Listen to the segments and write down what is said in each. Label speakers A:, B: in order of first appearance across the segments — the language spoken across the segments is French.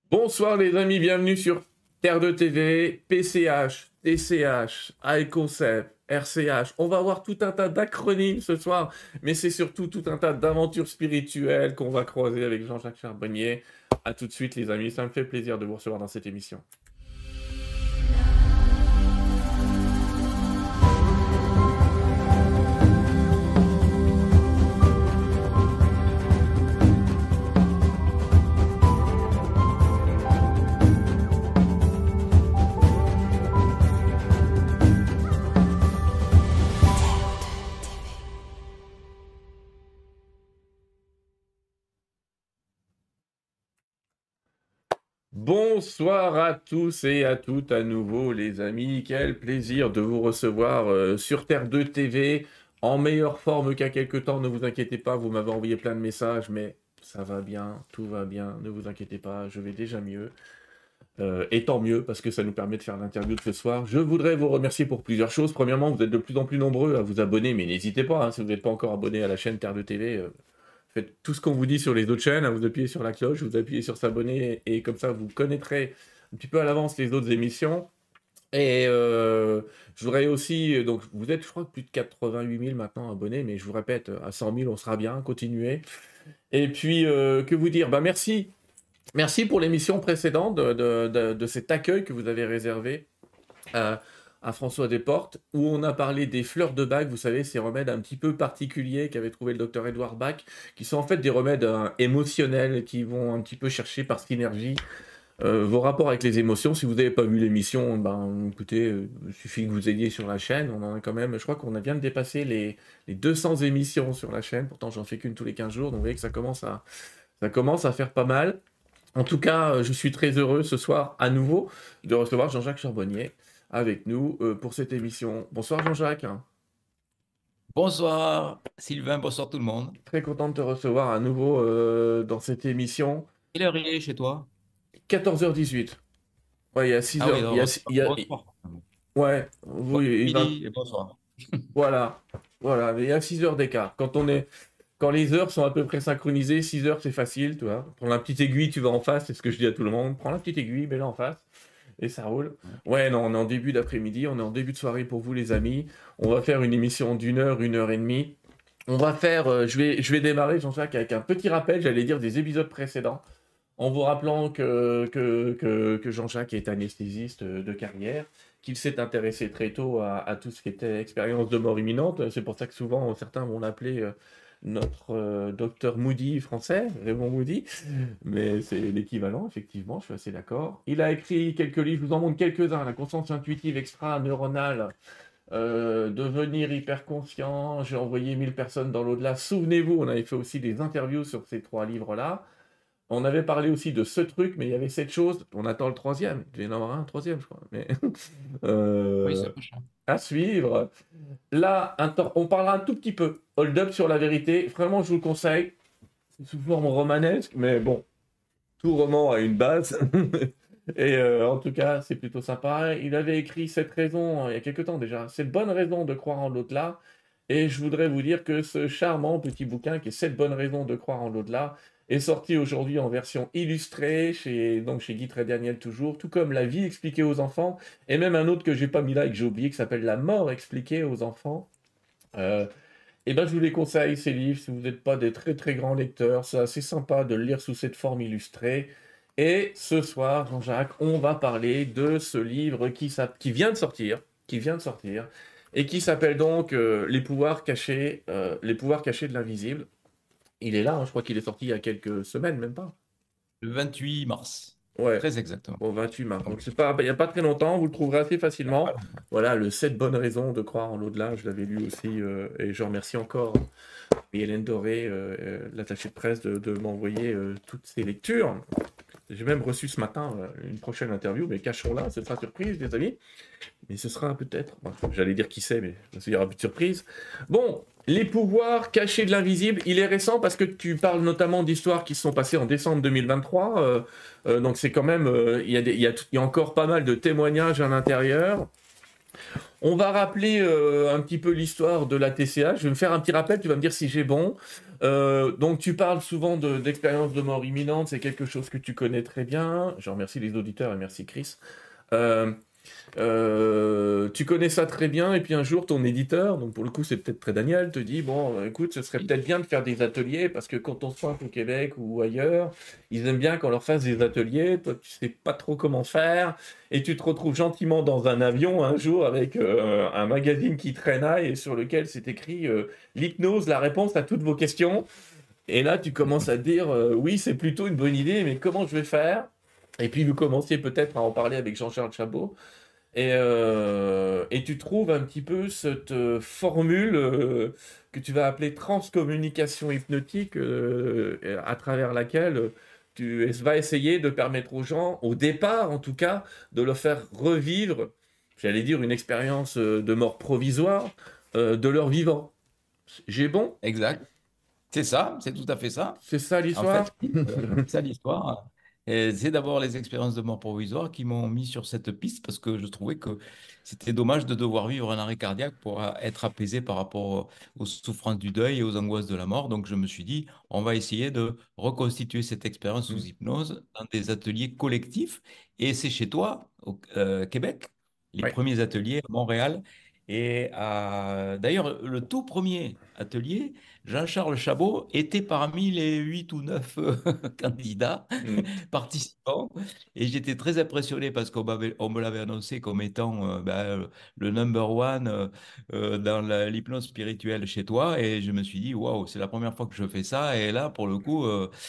A: Bonsoir les amis, bienvenue sur Terre de TV, PCH, TCH, iConcept, RCH. On va voir tout un tas d'acronymes ce soir, mais c'est surtout tout un tas d'aventures spirituelles qu'on va croiser avec Jean-Jacques Charbonnier. A tout de suite les amis, ça me fait plaisir de vous recevoir dans cette émission. Bonsoir à tous et à toutes à nouveau les amis, quel plaisir de vous recevoir sur Terre 2 TV, en meilleure forme qu'à quelque temps, ne vous inquiétez pas, vous m'avez envoyé plein de messages, mais ça va bien, tout va bien, ne vous inquiétez pas, je vais déjà mieux. Et tant mieux, parce que ça nous permet de faire l'interview de ce soir. Je voudrais vous remercier pour plusieurs choses. Premièrement, vous êtes de plus en plus nombreux à vous abonner, mais n'hésitez pas, hein, si vous n'êtes pas encore abonné à la chaîne Terre 2 TV, faites tout ce qu'on vous dit sur les autres chaînes, hein, vous appuyez sur la cloche, vous appuyez sur s'abonner, et comme ça, vous connaîtrez un petit peu à l'avance les autres émissions. Et je voudrais aussi, donc vous êtes, je crois, plus de 88 000 maintenant abonnés, mais je vous répète, à 100 000, on sera bien, continuez. Et puis, que vous dire, bah merci. Merci pour l'émission précédente de cet accueil que vous avez réservé à François Desportes, où on a parlé des fleurs de Bach, vous savez, ces remèdes un petit peu particuliers qu'avait trouvé le docteur Edouard Bach, qui sont en fait des remèdes émotionnels, qui vont un petit peu chercher par synergie vos rapports avec les émotions. Si vous n'avez pas vu l'émission, ben écoutez, il suffit que vous ayez sur la chaîne, on en a quand même, je crois qu'on vient de dépasser les 200 émissions sur la chaîne, pourtant j'en fais qu'une tous les 15 jours, donc vous voyez que ça commence à faire pas mal. En tout cas, je suis très heureux ce soir à nouveau de recevoir Jean-Jacques Charbonnier avec nous pour cette émission. Bonsoir Jean-Jacques.
B: Bonsoir Sylvain, bonsoir tout le monde.
A: Très content de te recevoir à nouveau dans cette émission.
B: Quelle heure il est chez toi?
A: 14h18. Ouais, il y a
B: Ah
A: 6
B: oui,
A: heures.
B: alors, bonsoir.
A: Ouais,
B: Bon
A: oui,
B: midi et bonsoir.
A: voilà. Voilà, mais il y a 6 heures d'écart. Quand les heures sont à peu près synchronisées, 6 heures c'est facile, tu vois. Prends la petite aiguille, tu vas en face, c'est ce que je dis à tout le monde. Prends la petite aiguille, mets-la en face. Et ça roule. Ouais, non, on est en début d'après-midi, on est en début de soirée pour vous les amis. On va faire une émission d'une heure et demie. On va faire, je vais démarrer Jean-Jacques avec un petit rappel, j'allais dire des épisodes précédents, en vous rappelant que Jean-Jacques est anesthésiste de carrière, qu'il s'est intéressé très tôt à tout ce qui était expérience de mort imminente. C'est pour ça que souvent certains vont l'appeler notre docteur Moody français, Raymond Moody, mais c'est l'équivalent, effectivement, je suis assez d'accord. Il a écrit quelques livres, je vous en montre quelques-uns, La conscience intuitive extra-neuronale, Devenir hyper conscient, J'ai envoyé 1000 personnes dans l'au-delà. Souvenez-vous, on avait fait aussi des interviews sur ces 3 livres-là. On avait parlé aussi de ce truc, mais il y avait cette chose, on attend le troisième, il devait y en avoir un troisième, je crois, mais
B: Oui,
A: euh,
B: c'est prochain.
A: à suivre. Là, on parlera un tout petit peu hold up sur la vérité. Vraiment, je vous le conseille. C'est sous forme romanesque, mais bon, tout roman a une base. Et en tout cas, c'est plutôt sympa. Il avait écrit cette raison il y a quelque temps déjà. Cette bonne raison de croire en l'au-delà. Et je voudrais vous dire que ce charmant petit bouquin, qui est Cette bonne raison de croire en l'au-delà, est sorti aujourd'hui en version illustrée donc chez Guy Daniel toujours, tout comme La vie expliquée aux enfants, et même un autre que j'ai pas mis là et que j'ai oublié, qui s'appelle La mort expliquée aux enfants. Euh, et ben je vous les conseille ces livres si vous n'êtes pas des très très grands lecteurs, c'est assez sympa de le lire sous cette forme illustrée. Et ce soir, Jean-Jacques, on va parler de ce livre qui vient de sortir, et qui s'appelle donc Les pouvoirs cachés de l'invisible. Il est là, hein, je crois qu'il est sorti il y a quelques semaines, même pas.
B: Le 28 mars,
A: Ouais,
B: très exactement.
A: au 28 mars.
B: Donc,
A: Donc c'est pas, il n'y a pas très longtemps, vous le trouverez assez
B: il y a pas
A: facilement.
B: longtemps.
A: Voilà, le 7 bonnes raisons de croire en l'au-delà, je l'avais lu aussi, et je remercie encore Hélène Doré, l'attachée de presse, de m'envoyer toutes ces lectures. J'ai même reçu ce matin une prochaine interview, mais cachons-la, ce sera surprise, les amis. Mais ce sera peut-être, bon, j'allais dire qui c'est, mais il n'y aura plus de surprise. Bon, les pouvoirs cachés de l'invisible, il est récent parce que tu parles notamment d'histoires qui se sont passées en décembre 2023. Donc c'est quand même, il y a encore pas mal de témoignages à l'intérieur. On va rappeler un petit peu l'histoire de la TCA. Je vais me faire un petit rappel, tu vas me dire si j'ai bon. Donc tu parles souvent d'expérience de mort imminente, c'est quelque chose que tu connais très bien. Je remercie les auditeurs et merci Chris. Euh, Tu connais ça très bien, et puis un jour, ton éditeur, donc pour le coup, c'est peut-être très Daniel, te dit, bon, écoute, ce serait
B: Oui.
A: peut-être bien de faire des ateliers, parce que quand on se pointe au Québec ou ailleurs, ils aiment bien qu'on leur fasse des ateliers, toi, tu sais pas trop comment faire, et tu te retrouves gentiment dans un avion un jour avec un magazine qui traînaille et sur lequel c'est écrit l'hypnose, la réponse à toutes vos questions. Et là, tu commences à te dire, oui, c'est plutôt une bonne idée, mais comment je vais faire? Et puis, vous commenciez peut-être à en parler avec Jean-Charles Chabot. Et tu trouves un petit peu cette formule que tu vas appeler transcommunication hypnotique, à travers laquelle tu vas essayer de permettre aux gens, au départ en tout cas, de leur faire revivre, j'allais dire, une expérience de mort provisoire de leur vivant. J'ai bon?
B: Exact. C'est ça, c'est tout à fait ça.
A: C'est ça
B: En fait,
A: l'histoire?
B: oui, c'est ça l'histoire. Et c'est d'abord les expériences de mort provisoire qui m'ont mis sur cette piste parce que je trouvais que c'était dommage de devoir vivre un arrêt cardiaque pour être apaisé par rapport aux souffrances du deuil et aux angoisses de la mort. Donc je me suis dit, on va essayer de reconstituer cette expérience sous hypnose dans des ateliers collectifs. Et c'est chez toi, au Québec, les
A: Oui.
B: premiers ateliers à Montréal. Et d'ailleurs, le tout premier atelier, Jean-Charles Chabot était parmi les 8 ou 9 candidats participants et j'étais très impressionné parce on me l'avait annoncé comme étant le number one dans l'hypnose spirituelle chez toi et je me suis dit waouh, c'est la première fois que je fais ça et là pour le coup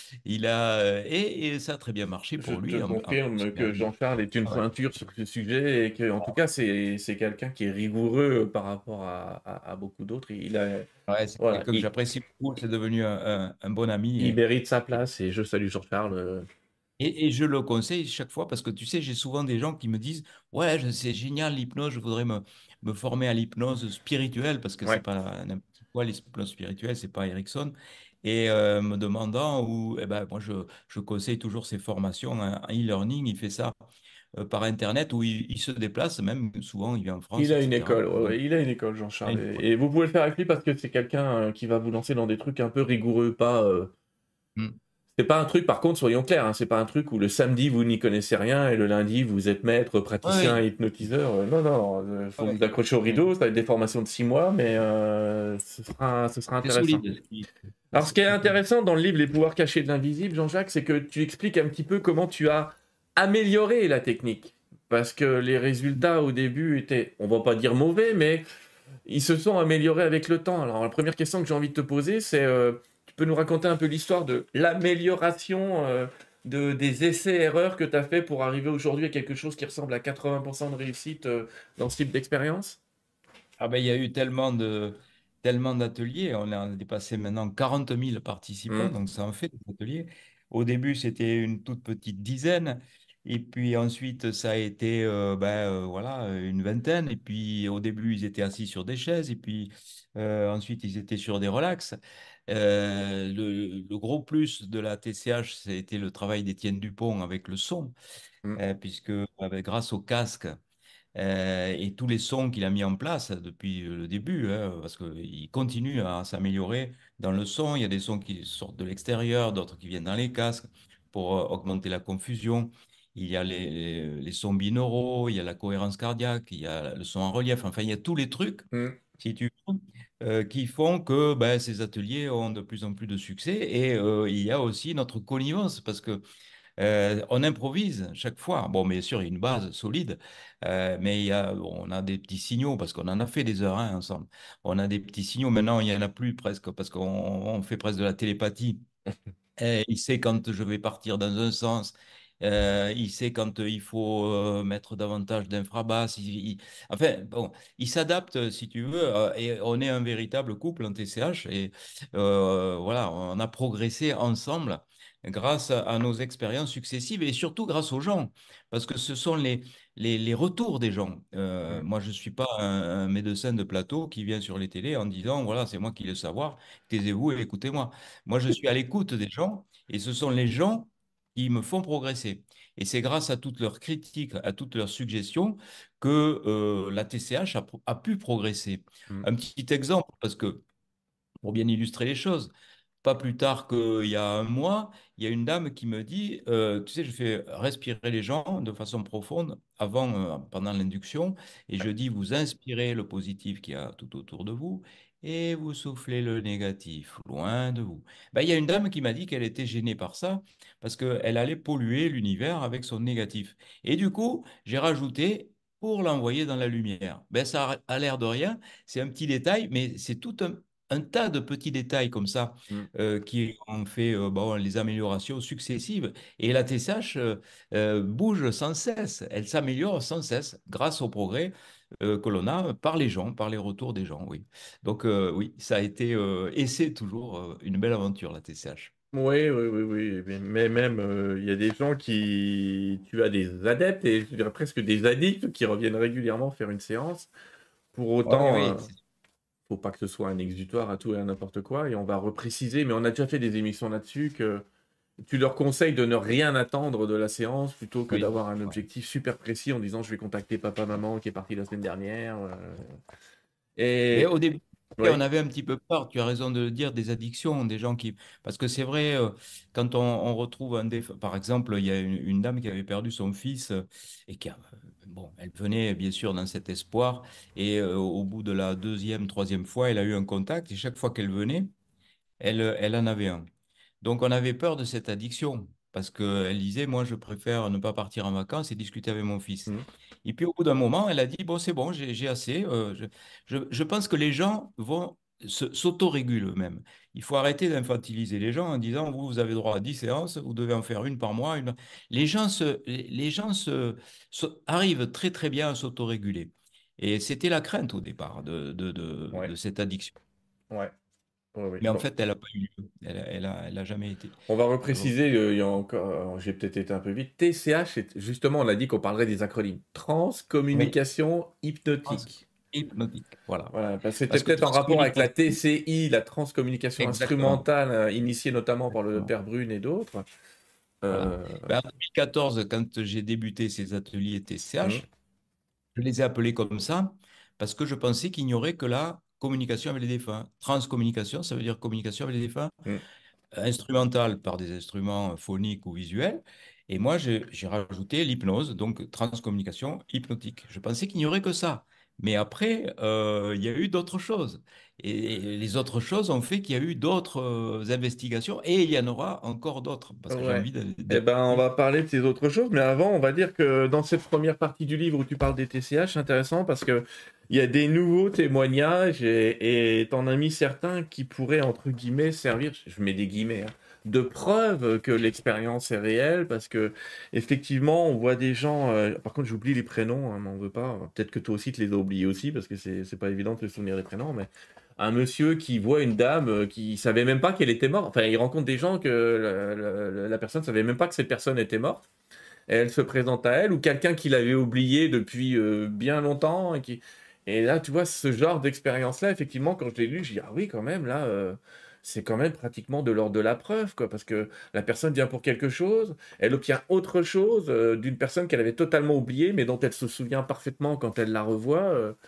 B: et ça a très bien marché
A: Je
B: pour
A: te
B: lui en plus.
A: confirme que Jean-Charles est une
B: Ouais.
A: pointure sur ce sujet et que, en tout cas, c'est quelqu'un qui est rigoureux par rapport à beaucoup d'autres.
B: Ouais, c'est
A: Voilà,
B: quelqu'un que j'apprécie beaucoup, c'est devenu un bon ami
A: il mérite sa place et je salue Jean-Charles.
B: et je le conseille chaque fois parce que tu sais, j'ai souvent des gens qui me disent, ouais, c'est génial l'hypnose, je voudrais me former à l'hypnose spirituelle parce que c'est
A: Ouais.
B: pas n'importe quoi l'hypnose spirituelle, c'est pas Erickson. Et me demandant où, eh ben, moi, je conseille toujours ces formations en e-learning. Il fait ça par Internet où il se déplace, même souvent il vient en France,
A: Il a une
B: etc.
A: école, ouais,
B: Donc,
A: ouais, il a une école,
B: il a
A: Jean-Charles.
B: une-
A: Et vous pouvez le faire avec lui parce que c'est quelqu'un qui va vous lancer dans des trucs un peu rigoureux, pas.
B: Hmm.
A: C'est pas un truc, par contre, soyons clairs, hein, c'est pas un truc où le samedi vous n'y connaissez rien et le lundi vous êtes maître, praticien et
B: Oui,
A: hypnotiseur. Non, non, faut
B: oui,
A: vous accrocher au
B: oui.
A: rideau, ça va être des formations de 6 mois, mais ce sera
B: C'est
A: intéressant.
B: solide.
A: Alors, ce qui est
B: C'est solide.
A: intéressant dans le livre Les pouvoirs cachés de l'invisible, Jean-Jacques, c'est que tu expliques un petit peu comment tu as amélioré la technique. Parce que les résultats au début étaient, on va pas dire mauvais, mais ils se sont améliorés avec le temps. Alors, la première question que j'ai envie de te poser, c'est tu peux nous raconter un peu l'histoire de l'amélioration des essais-erreurs que tu as fait pour arriver aujourd'hui à quelque chose qui ressemble à 80% de réussite dans ce type d'expérience?
B: Ah ben, il y a eu tellement d'ateliers. On a dépassé maintenant 40 000 participants,
A: Hmm.
B: donc ça en fait des ateliers. Au début, c'était une toute petite dizaine. Et puis ensuite, ça a été voilà, une vingtaine. Et puis au début, ils étaient assis sur des chaises. Et puis ensuite, ils étaient sur des relax. Le gros plus de la TCH, c'était le travail d'Étienne Dupont avec le son,
A: Hmm.
B: puisque grâce au casque, et tous les sons qu'il a mis en place depuis le début, hein, parce qu'il continue à s'améliorer dans le son. Il y a des sons qui sortent de l'extérieur, d'autres qui viennent dans les casques pour augmenter la confusion. Il y a les sons binauraux, il y a la cohérence cardiaque, il y a le son en relief. Enfin, il y a tous les trucs,
A: Hmm.
B: si tu veux, qui font que ben, ces ateliers ont de plus en plus de succès. Et il y a aussi notre connivence, parce que on improvise chaque fois. Bon, bien sûr, il y a une base solide, mais on a des petits signaux parce qu'on en a fait des heures hein, ensemble. On a des petits signaux. Maintenant, il n'y en a plus presque parce qu'on fait presque de la télépathie. Et il sait quand je vais partir dans un sens. Il sait quand il faut mettre davantage d'infrabasse. Enfin, bon, il s'adapte, si tu veux, et on est un véritable couple en TCH. Et voilà, on a progressé ensemble grâce à nos expériences successives et surtout grâce aux gens, parce que ce sont les retours des gens.
A: Hmm.
B: Moi, je ne suis pas un médecin de plateau qui vient sur les télés en disant, voilà, c'est moi qui ai le savoir, taisez-vous et écoutez-moi. Moi, je suis à l'écoute des gens et ce sont les gens qui me font progresser. Et c'est grâce à toutes leurs critiques, à toutes leurs suggestions que la TCH a pu progresser.
A: Mm.
B: Un petit exemple, parce que pour bien illustrer les choses, pas plus tard qu'il y a un mois, il y a une dame qui me dit, tu sais, je fais respirer les gens de façon profonde pendant l'induction, et je dis, vous inspirez le positif qu'il y a tout autour de vous, et vous soufflez le négatif loin de vous. Ben, il y a une dame qui m'a dit qu'elle était gênée par ça, parce qu'elle allait polluer l'univers avec son négatif. Et du coup, j'ai rajouté pour l'envoyer dans la lumière. Ben, ça a l'air de rien, c'est un petit détail, mais c'est tout un tas de petits détails comme ça
A: Mm.
B: qui ont fait bon, les améliorations successives. Et la TSH bouge sans cesse, elle s'améliore sans cesse grâce au progrès que l'on a par les gens, par les retours des gens, oui. Donc oui, ça a été, et c'est toujours une belle aventure, la TCH.
A: Oui, oui, oui, oui. Mais même, il y a des gens qui... Tu as des adeptes et je dirais presque des addicts qui reviennent régulièrement faire une séance. Pour
B: Oui,
A: autant,
B: oui,
A: faut pas que ce soit un exutoire à tout et à n'importe quoi. Et on va repréciser, mais on a déjà fait des émissions là-dessus, que tu leur conseilles de ne rien attendre de la séance plutôt que
B: oui.
A: d'avoir un
B: Ouais.
A: objectif super précis en disant je vais contacter papa, maman qui est parti la semaine dernière.
B: Mais
A: Et
B: au début, on
A: oui.
B: avait un petit peu peur, tu as raison de le dire, des addictions, des gens qui... Parce que c'est vrai, quand on retrouve un défunt, par exemple, il y a une dame qui avait perdu son fils et qui a... Bon, elle venait bien sûr dans cet espoir et au bout de la deuxième, troisième fois, elle a eu un contact et chaque fois qu'elle venait, elle en avait un. Donc, on avait peur de cette addiction parce qu'elle disait, moi, je préfère ne pas partir en vacances et discuter avec mon fils.
A: Mm.
B: Et puis, au bout d'un moment, elle a dit, bon, c'est bon, j'ai assez. Je pense que les gens vont s'autorégulent eux-mêmes. Il faut arrêter d'infantiliser les gens en disant, vous avez droit à 10 séances, vous devez en faire une par mois. Les gens arrivent très, très bien à s'autoréguler. Et c'était la crainte au départ
A: Ouais,
B: de cette addiction.
A: ouais, ouais, ouais.
B: Mais en
A: Bon.
B: fait, elle n'a pas eu lieu. Elle a jamais été.
A: On va
B: Euh,
A: repréciser, il y a encore, j'ai peut-être été un peu vite. TCH, justement, on a dit qu'on parlerait des acronymes.
B: oui,
A: Transcommunication
B: trans-
A: hypnotique.
B: hypnotique. Voilà.
A: Voilà, parce que c'était
B: Parce que
A: peut-être en rapport avec la
B: transcommunication,
A: TCI, la transcommunication
B: exactement.
A: instrumentale, initiée notamment par le
B: Exactement.
A: père Brune et d'autres.
B: Voilà.
A: Euh,
B: Ben, en 2014, quand j'ai débuté ces ateliers
A: hum,
B: TCH, je les ai appelés comme ça parce que je pensais qu'il n'y aurait que la communication avec les défunts. Transcommunication, ça veut dire communication avec les défunts,
A: hum.
B: instrumentale par des instruments phoniques ou visuels. Et moi, j'ai rajouté l'hypnose, donc transcommunication hypnotique. Je pensais qu'il n'y aurait que ça. Mais après, il y a eu d'autres choses. Et les autres choses ont fait qu'il y a eu d'autres investigations et il y en aura encore d'autres parce que j'ai
A: Ouais.
B: envie
A: Eh
B: d'être.
A: ben, on va parler de ces autres choses, mais avant, on va dire que dans cette première partie du livre où tu parles des TCH, c'est intéressant parce que il y a des nouveaux témoignages et t'en as mis certains qui pourraient, entre guillemets, servir, je mets des guillemets, hein, de preuve que l'expérience est réelle parce que, effectivement, on voit des gens, par contre, j'oublie les prénoms, hein, m'en veux pas, peut-être que toi aussi tu les as oubliés aussi parce que c'est pas évident de se souvenir des prénoms, mais un monsieur qui voit une dame qui savait même pas qu'elle était morte. Enfin, il rencontre des gens que la personne savait même pas que cette personne était morte. Et elle se présente à elle, ou quelqu'un qui l'avait oublié depuis bien longtemps. Et là, tu vois, ce genre d'expérience-là, effectivement, quand je l'ai lu, j'ai dit, ah oui, quand même, là, c'est quand même pratiquement de l'ordre de la preuve, quoi, parce que la personne vient pour quelque chose, elle obtient autre chose d'une personne qu'elle avait totalement oubliée, mais dont elle se souvient parfaitement quand elle la revoit.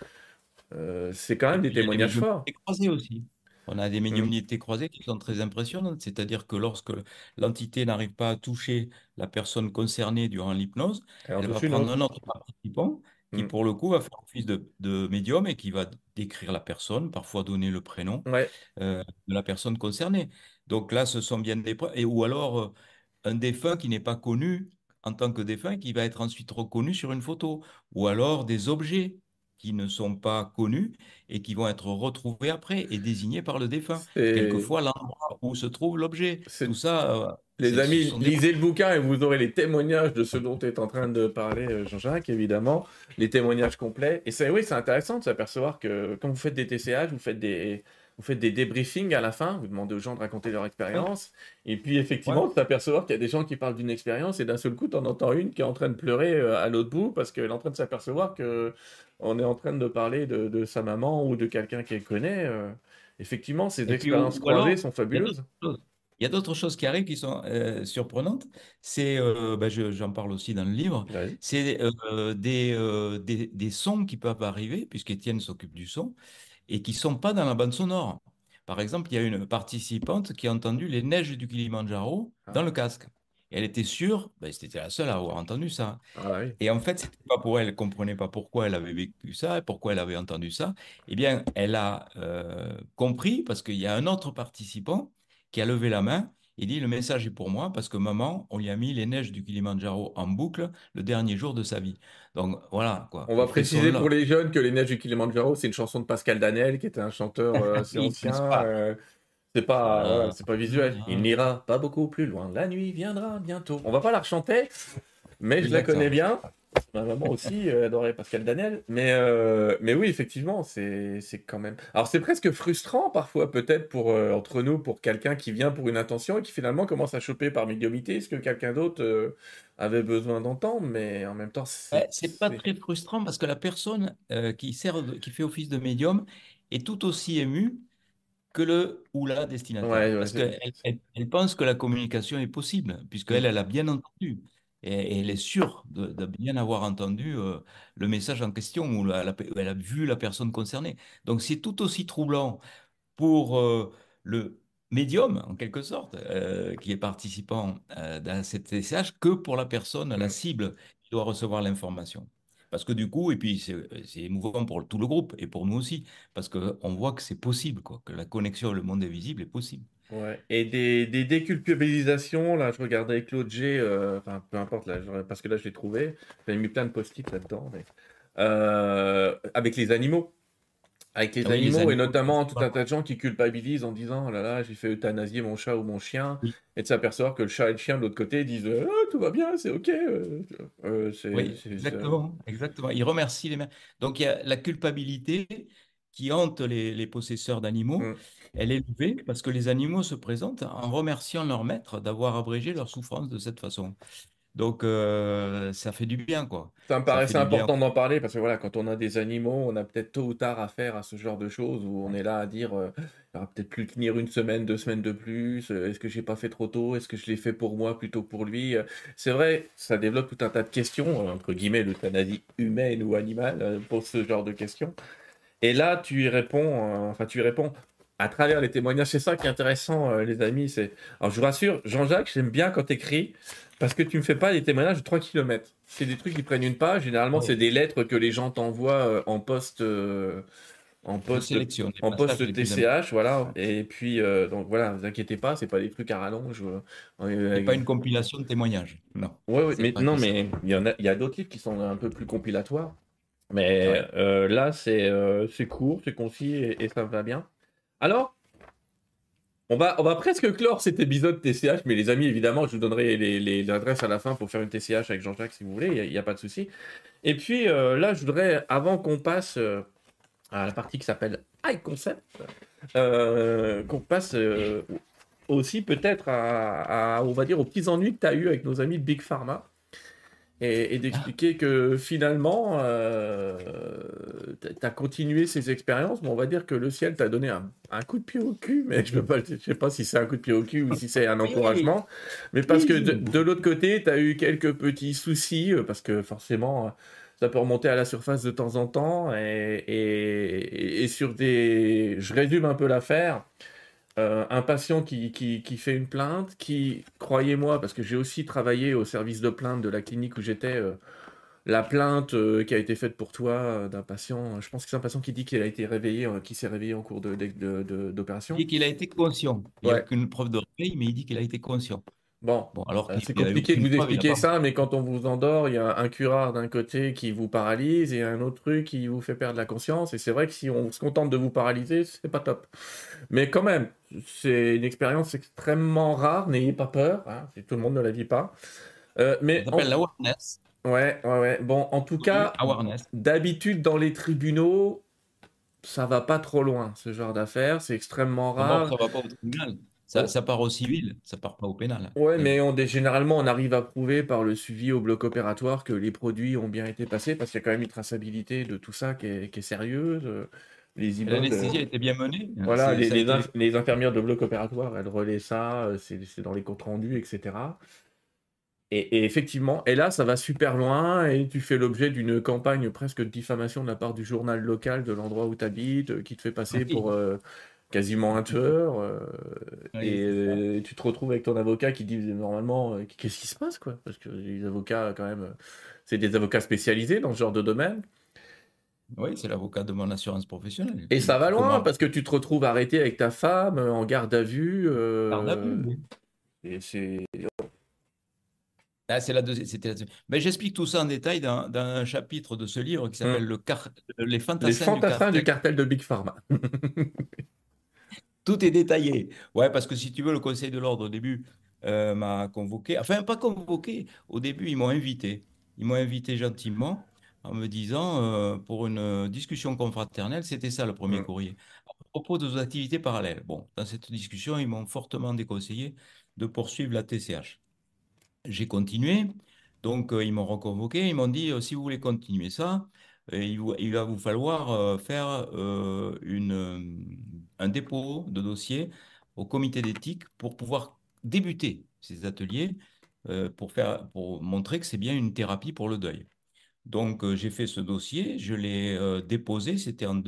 A: C'est quand
B: Et
A: même des
B: puis, il y a des
A: témoignages forts.
B: médiumnités croisées aussi. On a des
A: Mm.
B: médiumnités croisées qui sont très impressionnantes. C'est-à-dire que lorsque l'entité n'arrive pas à toucher la personne concernée durant l'hypnose,
A: Elle en
B: elle va
A: touche une
B: prendre
A: autre.
B: un autre participant qui,
A: Mm.
B: pour le coup, va faire office de médium et qui va décrire la personne, parfois donner le prénom
A: Ouais,
B: de la personne concernée. Donc là, ce sont bien des preuves. Et, ou alors, un défunt qui n'est pas connu en tant que défunt, qui va être ensuite reconnu sur une photo. Ou alors des objets qui ne sont pas connus et qui vont être retrouvés après et désignés par le défunt.
A: c'est,
B: Quelquefois, l'endroit où se trouve l'objet. Tout
A: c'est-
B: ça,
A: les
B: ce
A: amis,
B: sont des preuves.
A: lisez le bouquin et vous aurez les témoignages de ce dont est en train de parler Jean-Jacques, évidemment, les témoignages complets. Et c'est, oui, c'est intéressant de s'apercevoir que quand vous faites des TCH, vous faites des débriefings à la fin, vous demandez aux gens de raconter leur
B: Oui,
A: expérience, et puis
B: ouais.
A: effectivement, de s'apercevoir qu'il y a des gens qui parlent d'une expérience et d'un seul coup, t'en entends une qui est en train de pleurer à l'autre bout parce qu'elle est en train de s'apercevoir que on est en train de parler de sa maman ou de quelqu'un qu'elle connaît. Effectivement, ces
B: Et puis,
A: expériences
B: ou
A: croisées
B: alors,
A: sont
B: il y a d'autres
A: fabuleuses.
B: choses. Il y a d'autres choses qui arrivent qui sont surprenantes. C'est, j'en parle aussi dans le livre,
A: Vas-y.
B: c'est des sons qui peuvent arriver, puisqu'Étienne s'occupe du son, et qui sont pas dans la bande sonore. Par exemple, il y a une participante qui a entendu les neiges du Kilimandjaro dans
A: Ah,
B: le casque. Et elle était sûre, c'était la seule à avoir entendu ça.
A: ah oui.
B: Et en fait, c'était pas pour elle, elle comprenait pas pourquoi elle avait vécu ça, pourquoi elle avait entendu ça. Eh bien, elle a compris parce qu'il y a un autre participant qui a levé la main et dit, le message est pour moi parce que maman, on lui a mis les neiges du Kilimandjaro en boucle le dernier jour de sa vie. Donc voilà, quoi,
A: On
B: le
A: va
B: frisson
A: préciser pour
B: là.
A: les jeunes que Les Neiges du Kilimandjaro, c'est une chanson de Pascal Danel, qui était un chanteur assez
B: Ils ne
A: ancien.
B: connaissent pas.
A: C'est pas, voilà,
B: Ça,
A: c'est pas visuel. Il n'ira pas beaucoup plus loin. La nuit viendra bientôt. On va pas la rechanter, mais je la connais
B: Exactement.
A: bien. Ma maman aussi adorait Pascal Danel. Mais oui, effectivement, c'est quand même. Alors, c'est presque frustrant parfois, peut-être, pour, entre nous, pour quelqu'un qui vient pour une intention et qui finalement commence à choper par médiumnité ce que quelqu'un d'autre avait besoin d'entendre. Mais en même temps,
B: C'est pas très frustrant parce que la personne qui fait office de médium est tout aussi émue que le ou la destinataire.
A: Ouais, ouais,
B: Parce qu'elle pense que la communication est possible,
A: Mm.
B: puisqu'elle, elle a bien entendu. Et elle est sûre de bien avoir entendu le message en question, ou elle a vu la personne concernée. Donc c'est tout aussi troublant pour le médium, en quelque sorte, qui est participant dans cette TCH, que pour la personne, la
A: Mm.
B: cible, qui doit recevoir l'information. Parce que du coup, et puis c'est émouvant pour tout le groupe et pour nous aussi, parce qu'on voit que c'est possible, quoi, que la connexion avec le monde invisible est possible.
A: Ouais. Et des déculpabilisations, là, je regardais Claude G, enfin, peu importe, là, parce que là, je l'ai trouvé. J'avais mis plein de post-it là-dedans. Avec les animaux. Avec les
B: Ah oui, les
A: animaux, et
B: animaux,
A: notamment tout un tas de gens qui culpabilisent en disant: oh là là, j'ai fait euthanasier mon chat ou mon chien,
B: oui,
A: et de s'apercevoir que le chat et le chien de l'autre côté disent: oh, tout va bien, c'est ok.
B: oui, exactement, exactement. Ils remercient les mains. Donc il y a la culpabilité qui hante les possesseurs d'animaux.
A: Mm.
B: Elle est levée parce que les animaux se présentent en remerciant leur maître d'avoir abrégé leur souffrance de cette façon. Donc ça fait du bien, quoi.
A: Ça me
B: Ça fait
A: paraissait
B: du bien.
A: important d'en parler parce que voilà, quand on a des animaux, on a peut-être tôt ou tard affaire à ce genre de choses où on est là à dire il va peut-être plus tenir une semaine, 2 semaines de plus. Est-ce que j'ai pas fait trop tôt? Est-ce que je l'ai fait pour moi plutôt que pour lui? C'est vrai, ça développe tout un tas de questions, entre guillemets, l'euthanasie humaine ou animale, pour ce genre de questions. Et là, tu y réponds, enfin, tu y réponds à travers les témoignages. C'est ça qui est intéressant, les amis. Alors, je vous rassure, Jean-Jacques, j'aime bien quand tu écris parce que tu me fais pas des témoignages de 3 kilomètres. C'est des trucs qui prennent une page. Généralement, c'est
B: Oui,
A: des lettres que les gens t'envoient en
B: je
A: poste,
B: sélectionne les
A: en
B: passages
A: poste
B: les plus importants.
A: TCH, voilà. Et puis, donc voilà, vous inquiétez pas, c'est pas des trucs à rallonge.
B: C'est pas une compilation de témoignages. Non,
A: Ouais, ouais,
B: c'est
A: mais
B: pas
A: non,
B: que ça.
A: mais il y a d'autres livres qui sont un peu plus compilatoires. Mais
B: Ouais.
A: là, c'est court, c'est concis et ça va bien. Alors, on va presque clore cet épisode TCH, mais les amis, évidemment, je vous donnerai les adresses à la fin pour faire une TCH avec Jean-Jacques si vous voulez, il n'y a pas de souci. Et puis là, je voudrais, avant qu'on passe à la partie qui s'appelle High Concept, qu'on passe aussi peut-être on va dire, aux petits ennuis que tu as eu avec nos amis de Big Pharma. Et d'expliquer que finalement, tu as continué ces expériences, mais on va dire que le ciel t'a donné un coup de pied au cul, mais je sais pas si c'est un coup de pied au cul ou si c'est un
B: Oui,
A: encouragement, mais parce que
B: oui.
A: de l'autre côté, tu as eu quelques petits soucis, parce que forcément, ça peut remonter à la surface de temps en temps, et sur des... Je résume un peu l'affaire. Un patient qui fait une plainte, qui, croyez-moi, parce que j'ai aussi travaillé au service de plainte de la clinique où j'étais, la plainte qui a été faite pour toi d'un patient, je pense que c'est un patient qui dit qu'il a été réveillé, qui s'est réveillé en cours
B: Il
A: d'opération.
B: dit qu'il a été conscient. Il n'y a
A: Ouais.
B: aucune preuve de réveil, mais il dit qu'il a été conscient.
A: Bon,
B: Bon, alors qu'il
A: c'est
B: n'avait
A: compliqué de
B: aucune
A: vous
B: preuve, il n'a
A: expliquer
B: pas.
A: ça, mais quand on vous endort, il y a un curare d'un côté qui vous paralyse et un autre truc qui vous fait perdre la conscience. Et c'est vrai que si on se contente de vous paralyser, c'est pas top. Mais quand même, c'est une expérience extrêmement rare, n'ayez pas peur, hein, si tout le monde ne la vit pas.
B: Ça
A: Mais
B: s'appelle l'awareness.
A: ouais, ouais, ouais. Bon, en tout cas,
B: Awareness.
A: d'habitude dans les tribunaux, ça va pas trop loin, ce genre d'affaires, c'est extrêmement
B: D'abord,
A: rare.
B: ça ne va pas au tribunal.
A: Oh,
B: Ça part au civil, ça part pas au pénal.
A: ouais,
B: Mais
A: mais
B: bon.
A: généralement, on arrive à prouver par le suivi au bloc opératoire que les produits ont bien été passés, parce qu'il y a quand même une traçabilité de tout ça qui est sérieuse. Les images,
B: L'anesthésie a été bien menée.
A: voilà,
B: Ça a été...
A: les infirmières de bloc opératoire, elles relaient ça, c'est dans les comptes rendus, etc. Et effectivement, et là, ça va super loin, et tu fais l'objet d'une campagne presque de diffamation de la part du journal local de l'endroit où tu habites, qui te fait passer pour
B: Oui,
A: quasiment un tueur,
B: oui,
A: et
B: c'est ça.
A: tu te retrouves avec ton avocat qui dit normalement, qu'est-ce qui se passe, quoi? Parce que les avocats, quand même, c'est des avocats spécialisés dans ce genre de domaine.
B: Oui, c'est l'avocat de mon assurance professionnelle
A: Et ça va
B: qui
A: loin,
B: commande
A: parce que tu te retrouves arrêté avec ta femme, en garde à vue,
B: garde à vue. Oui.
A: et c'est...
B: Ah, c'est la deuxième, c'était la deuxième. Mais j'explique tout ça en détail dans un chapitre de ce livre qui
A: Hmm.
B: s'appelle Les
A: Les
B: fantassins du
A: fantassins du
B: cartel.
A: cartel de Big Pharma.
B: Tout est détaillé. Ouais, parce que si tu veux, le Conseil de l'ordre, au début, m'a convoqué. Enfin, pas convoqué. Au début, ils m'ont invité. Ils m'ont invité gentiment en me disant, pour une discussion confraternelle, c'était ça le premier
A: Hmm.
B: courrier. À propos de vos activités parallèles. Bon, dans cette discussion, ils m'ont fortement déconseillé de poursuivre la TCH. J'ai continué. Donc, ils m'ont reconvoqué. Ils m'ont dit, si vous voulez continuer ça, il va vous falloir faire un dépôt de dossier au comité d'éthique pour pouvoir débuter ces ateliers, pour montrer que c'est bien une thérapie pour le deuil. Donc, j'ai fait ce dossier, je l'ai déposé, c'était en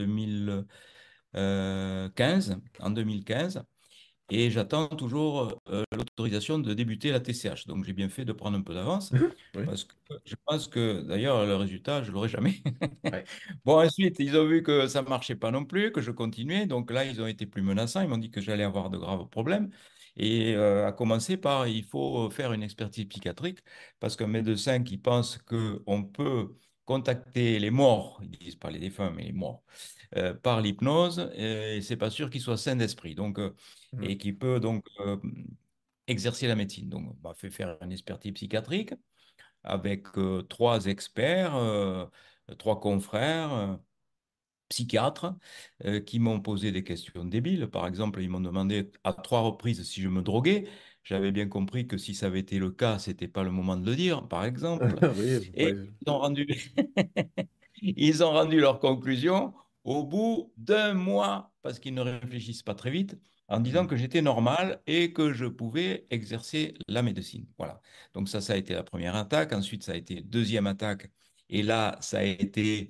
B: 2015. En 2015. Et j'attends toujours l'autorisation de débuter la TCH. Donc j'ai bien fait de prendre un peu d'avance
A: Oui.
B: parce que je pense que d'ailleurs le résultat, je ne l'aurai jamais.
A: Ouais.
B: Bon, ensuite, ils ont vu que ça ne marchait pas non plus, que je continuais. Donc là, ils ont été plus menaçants. Ils m'ont dit que j'allais avoir de graves problèmes. Et à commencer par, il faut faire une expertise psychiatrique parce qu'un médecin qui pense qu'on peut contacter les morts, ils disent pas les défunts, mais les morts, par l'hypnose, et c'est pas sûr qu'il soit sain d'esprit. Donc,
A: Hmm.
B: et qui peut donc exercer la médecine. Donc, on m'a fait faire une expertise psychiatrique avec trois experts, trois confrères, psychiatres, qui m'ont posé des questions débiles. Par exemple, ils m'ont demandé à trois reprises si je me droguais. J'avais bien compris que si ça avait été le cas, c'était pas le moment de le dire, par exemple.
A: Oui, ouais.
B: Et ils ont rendu, ils ont rendu leur conclusion au bout d'un mois, parce qu'ils ne réfléchissent pas très vite, en disant
A: Hmm.
B: que j'étais normal et que je pouvais exercer la médecine. Voilà. Donc ça a été la première attaque. Ensuite, ça a été deuxième attaque. Et là, ça a été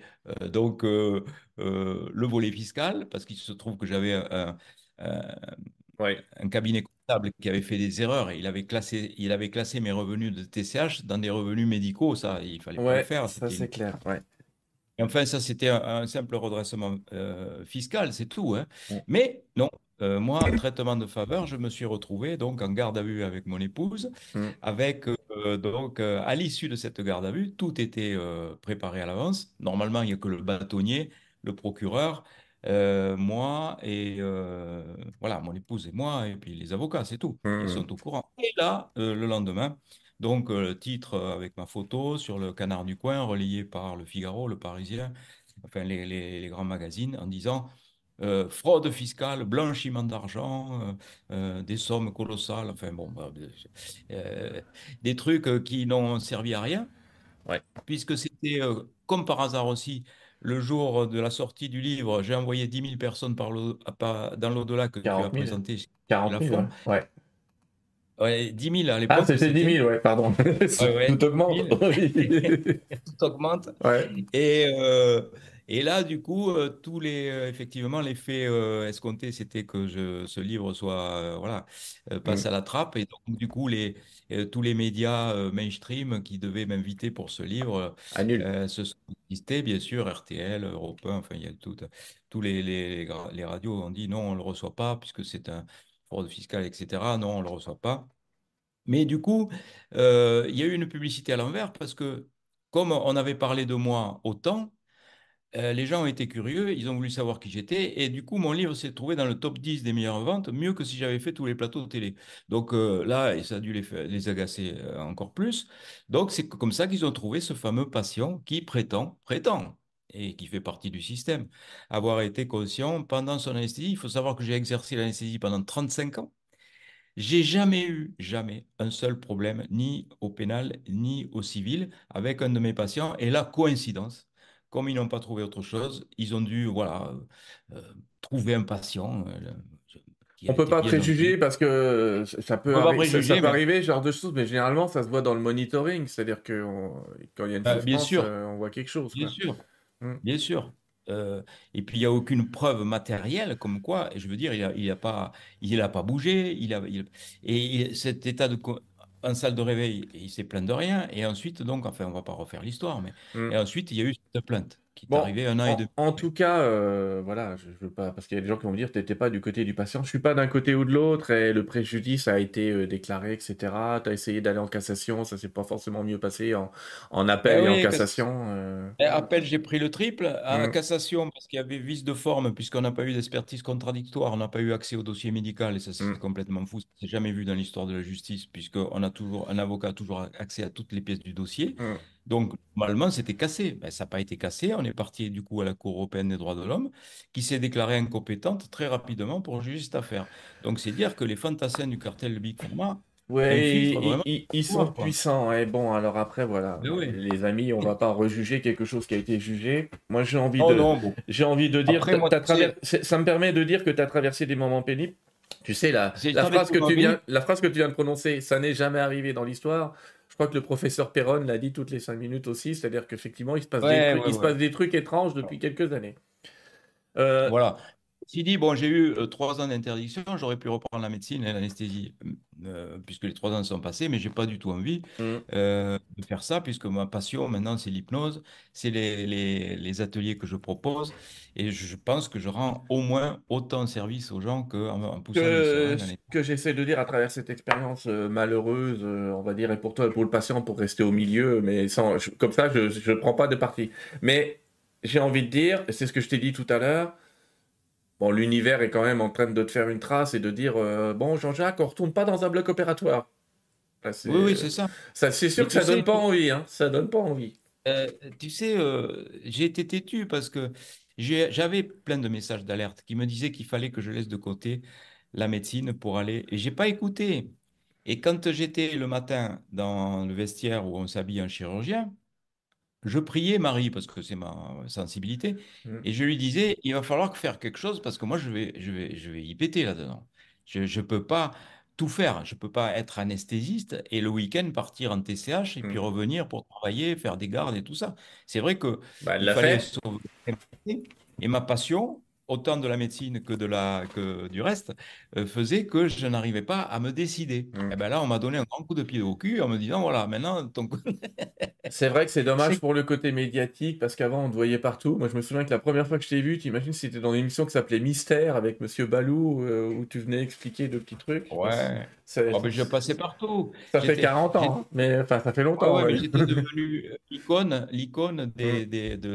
B: le volet fiscal, parce qu'il se trouve que j'avais un-
A: Ouais.
B: un cabinet comptable qui avait fait des erreurs et il avait classé mes revenus de TCH dans des revenus médicaux. Ça, il fallait pas le
A: Ouais,
B: faire.
A: ça c'est clair. Ouais.
B: Et enfin, ça, c'était un simple redressement fiscal, c'est tout, hein.
A: Hmm.
B: Mais non, moi, traitement de faveur, je me suis retrouvé donc en garde à vue avec mon épouse,
A: Hmm.
B: avec à l'issue de cette garde à vue, tout était préparé à l'avance. Normalement, il n'y a que le bâtonnier, le procureur, moi et voilà, mon épouse et moi, et puis les avocats, c'est tout, qui
A: Hmm.
B: sont au courant. Et là, le lendemain, donc, le titre avec ma photo sur le Canard du Coin, relayé par Le Figaro, Le Parisien, enfin les grands magazines, en disant fraude fiscale, blanchiment d'argent, des sommes colossales, enfin bon, euh, des trucs qui n'ont servi à rien,
A: Ouais.
B: puisque c'était comme par hasard aussi. Le jour de la sortie du livre, j'ai envoyé 10 000 personnes dans l'au-delà que tu as
A: 40 000.
B: présenté chez
A: 40 000, ouais.
B: Lafon.
A: Ouais.
B: Ouais, 10 000 à
A: Ah,
B: l'époque,
A: c'était 10
B: c'était.
A: 000, ouais, pardon.
B: Ouais, ouais,
A: Tout augmente.
B: 10 000.
A: Oui.
B: Tout augmente.
A: Ouais.
B: Et, euh, et là, du coup, effectivement, l'effet escompté, c'était que ce livre soit, voilà, passe
A: Hmm.
B: à la trappe. Et donc, du coup, tous les médias mainstream qui devaient m'inviter pour ce livre
A: Annule.
B: se sont listés, bien sûr, RTL, Europe 1, enfin, il y a tous les radios ont dit non, on ne le reçoit pas, puisque c'est un fraude fiscale, etc. Non, on ne le reçoit pas. Mais du coup, il y a eu une publicité à l'envers parce que comme on avait parlé de moi autant, les gens ont été curieux, ils ont voulu savoir qui j'étais et du coup, mon livre s'est trouvé dans le top 10 des meilleures ventes, mieux que si j'avais fait tous les plateaux de télé. Donc là, et ça a dû les agacer encore plus. Donc c'est comme ça qu'ils ont trouvé ce fameux patient qui prétend, et qui fait partie du système, avoir été conscient pendant son anesthésie. Il faut savoir que j'ai exercé l'anesthésie pendant 35 ans. J'ai jamais eu, jamais, un seul problème, ni au pénal, ni au civil, avec un de mes patients. Et là, coïncidence, comme ils n'ont pas trouvé autre chose, ils ont dû voilà, trouver un patient qui
A: On
B: a
A: peut
B: été
A: pas
B: bien
A: préjuger
B: noté.
A: parce que
B: On ne peut pas
A: ça
B: préjuger,
A: peut
B: mais
A: arriver, ce genre de choses, mais généralement, ça se voit dans le monitoring, c'est-à-dire que quand il y a une
B: bien
A: souffrance,
B: sûr,
A: on voit quelque chose,
B: bien
A: quoi.
B: sûr.
A: Mm.
B: Bien sûr. Et puis, il n'y a aucune preuve matérielle comme quoi, et je veux dire, il a pas bougé, cet état en salle de réveil, il s'est plaint de rien. Et ensuite, donc, enfin, on va pas refaire l'histoire, mais
A: Mm.
B: et ensuite, il y a eu cette plainte qui est
A: Bon,
B: arrivée 1 an et demi.
A: en tout cas, voilà, je veux pas, parce qu'il y a des gens qui vont me dire, t'étais pas du côté du patient. Je suis pas d'un côté ou de l'autre, et le préjudice a été déclaré, etc. T'as essayé d'aller en cassation, ça s'est pas forcément mieux passé en appel
B: Ben
A: et en
B: oui,
A: cassation.
B: appel, j'ai pris le triple. À
A: Mm,
B: cassation, parce qu'il y avait vice de forme, puisqu'on n'a pas eu d'expertise contradictoire, on n'a pas eu accès au dossier médical, et ça, c'est
A: mm,
B: complètement fou. C'est jamais vu dans l'histoire de la justice, puisqu'on a toujours, un avocat a toujours accès à toutes les pièces du dossier.
A: mm.
B: Donc, normalement, c'était cassé. Ben, ça n'a pas été cassé. On est parti, du coup, à la Cour européenne des droits de l'homme, qui s'est déclarée incompétente très rapidement pour juger cette affaire. Donc, c'est dire que les fantassins du cartel de Big Pharma
A: Ouais,
B: infiltrent vraiment
A: ils
B: le
A: sont
B: pouvoir, quoi.
A: puissants. Et bon, alors après, voilà,
B: Ben oui.
A: les amis, on va pas rejuger quelque chose qui a été jugé. Moi,
B: Non, non, bon.
A: j'ai envie de dire,
B: Après, moi, tu sais,
A: ça me permet de dire que tu as traversé des moments pénibles. Tu sais,
B: j'ai traversé
A: la phrase que tu viens de prononcer, ça n'est jamais arrivé dans l'histoire. Je crois que le professeur Perron l'a dit toutes les 5 minutes aussi, c'est-à-dire qu'effectivement,
B: ouais, ouais,
A: il se passe
B: ouais.
A: des trucs étranges depuis quelques années. Euh,
B: Voilà. S'il dit, bon, j'ai eu 3 ans d'interdiction, j'aurais pu reprendre la médecine et l'anesthésie, puisque les 3 ans sont passés, mais j'ai pas du tout envie
A: hum.
B: de faire ça, puisque ma passion maintenant, c'est l'hypnose, c'est les ateliers que je propose, et je pense que je rends au moins autant service aux gens qu'en poussant des
A: Ce
B: seringues en
A: que j'essaie de dire à travers cette expérience malheureuse, on va dire, et pour toi, et pour le patient, pour rester au milieu, mais comme ça, je ne prends pas de parti. Mais j'ai envie de dire, et c'est ce que je t'ai dit tout à l'heure, bon, l'univers est quand même en train de te faire une trace et de dire, bon, Jean-Jacques, on retourne pas dans un bloc opératoire. Là,
B: Oui, oui, c'est ça.
A: c'est sûr
B: Mais
A: que ça donne pas envie, hein. Ça donne pas envie.
B: euh, tu sais, j'ai été têtu parce que j'avais plein de messages d'alerte qui me disaient qu'il fallait que je laisse de côté la médecine pour aller. Et j'ai pas écouté. Et quand j'étais le matin dans le vestiaire où on s'habille en chirurgien, je priais Marie parce que c'est ma sensibilité.
A: Mm,
B: Et je lui disais, il va falloir faire quelque chose parce que moi, je vais y péter là-dedans. Je ne peux pas tout faire. Je ne peux pas être anesthésiste et le week-end partir en TCH et puis
A: mm.
B: revenir pour travailler, faire des gardes et tout ça. C'est vrai que
A: Bah, elle
B: il
A: l'a
B: fallait
A: fait.
B: sauver. Et ma passion, autant de la médecine que du reste, faisait que je n'arrivais pas à me décider. Et
A: Mm.
B: ben là, on m'a donné un grand coup de pied au cul en me disant, voilà, maintenant,
A: C'est vrai que c'est dommage
B: c'est
A: pour le côté médiatique parce qu'avant on te voyait partout. Moi je me souviens que la première fois que je t'ai vu, tu imagines si c'était dans une émission qui s'appelait Mystère avec Monsieur Balou où tu venais expliquer de petits trucs. Bah,
B: ouais.
A: ça,
B: Oh, ben, je passais partout.
A: ça fait 40 ans, hein. Mais enfin ça fait
B: Ouais,
A: longtemps.
B: ouais, mais
A: Ouais.
B: j'étais devenu l'icône
A: Mm.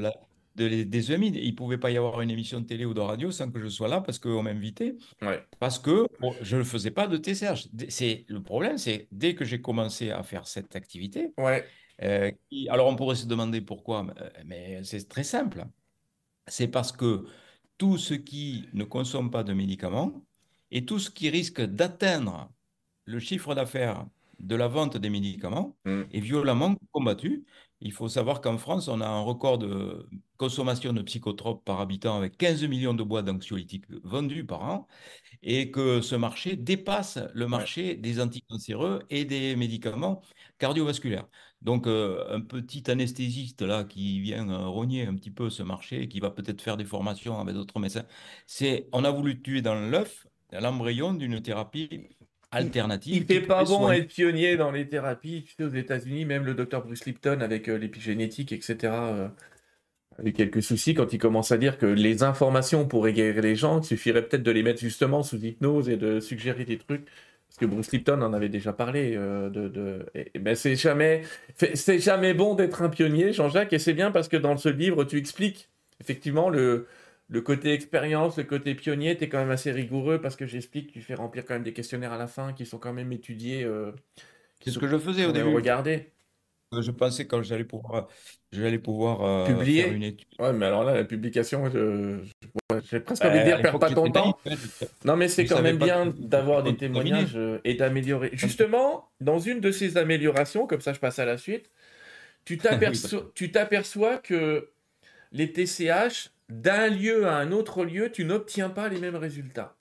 B: des EMI. Il ne pouvait pas y avoir une émission de télé ou de radio sans que je sois là parce qu'on m'invitait.
A: Ouais.
B: Parce que bon, je ne faisais pas de TCH. Le problème, c'est dès que j'ai commencé à faire cette activité,
A: Ouais.
B: alors on pourrait se demander pourquoi, mais c'est très simple. C'est parce que tout ce qui ne consomme pas de médicaments et tout ce qui risque d'atteindre le chiffre d'affaires de la vente des médicaments
A: Mm.
B: est violemment combattu. Il faut savoir qu'en France, on a un record de consommation de psychotropes par habitant avec 15 millions de boîtes d'anxiolytiques vendues par an et que ce marché dépasse le
A: Ouais.
B: marché des anticancéreux et des médicaments cardiovasculaires. Donc, un petit anesthésiste là qui vient rogner un petit peu ce marché, qui va peut-être faire des formations avec d'autres médecins, on a voulu tuer dans l'œuf l'embryon d'une thérapie
A: Il
B: alternative qui
A: fait pas
B: pouvait
A: bon
B: soigner.
A: être pionnier dans les thérapies. Tu sais, aux États-Unis, même le docteur Bruce Lipton avec l'épigénétique, etc. A eu quelques soucis quand il commence à dire que les informations pourraient guérir les gens, il suffirait peut-être de les mettre justement sous hypnose et de suggérer des trucs. Parce que Bruce Lipton en avait déjà parlé. Ben c'est jamais bon d'être un pionnier, Jean-Jacques, et c'est bien parce que dans ce livre, tu expliques effectivement le côté expérience, le côté pionnier, tu es quand même assez rigoureux parce que j'explique, tu fais remplir quand même des questionnaires à la fin qui sont quand même étudiés,
B: C'est ce que je faisais au
A: quand même
B: début.
A: regardés.
B: Je pensais quand j'allais pouvoir faire une
A: Publié.
B: étude.
A: Ouais, mais alors là, la publication, j'ai presque envie de
B: À
A: dire, perds
B: l'époque,
A: pas ton
B: j'étais naïf,
A: temps.
B: hein.
A: Non, mais
B: Je
A: c'est
B: ne
A: quand
B: savais
A: même
B: pas
A: bien
B: que c'était
A: d'avoir des
B: contaminé.
A: témoignages et d'améliorer. Justement, dans une de ces améliorations, comme ça je passe à la suite,
B: Oui, parce que
A: tu t'aperçois que les TCH, d'un lieu à un autre lieu, tu n'obtiens pas les mêmes résultats.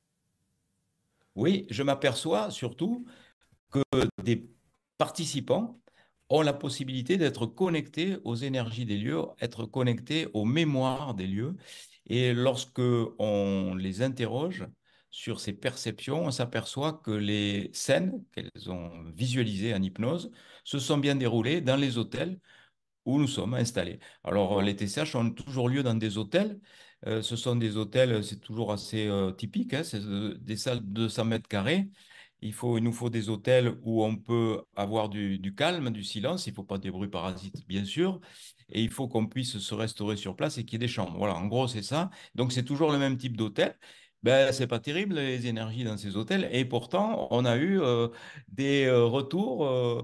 B: Oui, je m'aperçois surtout que des participants ont la possibilité d'être connectés aux énergies des lieux, être connectés aux mémoires des lieux. Et lorsque on les interroge sur ces perceptions, on s'aperçoit que les scènes qu'elles ont visualisées en hypnose se sont bien déroulées dans les hôtels où nous sommes installés. Alors, les TCH ont toujours lieu dans des hôtels. Ce sont des hôtels, c'est toujours assez typique, hein, c'est des salles de 200 mètres carrés. Il nous faut des hôtels où on peut avoir du calme, du silence. Il ne faut pas des bruits parasites, bien sûr. Et il faut qu'on puisse se restaurer sur place et qu'il y ait des chambres. Voilà, en gros, c'est ça. Donc, c'est toujours le même type d'hôtel. Ben, c'est pas terrible, les énergies dans ces hôtels. Et pourtant, on a eu des retours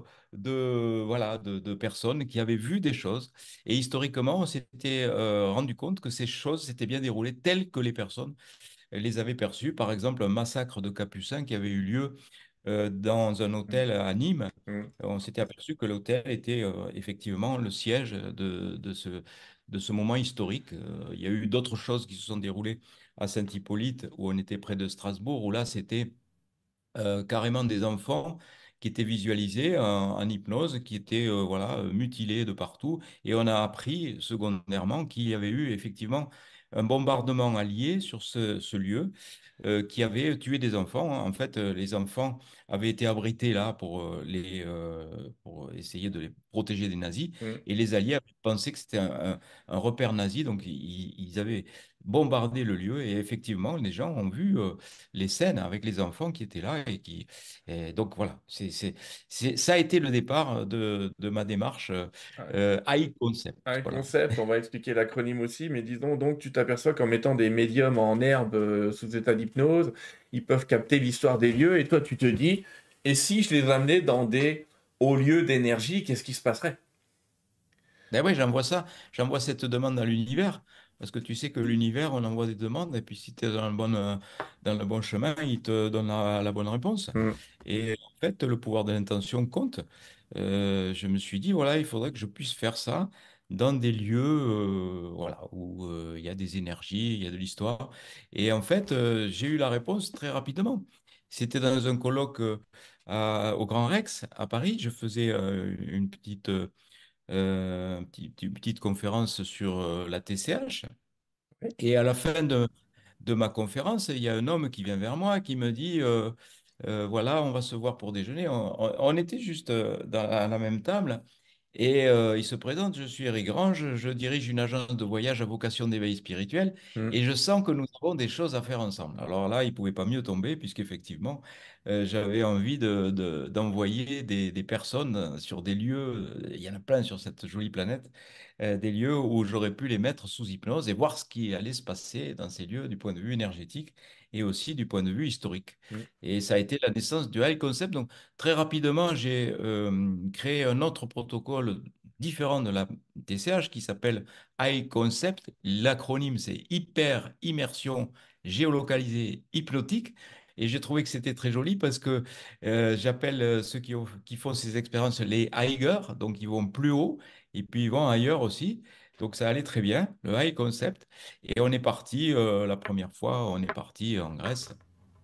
B: voilà, de personnes qui avaient vu des choses. Et historiquement, on s'était rendu compte que ces choses s'étaient bien déroulées telles que les personnes les avaient perçues. Par exemple, un massacre de Capucins qui avait eu lieu dans un
A: Mm,
B: hôtel à Nîmes.
A: mm,
B: On s'était aperçu que l'hôtel était effectivement le siège de ce moment historique. Il y a eu d'autres choses qui se sont déroulées à Saint-Hippolyte, où on était près de Strasbourg, où là, c'était carrément des enfants qui étaient visualisés en hypnose, qui étaient voilà, mutilés de partout. Et on a appris secondairement qu'il y avait eu effectivement un bombardement allié sur ce lieu qui avait tué des enfants. En fait, les enfants avaient été abrités là pour essayer de les protéger des nazis.
A: mm.
B: Et les Alliés avaient pensé que c'était un repère nazi. Donc, ils avaient bombardé le lieu. Et effectivement, les gens ont vu les scènes avec les enfants qui étaient là. Et donc, voilà. Ça a été le départ de ma démarche High Concept.
A: Un
B: Voilà.
A: concept, on va expliquer l'acronyme aussi, mais disons donc tu t'aperçois qu'en mettant des médiums en herbe sous état d'hypnose, ils peuvent capter l'histoire des lieux et toi tu te dis, et si je les amenais dans des hauts lieux d'énergie, qu'est-ce qui se passerait?
B: Ben oui, j'envoie cette demande à l'univers, parce que tu sais que l'univers, on envoie des demandes, et puis si tu es dans le bon chemin, il te donne la bonne réponse.
A: Hmm,
B: Et en fait, le pouvoir de l'intention compte. Je me suis dit, voilà, il faudrait que je puisse faire ça dans des lieux voilà, où il y a des énergies, il y a de l'histoire. Et en fait, j'ai eu la réponse très rapidement. C'était dans un colloque au Grand Rex, à Paris. Je faisais une petite conférence sur la TCH.
A: oui.
B: Et à la fin de ma conférence, il y a un homme qui vient vers moi qui me dit, voilà, on va se voir pour déjeuner. On était juste à la même table. Et il se présente, je suis Eric Grange, je dirige une agence de voyage à vocation d'éveil spirituel
A: Hmm.
B: et je sens que nous avons des choses à faire ensemble. Alors là, il ne pouvait pas mieux tomber puisqu'effectivement, j'avais envie d'envoyer des personnes sur des lieux, il y en a plein sur cette jolie planète, des lieux où j'aurais pu les mettre sous hypnose et voir ce qui allait se passer dans ces lieux du point de vue énergétique et aussi du point de vue historique.
A: Hmm.
B: Et ça a été la naissance du High Concept. Donc, très rapidement, j'ai créé un autre protocole différent de la TCH qui s'appelle High Concept. L'acronyme, c'est Hyper Immersion Géolocalisée Hypnotique. Et j'ai trouvé que c'était très joli parce que j'appelle ceux qui font ces expériences les higher, donc ils vont plus haut et puis ils vont ailleurs aussi. Donc ça allait très bien, le High Concept. Et on est parti, la première fois, on est parti en Grèce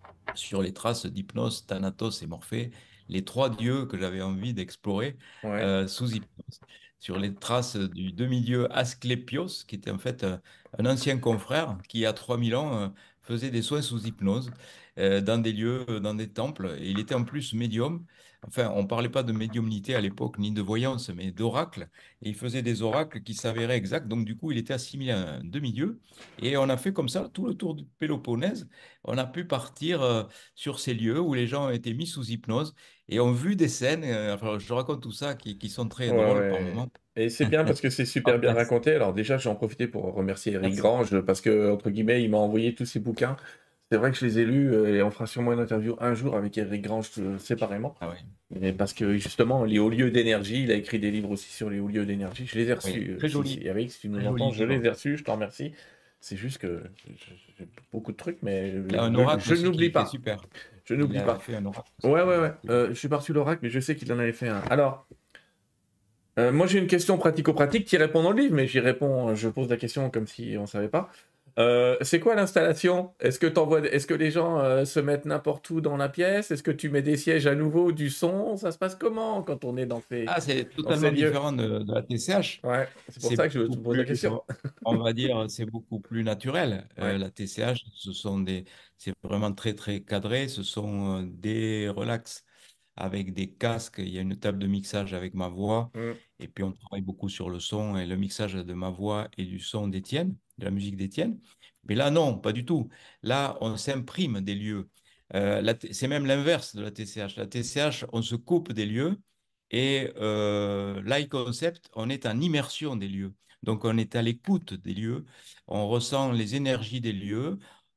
B: sur les traces d'Hypnos, Thanatos et Morphée, les trois dieux que j'avais envie d'explorer
A: Ouais.
B: sous Hypnos. Sur les traces du demi-dieu Asclépios, qui était en fait un ancien confrère qui, il y a 3000 ans, faisait des soins sous hypnose dans des lieux, dans des temples. Et il était en plus médium. Enfin, on ne parlait pas de médiumnité à l'époque, ni de voyance, mais d'oracle. Et il faisait des oracles qui s'avéraient exacts. Donc, du coup, il était assimilé à un demi-dieu. Et on a fait comme ça tout le tour du Péloponnèse. On a pu partir sur ces lieux où les gens ont été mis sous hypnose et ont vu des scènes. Enfin, je raconte tout ça qui sont très
A: Ouais,
B: drôles par
A: ouais.
B: moments.
A: Et c'est bien parce que c'est super
B: Ah,
A: bien
B: merci.
A: raconté. Alors déjà, j'en profiter pour remercier Eric
B: Merci.
A: Grange parce que, entre guillemets, il m'a envoyé tous ses bouquins. C'est vrai que je les ai lus et on fera sûrement une interview un jour avec Eric Grange séparément.
B: Ah oui,
A: Mais parce que justement, les hauts lieux d'énergie, il a écrit des livres aussi sur les hauts lieux d'énergie. Je les ai
B: oui,
A: reçus.
B: très
A: Si,
B: joli,
A: Eric, si tu
B: très
A: nous entends,
B: joli
A: je les
B: livre.
A: ai reçus. Je t'en remercie. C'est juste que j'ai beaucoup de trucs, mais
B: Il a un oracle
A: je
B: aussi
A: n'oublie
B: qui est
A: pas.
B: super.
A: Je
B: Il
A: n'oublie
B: a
A: pas.
B: fait un oracle aussi
A: Ouais,
B: qui
A: ouais,
B: est
A: ouais.
B: qui est bien.
A: Je suis pas reçu l'oracle, mais je sais qu'il en avait fait un. Alors, Moi, j'ai une question pratico-pratique qui répond dans le livre, mais j'y réponds, je pose la question comme si on savait pas. C'est quoi l'installation? Est-ce que les gens se mettent n'importe où dans la pièce? Est-ce que tu mets des sièges à nouveau, du son? Ça se passe comment quand on est
B: Ah, c'est
A: dans ces
B: totalement
A: lieux?
B: différent de la TCH.
A: Ouais, c'est pour
B: C'est
A: ça que je te
B: beaucoup
A: pose la
B: plus,
A: question.
B: on va dire, c'est beaucoup plus naturel.
A: Ouais.
B: La TCH, c'est vraiment très, très cadré. Ce sont des relax avec des casques. Il y a une table de mixage avec ma voix.
A: Mm,
B: Et puis, on travaille beaucoup sur le son et le mixage de ma voix et du son d'Étienne, de la musique d'Étienne. Mais là, non, pas du tout. Là, on s'imprime des lieux. C'est même l'inverse de la TCH. La TCH, on se coupe des lieux. Et l'iConcept, on est en immersion des lieux. Donc, on est à l'écoute des lieux, on ressent les énergies des lieux.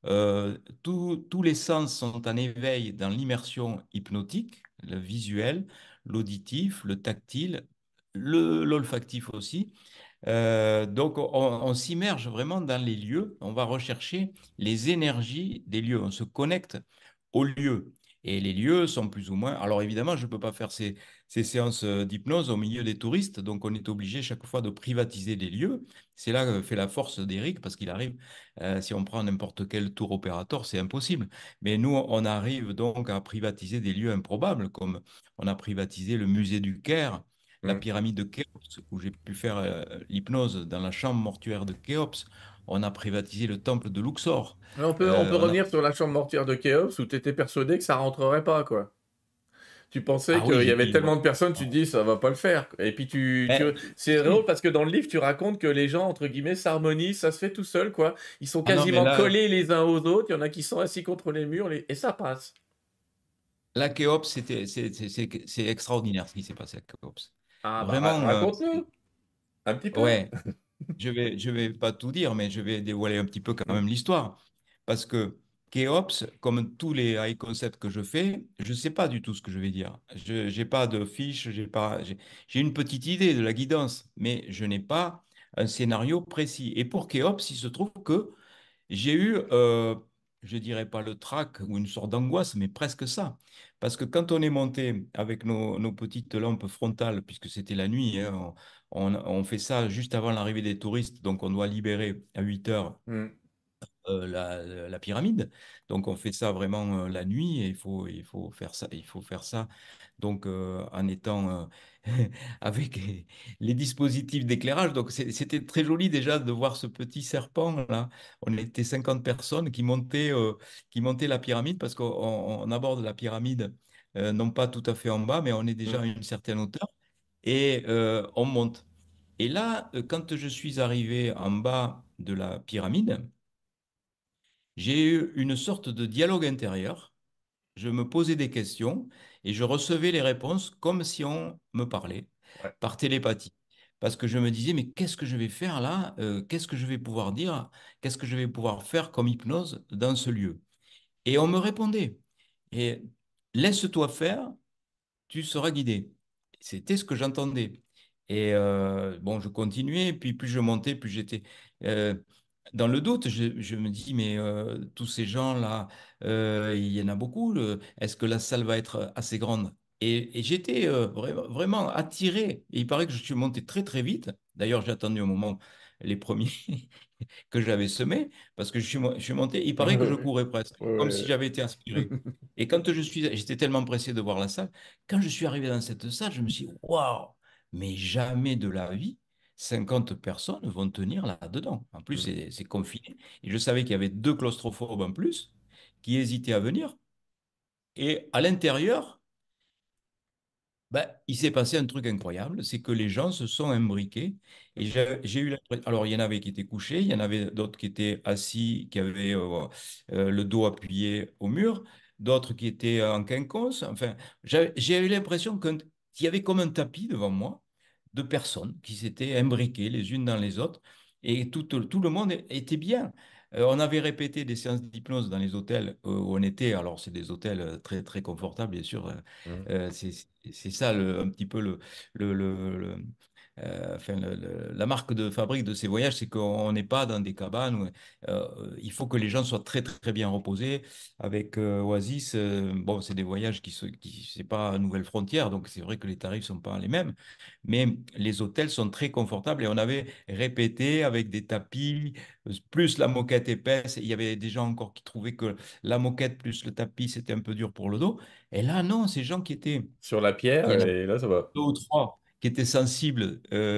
B: Tous les sens sont en éveil dans l'immersion hypnotique, le visuel, l'auditif, le tactile, l'olfactif aussi. Donc, on s'immerge vraiment dans les lieux, on va rechercher les énergies des lieux, on se connecte aux lieux. Et les lieux sont plus ou moins... Alors évidemment, je ne peux pas faire ces séances d'hypnose au milieu des touristes, donc on est obligé chaque fois de privatiser les lieux. C'est là que fait la force d'Eric, parce qu'il arrive, si on prend n'importe quel tour opérateur, c'est impossible. Mais nous, on arrive donc à privatiser des lieux improbables, comme on a privatisé le musée du Caire, la
A: mm.
B: pyramide de Khéops, où j'ai pu faire l'hypnose dans la chambre mortuaire de Khéops. On a privatisé le temple de Luxor.
A: Alors, on peut
B: On a...
A: revenir sur la chambre mortuaire de Khéops où tu étais persuadé que ça rentrerait pas, quoi. Tu pensais
B: Ah oui,
A: qu'il y
B: j'ai
A: avait
B: dit...
A: tellement de personnes, tu te dis ça va pas le faire. Et puis
B: Ben,
A: c'est drôle
B: si.
A: parce que dans le livre tu racontes que les gens entre guillemets s'harmonisent, ça se fait tout seul quoi. Ils sont
B: Ah non, mais
A: quasiment collés les uns aux autres. Il y en a qui sont assis contre les murs et ça passe.
B: la Khéops, c'est extraordinaire ce qui s'est passé à Khéops.
A: Ah bah
B: Vraiment,
A: raconte-nous un petit peu.
B: ouais. Je vais pas tout dire, mais je vais dévoiler un petit peu quand
A: Mm,
B: même l'histoire. Parce que Keops, comme tous les high concepts que je fais, je sais pas du tout ce que je vais dire. Je n'ai pas de fiche, j'ai une petite idée de la guidance, mais je n'ai pas un scénario précis. Et pour Keops, il se trouve que j'ai eu, je dirais pas le trac ou une sorte d'angoisse, mais presque ça. Parce que quand on est monté avec nos petites lampes frontales, puisque c'était la nuit, hein, on fait ça juste avant l'arrivée des touristes, donc on doit libérer à 8 heures
A: mm.
B: la pyramide. Donc on fait ça vraiment la nuit et il faut faire ça donc en étant avec les dispositifs d'éclairage. Donc c'était très joli déjà de voir ce petit serpent là. On était 50 personnes qui montaient la pyramide parce qu'on aborde la pyramide non pas tout à fait en bas, mais on est déjà
A: Mm.
B: à une certaine hauteur et on monte. Et là, quand je suis arrivé en bas de la pyramide, j'ai eu une sorte de dialogue intérieur. Je me posais des questions et je recevais les réponses comme si on me parlait
A: Ouais.
B: par télépathie. Parce que je me disais, mais qu'est-ce que je vais faire là? Qu'est-ce que je vais pouvoir dire? Qu'est-ce que je vais pouvoir faire comme hypnose dans ce lieu? Et on me répondait. Et laisse-toi faire, tu seras guidé. C'était ce que j'entendais. Et bon, je continuais, puis plus je montais, plus j'étais euh, dans le doute. Je me dis, mais tous ces gens-là, il y en a beaucoup. Est-ce que la salle va être assez grande? Et j'étais vraiment attiré. Et il paraît que je suis monté très, très vite. D'ailleurs, j'ai attendu un moment les premiers que j'avais semés, parce que je suis monté. Il paraît que je
A: Ouais,
B: courais presque, comme si
A: ouais,
B: j'avais été
A: ouais.
B: aspiré. Et quand j'étais tellement pressé de voir la salle, quand je suis arrivé dans cette salle, je me suis dit, waouh, mais jamais de la vie, 50 personnes vont tenir là-dedans. En plus,
A: Mm.
B: c'est confiné. Et je savais qu'il y avait deux claustrophobes en plus qui hésitaient à venir. Et à l'intérieur, ben, il s'est passé un truc incroyable, c'est que les gens se sont imbriqués et j'ai eu l'impression, alors il y en avait qui étaient couchés, il y en avait d'autres qui étaient assis, qui avaient le dos appuyé au mur, d'autres qui étaient en quinconce, enfin, j'ai eu l'impression qu'il y avait comme un tapis devant moi de personnes qui s'étaient imbriquées les unes dans les autres et tout le monde était bien. On avait répété des séances d'hypnose dans les hôtels où on était, alors c'est des hôtels très, très confortables, bien sûr,
A: Mm.
B: c'est ça un petit peu le- enfin, la marque de fabrique de ces voyages, c'est qu'on n'est pas dans des cabanes. Il faut que les gens soient très, très bien reposés. Avec Oasis, bon, c'est des voyages c'est pas Nouvelle Frontière, donc c'est vrai que les tarifs sont pas les mêmes, mais les hôtels sont très confortables et on avait répété avec des tapis, plus la moquette épaisse. Il y avait des gens encore qui trouvaient que la moquette plus le tapis, c'était un peu dur pour le dos. Et là, non, ces gens qui étaient,
A: Sur la pierre,
B: il y en a
A: et là, ça va.
B: 2 ou 3 qui étaient sensibles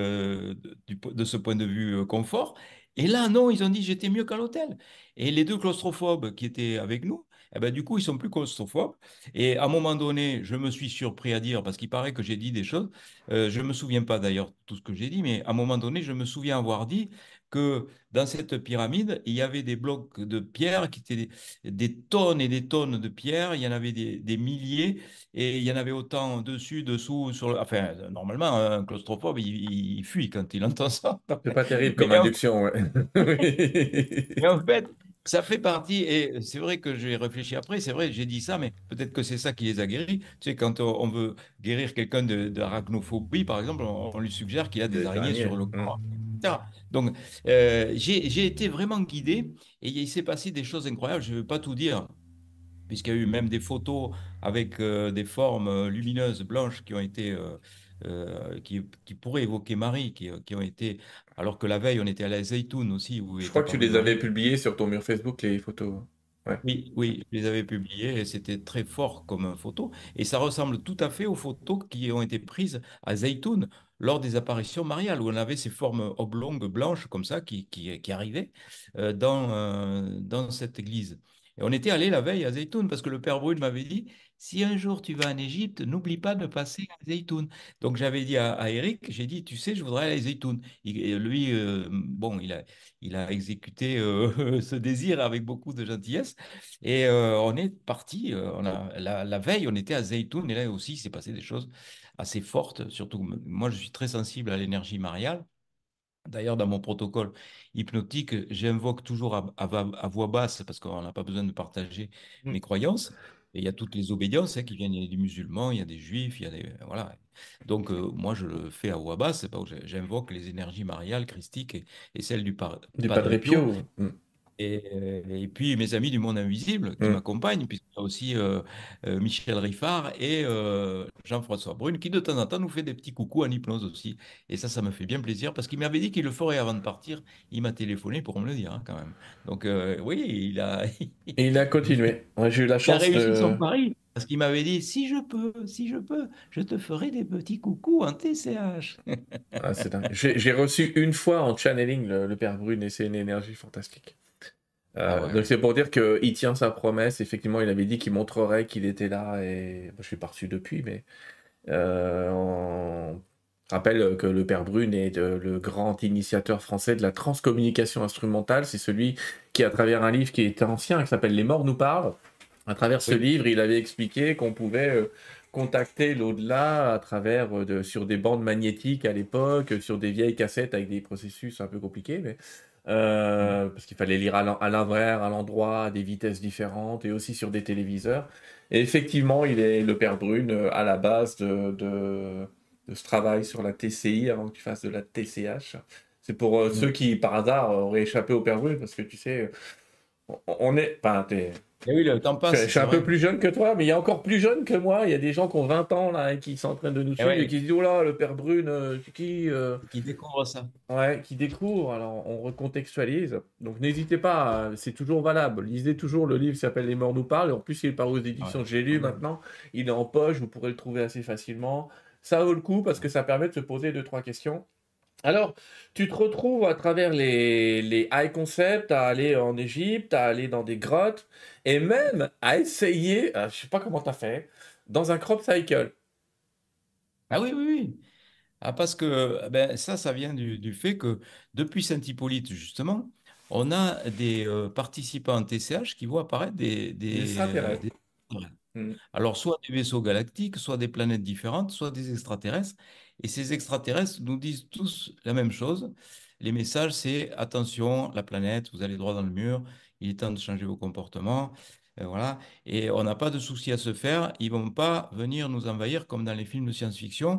B: de ce point de vue confort. Et là, non, ils ont dit j'étais mieux qu'à l'hôtel. Et les deux claustrophobes qui étaient avec nous, eh ben, du coup, ils sont plus claustrophobes. Et à un moment donné, je me suis surpris à dire, parce qu'il paraît que j'ai dit des choses, je ne me souviens pas d'ailleurs tout ce que j'ai dit, mais à un moment donné, je me souviens avoir dit que dans cette pyramide, il y avait des blocs de pierre qui étaient des tonnes et des tonnes de pierre, il y en avait des milliers. Et il y en avait autant dessus, dessous, enfin, normalement, un claustrophobe, il fuit quand il entend ça.
A: C'est pas terrible
B: Mais
A: comme induction, ouais.
B: mais
A: Oui.
B: en fait, ça fait partie, et c'est vrai que j'ai réfléchi après, c'est vrai, j'ai dit ça, mais peut-être que c'est ça qui les a guéris. Tu sais, quand on veut guérir quelqu'un d'arachnophobie, par exemple, on lui suggère qu'il a des
A: Des
B: araignées sur
A: araignées.
B: le
A: Hmm.
B: corps, etc. Donc, j'ai été vraiment guidé, et il s'est passé des choses incroyables, je ne vais pas tout dire, puisqu'il y a eu même des photos avec des formes lumineuses blanches qui ont été, qui pourraient évoquer Marie, qui ont été, alors que la veille, on était à la Zeytoun aussi, où
A: Je
B: est
A: crois que tu
B: apparue
A: les avais
B: Marie.
A: publiées sur ton mur Facebook, les photos. Ouais.
B: Oui, oui, je les avais publiées et c'était très fort comme photo. Et ça ressemble tout à fait aux photos qui ont été prises à Zeytoun lors des apparitions mariales, où on avait ces formes oblongues blanches comme ça qui arrivaient dans cette église. Et on était allé la veille à Zeytoun parce que le père Brune m'avait dit, si un jour tu vas en Égypte, n'oublie pas de passer à Zeytoun. Donc j'avais dit à Eric, j'ai dit, tu sais, je voudrais aller à Zeytoun. Et lui, bon, il a exécuté ce désir avec beaucoup de gentillesse. Et on est parti, la veille, on était à Zeytoun, et là aussi, il s'est passé des choses assez fortes. Surtout, moi, je suis très sensible à l'énergie mariale. D'ailleurs, dans mon protocole hypnotique, j'invoque toujours à voix basse, parce qu'on n'a pas besoin de partager
A: Hmm.
B: mes croyances. Et il y a toutes les obédiences qui viennent, il y a des musulmans, il y a des juifs, il y a des... Voilà. Donc, moi, je le fais à voix basse, c'est pas où j'invoque les énergies mariales, christiques et celles du
A: Du
B: Padre
A: Padre
B: Pio.
A: Pio. Hmm.
B: Et puis mes amis du monde invisible qui
A: Hmm.
B: m'accompagnent, puisqu'il y a aussi Michel Riffard et Jean-François Brune qui de temps en temps nous fait des petits coucous en hypnose aussi. Et ça me fait bien plaisir parce qu'il m'avait dit qu'il le ferait avant de partir. Il m'a téléphoné pour me le dire hein, quand même. Donc oui,
A: Et il a continué. Ouais, j'ai eu la
B: il a
A: chance
B: réussi
A: de.
B: son pari. Parce qu'il m'avait dit, si je peux, je te ferai des petits coucous en TCH.
A: Ah, c'est dingue. J'ai reçu une fois en channeling le Père Brune et c'est une énergie fantastique.
B: Ah ouais,
A: Donc
B: ouais.
A: c'est pour dire qu'il tient sa promesse. Effectivement, il avait dit qu'il montrerait qu'il était là et je suis pas reçu depuis, mais on rappelle que le Père Brune est le grand initiateur français de la transcommunication instrumentale. C'est celui qui, à travers un livre qui est ancien, qui s'appelle Les morts nous parlent, à travers ce
B: Oui.
A: livre, il avait expliqué qu'on pouvait contacter l'au-delà à travers sur des bandes magnétiques à l'époque, sur des vieilles cassettes avec des processus un peu compliqués, mais parce qu'il fallait lire à l'envers, à l'endroit, à des vitesses différentes, et aussi sur des téléviseurs. Et effectivement, il est le Père Brune à la base de ce travail sur la TCI avant que tu fasses de la TCH. C'est pour ceux qui, par hasard, auraient échappé au Père Brune, parce que tu sais, on est. Enfin,
B: Et oui, le temps
A: je
B: passe,
A: suis
B: c'est
A: un peu
B: vrai.
A: plus jeune que toi, mais il y a encore plus jeune que moi. Il y a des gens qui ont 20 ans là et qui sont en train de nous
B: Et
A: suivre et
B: ouais,
A: qui se disent: Oh là, le Père Brune, c'est qui
B: qui découvre ça.
A: Ouais, qui découvrent. Alors, on recontextualise. Donc, n'hésitez pas, c'est toujours valable. Lisez toujours le livre qui s'appelle Les morts nous parlent. Et en plus, il est paru aux
B: Ouais,
A: éditions J'ai lu
B: formidable.
A: maintenant. Il est en poche, vous pourrez le trouver assez facilement. Ça vaut le coup parce que ça permet de se poser deux, trois questions. Alors, tu te retrouves à travers les high concepts à aller en Égypte, à aller dans des grottes et même à essayer, je sais pas comment tu as fait, dans un crop cycle.
B: Ah oui, oui, oui. Ah, parce que ben, ça vient du fait que depuis Saint-Hippolyte, justement, on a des participants TCH qui voient apparaître
A: Des extraterrestres.
B: des...
A: Hmm.
B: Alors, soit des vaisseaux galactiques, soit des planètes différentes, soit des extraterrestres. Et ces extraterrestres nous disent tous la même chose. Les messages, c'est attention, la planète, vous allez droit dans le mur, il est temps de changer vos comportements. Voilà. Et on n'a pas de souci à se faire. Ils vont pas venir nous envahir comme dans les films de science-fiction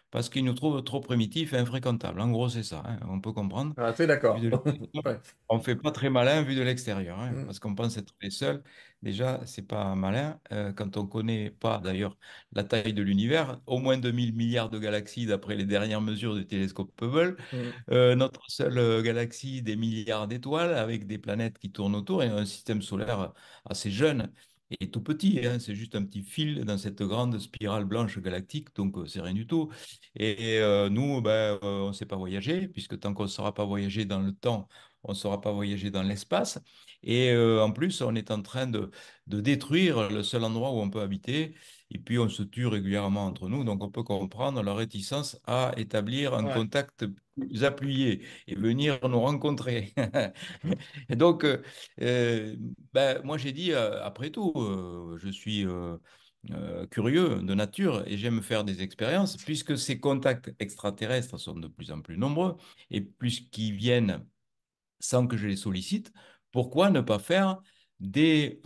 B: parce qu'ils nous trouvent trop primitifs et infréquentables. En gros, c'est ça, hein, on peut comprendre.
A: Ah, c'est
B: Vu
A: d'accord.
B: de l'extérieur,
A: Ouais.
B: on ne fait pas très malin vu de l'extérieur, hein,
A: Mm,
B: parce qu'on pense être les seuls. Déjà, c'est pas malin. Quand on ne connaît pas, d'ailleurs, la taille de l'univers, au moins 2000 milliards de galaxies d'après les dernières mesures du télescope Hubble.
A: mm,
B: Notre seule galaxie, des milliards d'étoiles avec des planètes qui tournent autour et un système solaire assez jeune et tout petit, hein. C'est juste un petit fil dans cette grande spirale blanche galactique, donc c'est rien du tout. Et nous, ben, on ne sait pas voyager, puisque tant qu'on ne saura pas voyager dans le temps, on ne saura pas voyager dans l'espace. Et en plus, on est en train de détruire le seul endroit où on peut habiter. Et puis, on se tue régulièrement entre nous, donc on peut comprendre leur réticence à établir un
A: ouais.
B: contact plus appuyé et venir nous rencontrer. Et donc, ben, moi, j'ai dit, après tout, je suis curieux de nature et j'aime faire des expériences, puisque ces contacts extraterrestres sont de plus en plus nombreux et puisqu'ils viennent sans que je les sollicite, pourquoi ne pas faire des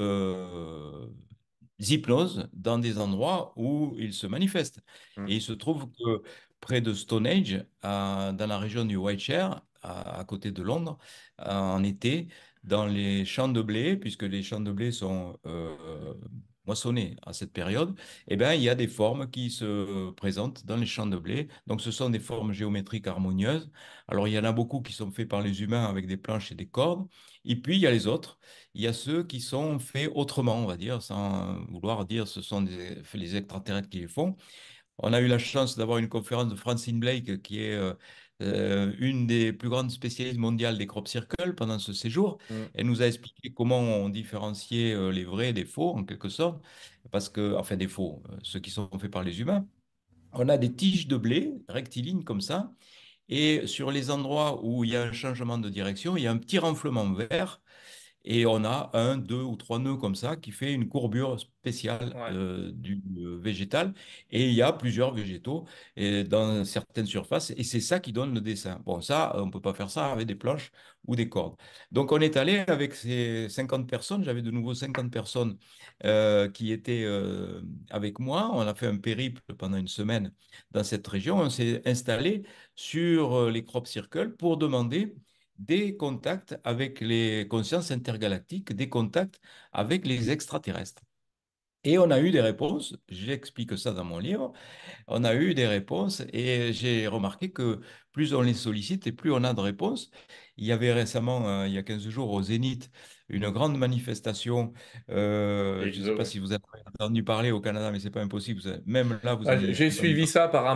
B: hypnoses dans des endroits où ils se manifestent?
A: Mm,
B: Et il se trouve que près de Stonehenge, dans la région du Wiltshire, à côté de Londres, en été, dans les champs de blé, puisque les champs de blé sont moissonnés à cette période, eh bien, il y a des formes qui se présentent dans les champs de blé. Donc, ce sont des formes géométriques harmonieuses. Alors, il y en a beaucoup qui sont faits par les humains avec des planches et des cordes. Et puis, il y a les autres. Il y a ceux qui sont faits autrement, on va dire, sans vouloir dire ce sont les extraterrestres qui les font. On a eu la chance d'avoir une conférence de Francine Blake, qui est une des plus grandes spécialistes mondiales des crop circles pendant ce séjour.
A: mm.
B: Elle nous a expliqué comment on différenciait les vrais des faux, en quelque sorte, parce que, enfin des faux, ceux qui sont faits par les humains. On a des tiges de blé rectilignes comme ça, et sur les endroits où il y a un changement de direction, il y a un petit renflement vert et on a un, deux ou trois nœuds comme ça qui fait une courbure spéciale
A: Ouais.
B: du végétal. Et il y a plusieurs végétaux dans certaines surfaces. Et c'est ça qui donne le dessin. Bon, ça, on ne peut pas faire ça avec des planches ou des cordes. Donc, on est allé avec ces 50 personnes. J'avais de nouveau 50 personnes qui étaient avec moi. On a fait un périple pendant une semaine dans cette région. On s'est installé sur les crop circles pour demander des contacts avec les consciences intergalactiques, des contacts avec les extraterrestres. Et on a eu des réponses, j'explique ça dans mon livre, on a eu des réponses et j'ai remarqué que plus on les sollicite et plus on a de réponses. Il y avait récemment, il y a 15 jours, au Zénith, une grande manifestation. Je ne sais
A: Exo,
B: pas
A: ouais.
B: si vous avez entendu parler au Canada, mais c'est pas impossible. Même là, vous
A: Ah,
B: allez
A: j'ai
B: entendre
A: suivi
B: parler.
A: ça par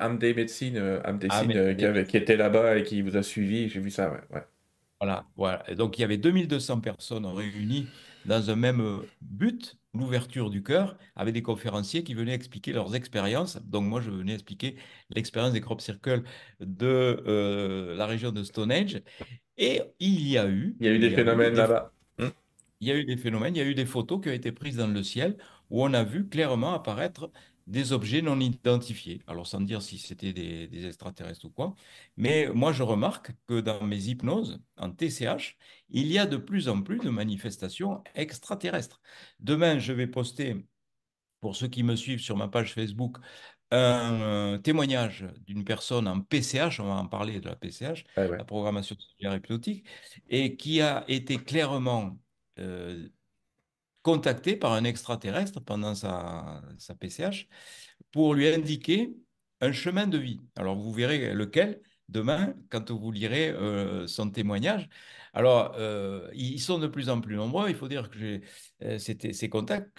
B: Ah, mais
A: Qui était là-bas et qui vous a suivi. J'ai vu ça, ouais. Ouais.
B: voilà, voilà. Et donc, il y avait 2200 personnes réunies dans un même but, l'ouverture du cœur, avec des conférenciers qui venaient expliquer leurs expériences. Donc, moi, je venais expliquer l'expérience des crop circles de la région de Stonehenge. Et
A: Il y a eu des phénomènes là-bas. Hmm.
B: il y a eu des phénomènes, il y a eu des photos qui ont été prises dans le ciel où on a vu clairement apparaître des objets non identifiés. Alors, sans dire si c'était des extraterrestres ou quoi, mais moi, je remarque que dans mes hypnoses, en TCH, il y a de plus en plus de manifestations extraterrestres. Demain, je vais poster, pour ceux qui me suivent sur ma page Facebook, un témoignage d'une personne en PCH, on va en parler de la PCH,
A: Ouais, ouais.
B: la programmation cellulaire hypnotique, et qui a été clairement euh, contacté par un extraterrestre pendant sa PCH pour lui indiquer un chemin de vie. Alors, vous verrez lequel demain quand vous lirez son témoignage. Alors, ils sont de plus en plus nombreux. Il faut dire que c'était ces contacts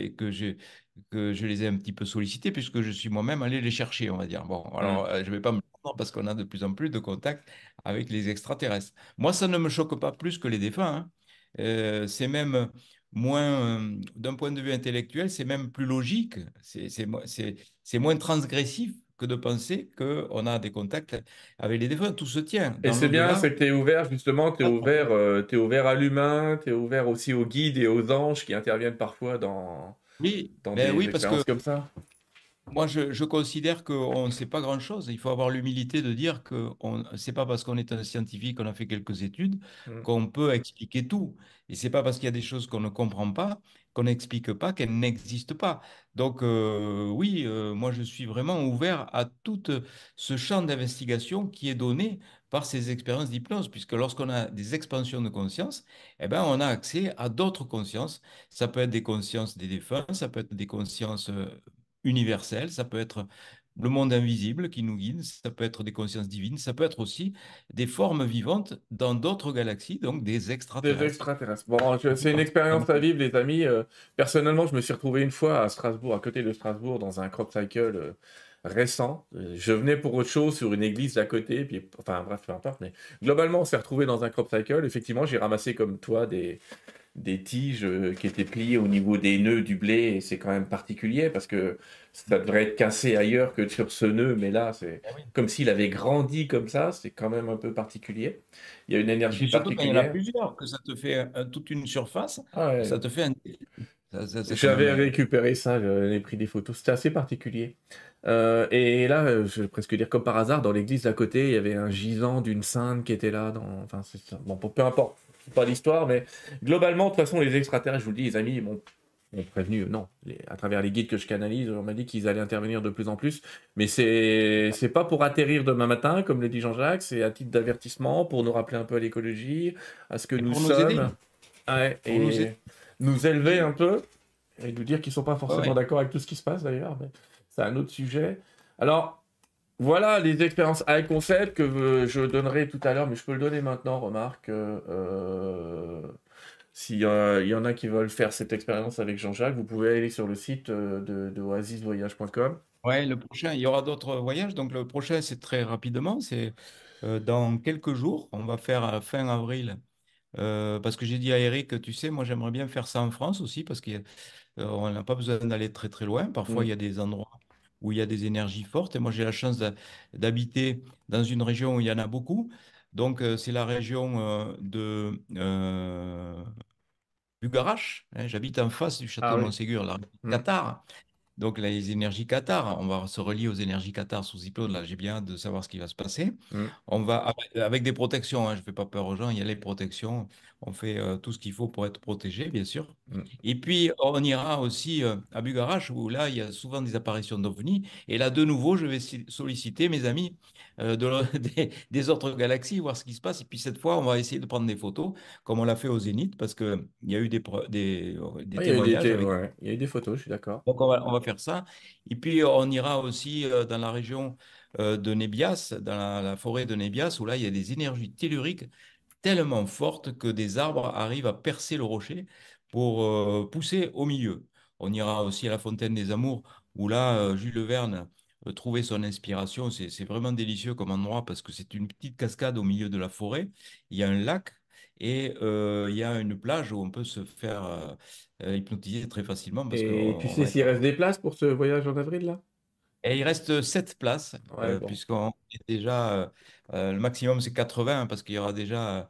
B: que je les ai un petit peu sollicités puisque je suis moi-même allé les chercher, on va dire. Bon,
A: Hmm.
B: alors, je ne vais pas me prendre parce qu'on a de plus en plus de contacts avec les extraterrestres. Moi, ça ne me choque pas plus que les défunts, hein. C'est même moins, d'un point de vue intellectuel, c'est même plus logique. C'est moins transgressif que de penser qu'on a des contacts avec les défunts. Tout se tient
A: Et
B: dans
A: c'est bien,
B: l'au-delà.
A: c'est que tu es ouvert, justement, t'es ouvert à l'humain, tu es ouvert aussi aux guides et aux anges qui interviennent parfois
B: Oui,
A: dans
B: ben
A: des
B: oui, parce
A: expériences
B: que
A: comme ça.
B: Moi, je considère qu'on ne sait pas grand-chose. Il faut avoir l'humilité de dire que c'est pas parce qu'on est un scientifique, qu'on a fait quelques études,
A: Mm.
B: qu'on peut expliquer tout. Et c'est pas parce qu'il y a des choses qu'on ne comprend pas, qu'on n'explique pas, qu'elles n'existent pas. Donc, oui, moi, je suis vraiment ouvert à tout ce champ d'investigation qui est donné par ces expériences d'hypnose, puisque lorsqu'on a des expansions de conscience, eh ben, on a accès à d'autres consciences. Ça peut être des consciences des défunts, ça peut être des consciences universel, ça peut être le monde invisible qui nous guide, ça peut être des consciences divines, ça peut être aussi des formes vivantes dans d'autres galaxies, donc des
A: Des
B: extraterrestres.
A: extraterrestres. Bon, c'est une expérience à vivre, les amis. Personnellement, je me suis retrouvé une fois à Strasbourg, à côté de Strasbourg, dans un crop cycle récent. Je venais pour autre chose sur une église d'à côté, puis, enfin bref, peu importe. Mais globalement, on s'est retrouvé dans un crop cycle. Effectivement, j'ai ramassé comme toi des tiges qui étaient pliées au niveau des nœuds du blé, et c'est quand même particulier parce que ça devrait être cassé ailleurs que sur ce nœud, mais là, c'est
B: Eh oui.
A: comme s'il avait grandi comme ça, c'est quand même un peu particulier. Il y a une
B: Et
A: énergie
B: puis surtout quand il y en a
A: particulière.
B: plusieurs, que ça te fait toute une surface,
A: Ah
B: ça
A: ouais.
B: te fait un... c'est quand
A: J'avais
B: même...
A: récupéré ça, j'avais pris des photos, c'était assez particulier. Et là, je vais presque dire comme par hasard, dans l'église d'à côté, il y avait un gisant d'une sainte qui était là. Enfin, c'est ça. Bon, peu importe, c'est pas l'histoire, mais globalement, de toute façon, les extraterrestres, je vous le dis, les amis, m'ont prévenu, non, à travers les guides que je canalise, on m'a dit qu'ils allaient intervenir de plus en plus. Mais c'est pas pour atterrir demain matin, comme le dit Jean-Jacques, c'est à titre d'avertissement, pour nous rappeler un peu à l'écologie, à ce que
B: Et
A: nous
B: pour nous
A: sommes,
B: aider,
A: ouais,
B: pour nous aider.
A: et nous élever un peu et nous dire qu'ils sont pas
B: Ouais,
A: forcément
B: ouais.
A: d'accord avec tout ce qui se passe d'ailleurs, mais c'est un autre sujet. Alors, voilà les expériences high concept que je donnerai tout à l'heure, mais je peux le donner maintenant, remarque. S'il y en a qui veulent faire cette expérience avec Jean-Jacques, vous pouvez aller sur le site de oasisvoyage.com.
B: Ouais, le prochain, il y aura d'autres voyages. Donc le prochain, c'est très rapidement, c'est dans quelques jours. On va faire fin avril. Parce que j'ai dit à Eric, tu sais, moi j'aimerais bien faire ça en France aussi, parce qu'on n'a pas besoin d'aller très très loin. Parfois, il y
A: Mm,
B: a des endroits où il y a des énergies fortes. Et moi, j'ai la chance d'habiter dans une région où il y en a beaucoup. Donc, c'est la région de Bugarache, hein. J'habite en face du château
A: ah
B: de
A: oui.
B: Montségur, là,
A: Mm,
B: Qatar. Donc, les énergies Qatar, on va se relier aux énergies Qatar sous hypnose. Là, j'ai bien hâte de savoir ce qui va se passer.
A: mm,
B: On va, avec des protections, hein, je ne fais pas peur aux gens, il y a les protections. On fait tout ce qu'il faut pour être protégé, bien sûr.
A: mm.
B: Et puis, on ira aussi à Bugarache, où là, il y a souvent des apparitions d'ovnis. Et là, de nouveau, je vais solliciter mes amis des autres galaxies, voir ce qui se passe. Et puis, cette fois, on va essayer de prendre des photos, comme on l'a fait au Zénith, parce qu'il y a eu des
A: Ouais, il y a eu
B: témoignages avec.
A: ouais, il y a eu des photos, je suis d'accord.
B: Donc, on va faire ça. Et puis, on ira aussi dans la région de Nébias, dans la forêt de Nébias, où là, il y a des énergies telluriques tellement fortes que des arbres arrivent à percer le rocher pour pousser au milieu. On ira aussi à la Fontaine des Amours, où là, Jules Verne trouvait son inspiration. C'est vraiment délicieux comme endroit parce que c'est une petite cascade au milieu de la forêt. Il y a un lac et il y a une plage où on peut se faire hypnotiser très facilement parce qu'on
A: Et tu
B: on
A: sais
B: va
A: s'il
B: être...
A: reste des places pour ce voyage en avril là?
B: Et il reste 7 places,
A: Ouais, bon.
B: puisqu'on est déjà, le maximum c'est 80, hein, parce qu'il y aura déjà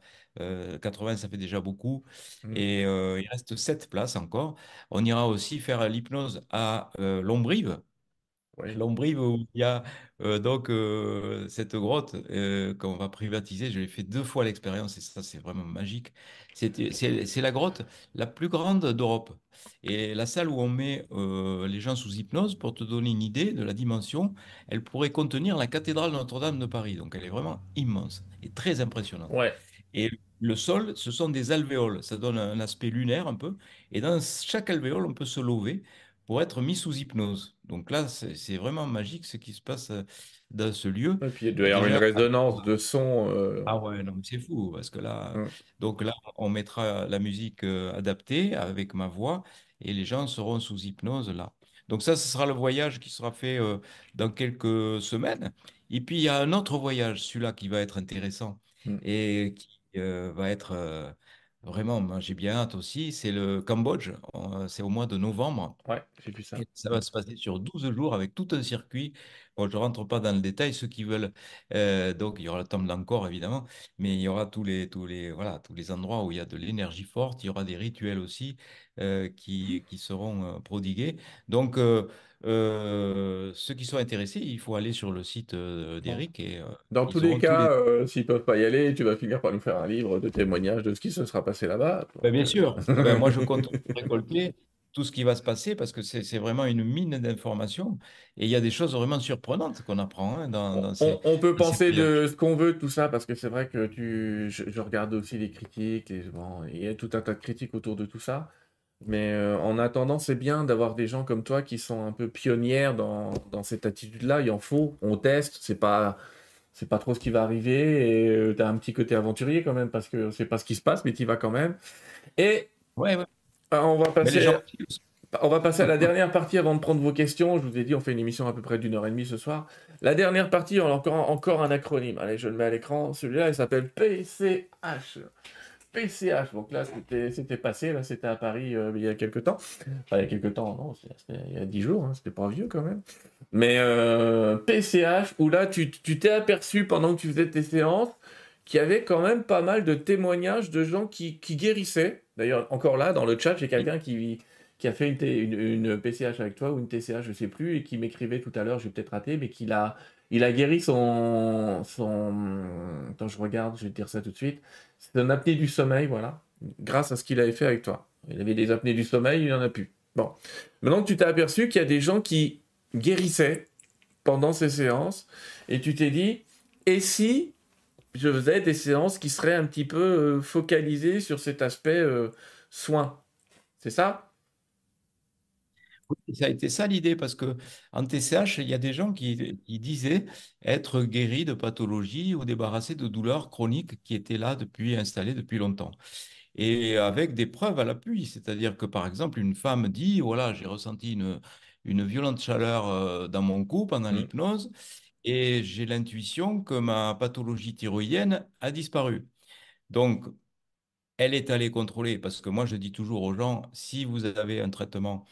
B: 80, ça fait déjà beaucoup.
A: Mm,
B: Et il reste 7 places encore. On ira aussi faire l'hypnose à Lombrive.
A: oui.
B: Lombrive où il y a donc cette grotte qu'on va privatiser. Je l'ai fait 2 fois l'expérience et ça, c'est vraiment magique. C'est la grotte la plus grande d'Europe. Et la salle où on met les gens sous hypnose, pour te donner une idée de la dimension, elle pourrait contenir la cathédrale Notre-Dame de Paris. Donc elle est vraiment immense et très impressionnante.
A: Ouais.
B: Et le sol, ce sont des alvéoles. Ça donne un aspect lunaire un peu. Et dans chaque alvéole, on peut se lever pour être mis sous hypnose. Donc là, c'est vraiment magique ce qui se passe dans ce lieu.
A: Et puis il doit y avoir une
B: Déjà,
A: résonance de son.
B: ah ouais, non, mais c'est fou parce que là,
A: Mm.
B: donc là, on mettra la musique adaptée avec ma voix et les gens seront sous hypnose là. Donc ça, ce sera le voyage qui sera fait dans quelques semaines. Et puis il y a un autre voyage, celui-là qui va être intéressant
A: Mm.
B: et qui va être vraiment, moi j'ai bien hâte aussi, c'est le Cambodge. C'est au mois de novembre.
A: Ouais, j'ai vu ça.
B: Et ça
A: Mm.
B: va se passer sur 12 jours avec tout un circuit. Bon, je ne rentre pas dans le détail, ceux qui veulent. Donc, il y aura le temple d'Angkor, évidemment, mais il y aura voilà, tous les endroits où il y a de l'énergie forte. Il y aura des rituels aussi qui seront prodigués. Donc, ceux qui sont intéressés, il faut aller sur le site
A: Bon.
B: d'Eric et
A: Dans tous
B: ils
A: les
B: auront tous
A: cas,
B: les...
A: s'ils peuvent pas y aller, tu vas finir par nous faire un livre de témoignages de ce qui se sera passé là-bas.
B: Ben,
A: Donc,
B: bien sûr. Ah ben, moi, je compte récolter tout ce qui va se passer parce que c'est vraiment une mine d'informations et il y a des choses vraiment surprenantes qu'on apprend hein,
A: on peut
B: dans ces
A: penser
B: voyages.
A: de ce qu'on veut, tout ça, parce que c'est vrai que je regarde aussi les critiques, bon, il y a tout un tas de critiques autour de tout ça. Mais en attendant, c'est bien d'avoir des gens comme toi qui sont un peu pionnières dans cette attitude-là. Il en faut, on teste, c'est pas trop ce qui va arriver. Et tu as un petit côté aventurier quand même, parce que c'est pas ce qui se passe, mais tu y vas quand même. Et
B: Ouais, ouais.
A: on va
B: Mais les gens
A: passer,
B: aussi.
A: on va passer à la dernière partie avant de prendre vos questions. Je vous ai dit, on fait une émission à peu près d'1 heure et demie ce soir. La dernière partie, on a encore un acronyme. Allez, je le mets à l'écran. Celui-là, il s'appelle PCH. PCH. Donc là, c'était passé. Là, c'était à Paris il y a quelques temps. Enfin, il y a quelques temps, non, c'était il y a 10 jours. Hein, c'était pas vieux quand même. Mais PCH, où là, tu t'es aperçu pendant que tu faisais tes séances qu'il y avait quand même pas mal de témoignages de gens qui guérissaient. D'ailleurs, encore là, dans le chat, j'ai quelqu'un qui a fait une PCH avec toi, ou une TCH, je sais plus, et qui m'écrivait tout à l'heure, j'ai peut-être raté, mais il a guéri Attends, je regarde, je vais te dire ça tout de suite. C'est un apnée du sommeil, voilà, grâce à ce qu'il avait fait avec toi. Il avait des apnées du sommeil, il en a plus. Bon. Maintenant que tu t'es aperçu qu'il y a des gens qui guérissaient pendant ces séances, et tu t'es dit, et si je faisais des séances qui seraient un petit peu focalisées sur cet aspect soin. C'est ça?
B: Ça a été ça l'idée, parce que en TCH, il y a des gens qui disaient être guéris de pathologies ou débarrassés de douleurs chroniques qui étaient là depuis, installées depuis longtemps. Et avec des preuves à l'appui, c'est-à-dire que par exemple, une femme dit, voilà, j'ai ressenti une violente chaleur dans mon cou pendant
A: Hmm.
B: l'hypnose et j'ai l'intuition que ma pathologie thyroïdienne a disparu. Donc, elle est allée contrôler, parce que moi je dis toujours aux gens, si vous avez un traitement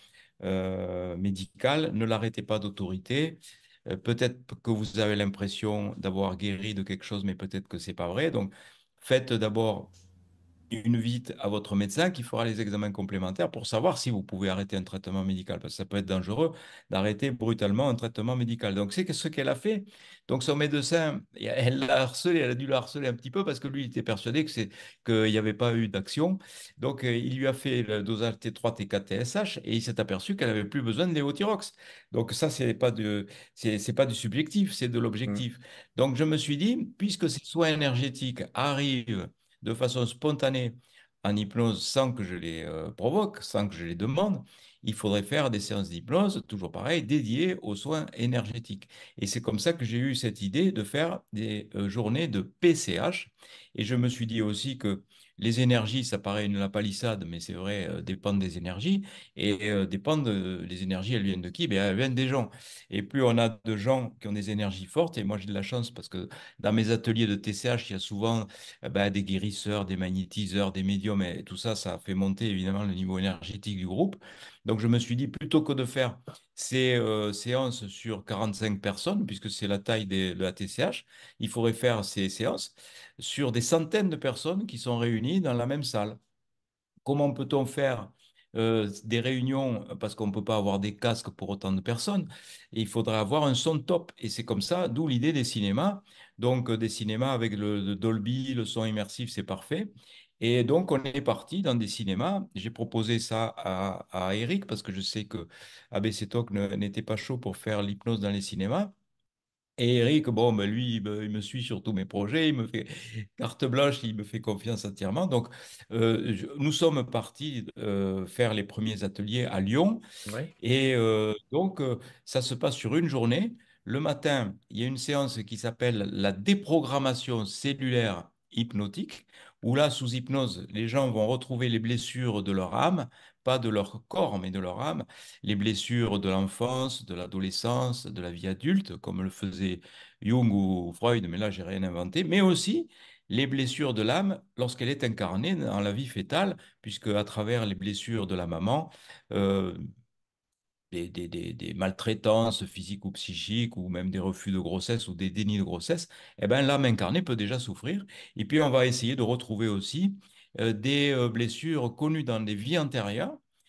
B: médical, ne l'arrêtez pas d'autorité. Peut-être que vous avez l'impression d'avoir guéri de quelque chose, mais peut-être que c'est pas vrai. Donc, faites d'abord une visite à votre médecin qui fera les examens complémentaires pour savoir si vous pouvez arrêter un traitement médical, parce que ça peut être dangereux d'arrêter brutalement un traitement médical. Donc, c'est ce qu'elle a fait. Donc, son médecin, elle l'a harcelé, elle a dû le harceler un petit peu parce que lui, il était persuadé qu'il n'y avait pas eu d'action. Donc, il lui a fait le dosage T3, T4, TSH et il s'est aperçu qu'elle n'avait plus besoin de lévothyrox. Donc, ça, c'est pas du subjectif, c'est de
A: Hmm.
B: l'objectif. Donc, je me suis dit, puisque ces soins énergétiques arrivent de façon spontanée en hypnose sans que je les provoque, sans que je les demande, il faudrait faire des séances d'hypnose, toujours pareil, dédiées aux soins énergétiques. Et c'est comme ça que j'ai eu cette idée de faire des journées de PCH. Et je me suis dit aussi que les énergies, ça paraît une lapalissade, mais c'est vrai, dépendent des énergies. Et dépendent les énergies, elles viennent de qui? Ben, elles viennent des gens. Et plus on a de gens qui ont des énergies fortes, et moi j'ai de la chance parce que dans mes ateliers de TCH, il y a souvent ben, des guérisseurs, des magnétiseurs, des médiums, et tout ça, ça fait monter évidemment le niveau énergétique du groupe. Donc je me suis dit, plutôt que de faire ces séances sur 45 personnes, puisque c'est la taille de la TCH, il faudrait faire ces séances sur des centaines de personnes qui sont réunies dans la même salle. Comment peut-on faire des réunions, parce qu'on ne peut pas avoir des casques pour autant de personnes, et il faudrait avoir un son top. Et c'est comme ça, d'où l'idée des cinémas. Donc des cinémas avec le Dolby, le son immersif, c'est parfait. Et donc on est parti dans des cinémas. J'ai proposé ça à Eric, parce que je sais que ABC Talk n'était pas chaud pour faire l'hypnose dans les cinémas. Et Eric, bon, ben lui, ben, il me suit sur tous mes projets, il me fait carte blanche, il me fait confiance entièrement. Donc, nous sommes partis faire les premiers ateliers à Lyon.
A: Ouais.
B: Et donc, ça se passe sur une journée. Le matin, il y a une séance qui s'appelle la déprogrammation cellulaire hypnotique, où là, sous hypnose, les gens vont retrouver les blessures de leur âme, pas de leur corps, mais de leur âme, les blessures de l'enfance, de l'adolescence, de la vie adulte, comme le faisait Jung ou Freud, mais là, j'ai rien inventé, mais aussi les blessures de l'âme lorsqu'elle est incarnée dans la vie fétale, puisque à travers les blessures de la maman, euh, des maltraitances physiques ou psychiques, ou même des refus de grossesse ou des dénis de grossesse, eh ben, l'âme incarnée peut déjà souffrir. Et puis, on va essayer de retrouver aussi des blessures connues dans des vies antérieures,
A: Ouais.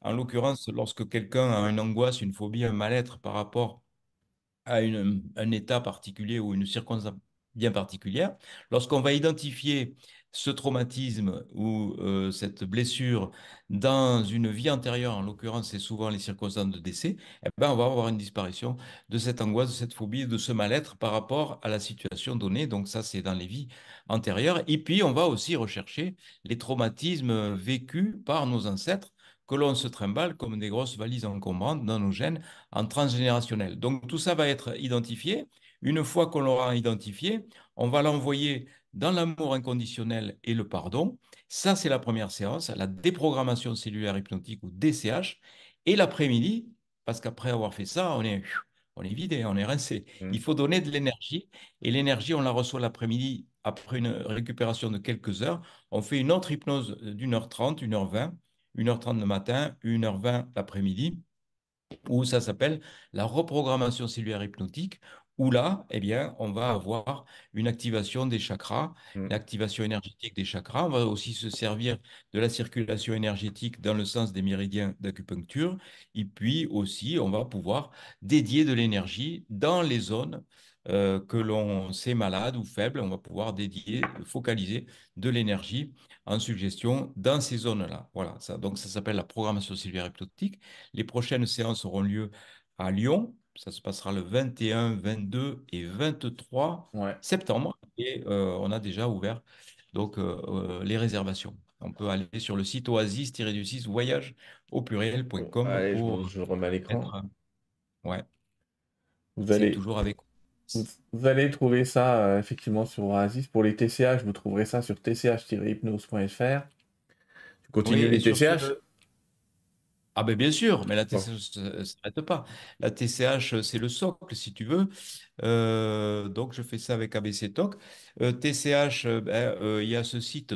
B: En l'occurrence, lorsque quelqu'un a une angoisse, une phobie, un mal-être par rapport à un état particulier ou une circonstance bien particulière, lorsqu'on va identifier ce traumatisme ou cette blessure dans une vie antérieure, en l'occurrence c'est souvent les circonstances de décès, eh ben, on va avoir une disparition de cette angoisse, de cette phobie, de ce mal-être par rapport à la situation donnée. Donc ça, c'est dans les vies antérieures. Et puis, on va aussi rechercher les traumatismes vécus par nos ancêtres que l'on se trimballe comme des grosses valises encombrantes dans nos gènes en transgénérationnel. Donc tout ça va être identifié. Une fois qu'on l'aura identifié, on va l'envoyer dans l'amour inconditionnel et le pardon. Ça, c'est la première séance, la déprogrammation cellulaire hypnotique ou DCH. Et l'après-midi, parce qu'après avoir fait ça, on est vidé, on est rincé.
A: Mm.
B: Il faut donner de l'énergie. Et l'énergie, on la reçoit l'après-midi après une récupération de quelques heures. On fait une autre hypnose d'1h30, 1h20, 1h30 le matin, 1h20 l'après-midi où ça s'appelle la reprogrammation cellulaire hypnotique, où là, eh bien, on va avoir une activation des chakras,
A: Mm.
B: l'activation énergétique des chakras. On va aussi se servir de la circulation énergétique dans le sens des méridiens d'acupuncture. Et puis aussi, on va pouvoir dédier de l'énergie dans les zones que l'on sait malades ou faibles. On va pouvoir dédier, focaliser de l'énergie en suggestion dans ces zones-là. Voilà, ça, donc ça s'appelle la programmation cellulaire hypnotique. Les prochaines séances auront lieu à Lyon. Ça se passera le 21, 22 et 23
A: Ouais.
B: septembre. Et on a déjà ouvert donc, les réservations. On peut aller sur le site oasis-du-6 voyage au
A: Bon,
B: pluriel.com
A: allez,
B: pour
A: je remets à l'écran.
B: être. Ouais,
A: Vous
B: c'est
A: allez,
B: toujours avec.
A: vous allez trouver ça effectivement sur Oasis. Pour les TCH, vous trouverez ça sur tch-hypnose.fr. Tu
B: Oui,
A: continues
B: et
A: les
B: sur
A: TCH?
B: ce. Ah ben bien sûr, mais la
A: Bon.
B: TCH ne s'arrête pas. La TCH, c'est le socle, si tu veux. Donc, je fais ça avec ABC Talk. TCH, il y a ce site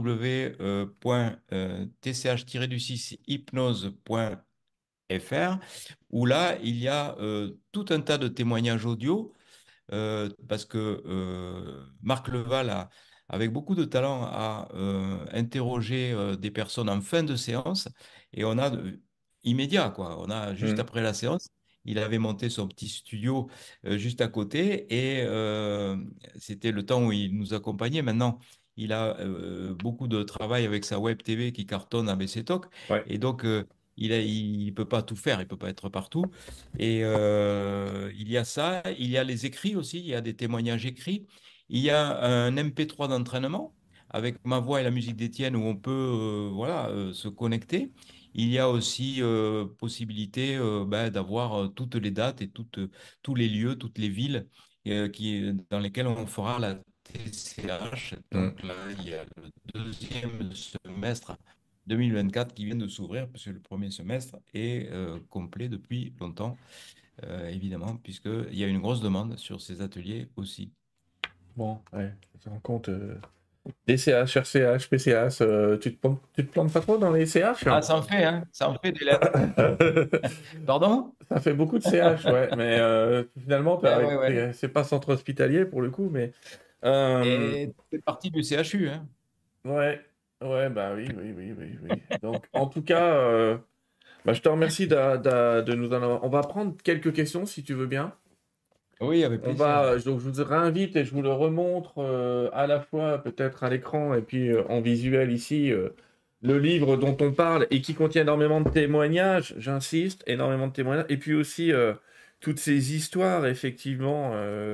B: www.tch-hypnose.fr où là, il y a tout un tas de témoignages audio parce que Marc Leval, avec beaucoup de talent, a interrogé des personnes en fin de séance et on a immédiat, quoi. On a juste
A: Mm.
B: après la séance, il avait monté son petit studio juste à côté et c'était le temps où il nous accompagnait. Maintenant, il a beaucoup de travail avec sa web TV qui cartonne à BC Talk
A: Ouais.
B: et donc il peut pas tout faire, il peut pas être partout. Et il y a ça, il y a les écrits aussi, il y a des témoignages écrits. Il y a un MP3 d'entraînement avec ma voix et la musique d'Étienne où on peut voilà, se connecter. Il y a aussi possibilité ben, d'avoir toutes les dates et tous les lieux, toutes les villes dans lesquelles on fera la TCH.
A: Mm.
B: Donc là, il y a le deuxième semestre 2024 qui vient de s'ouvrir, parce que le premier semestre est complet depuis longtemps, évidemment, puisqu'il y a une grosse demande sur ces ateliers aussi.
A: Bon, ouais. Je me rends compte. DCH, RCH, PCH, tu te plantes pas trop dans les CH?
B: Ah, ça en fait, hein? Ça en fait des lettres. Pardon?
A: Ça fait beaucoup de CH, ouais. Mais finalement,
B: Ouais, ouais, ouais.
A: c'est pas centre hospitalier pour le coup, mais. euh,
B: Et c'est partie du CHU, hein?
A: ouais, ouais, bah oui, oui, oui, oui, oui. Donc, en tout cas, bah, je te remercie de nous en avoir. On va prendre quelques questions si tu veux bien.
B: Oui, avec
A: On
B: plaisir.
A: va, donc je vous réinvite et je vous le remontre à la fois peut-être à l'écran et puis en visuel ici, le livre dont on parle et qui contient énormément de témoignages, j'insiste, énormément de témoignages, et puis aussi toutes ces histoires, effectivement,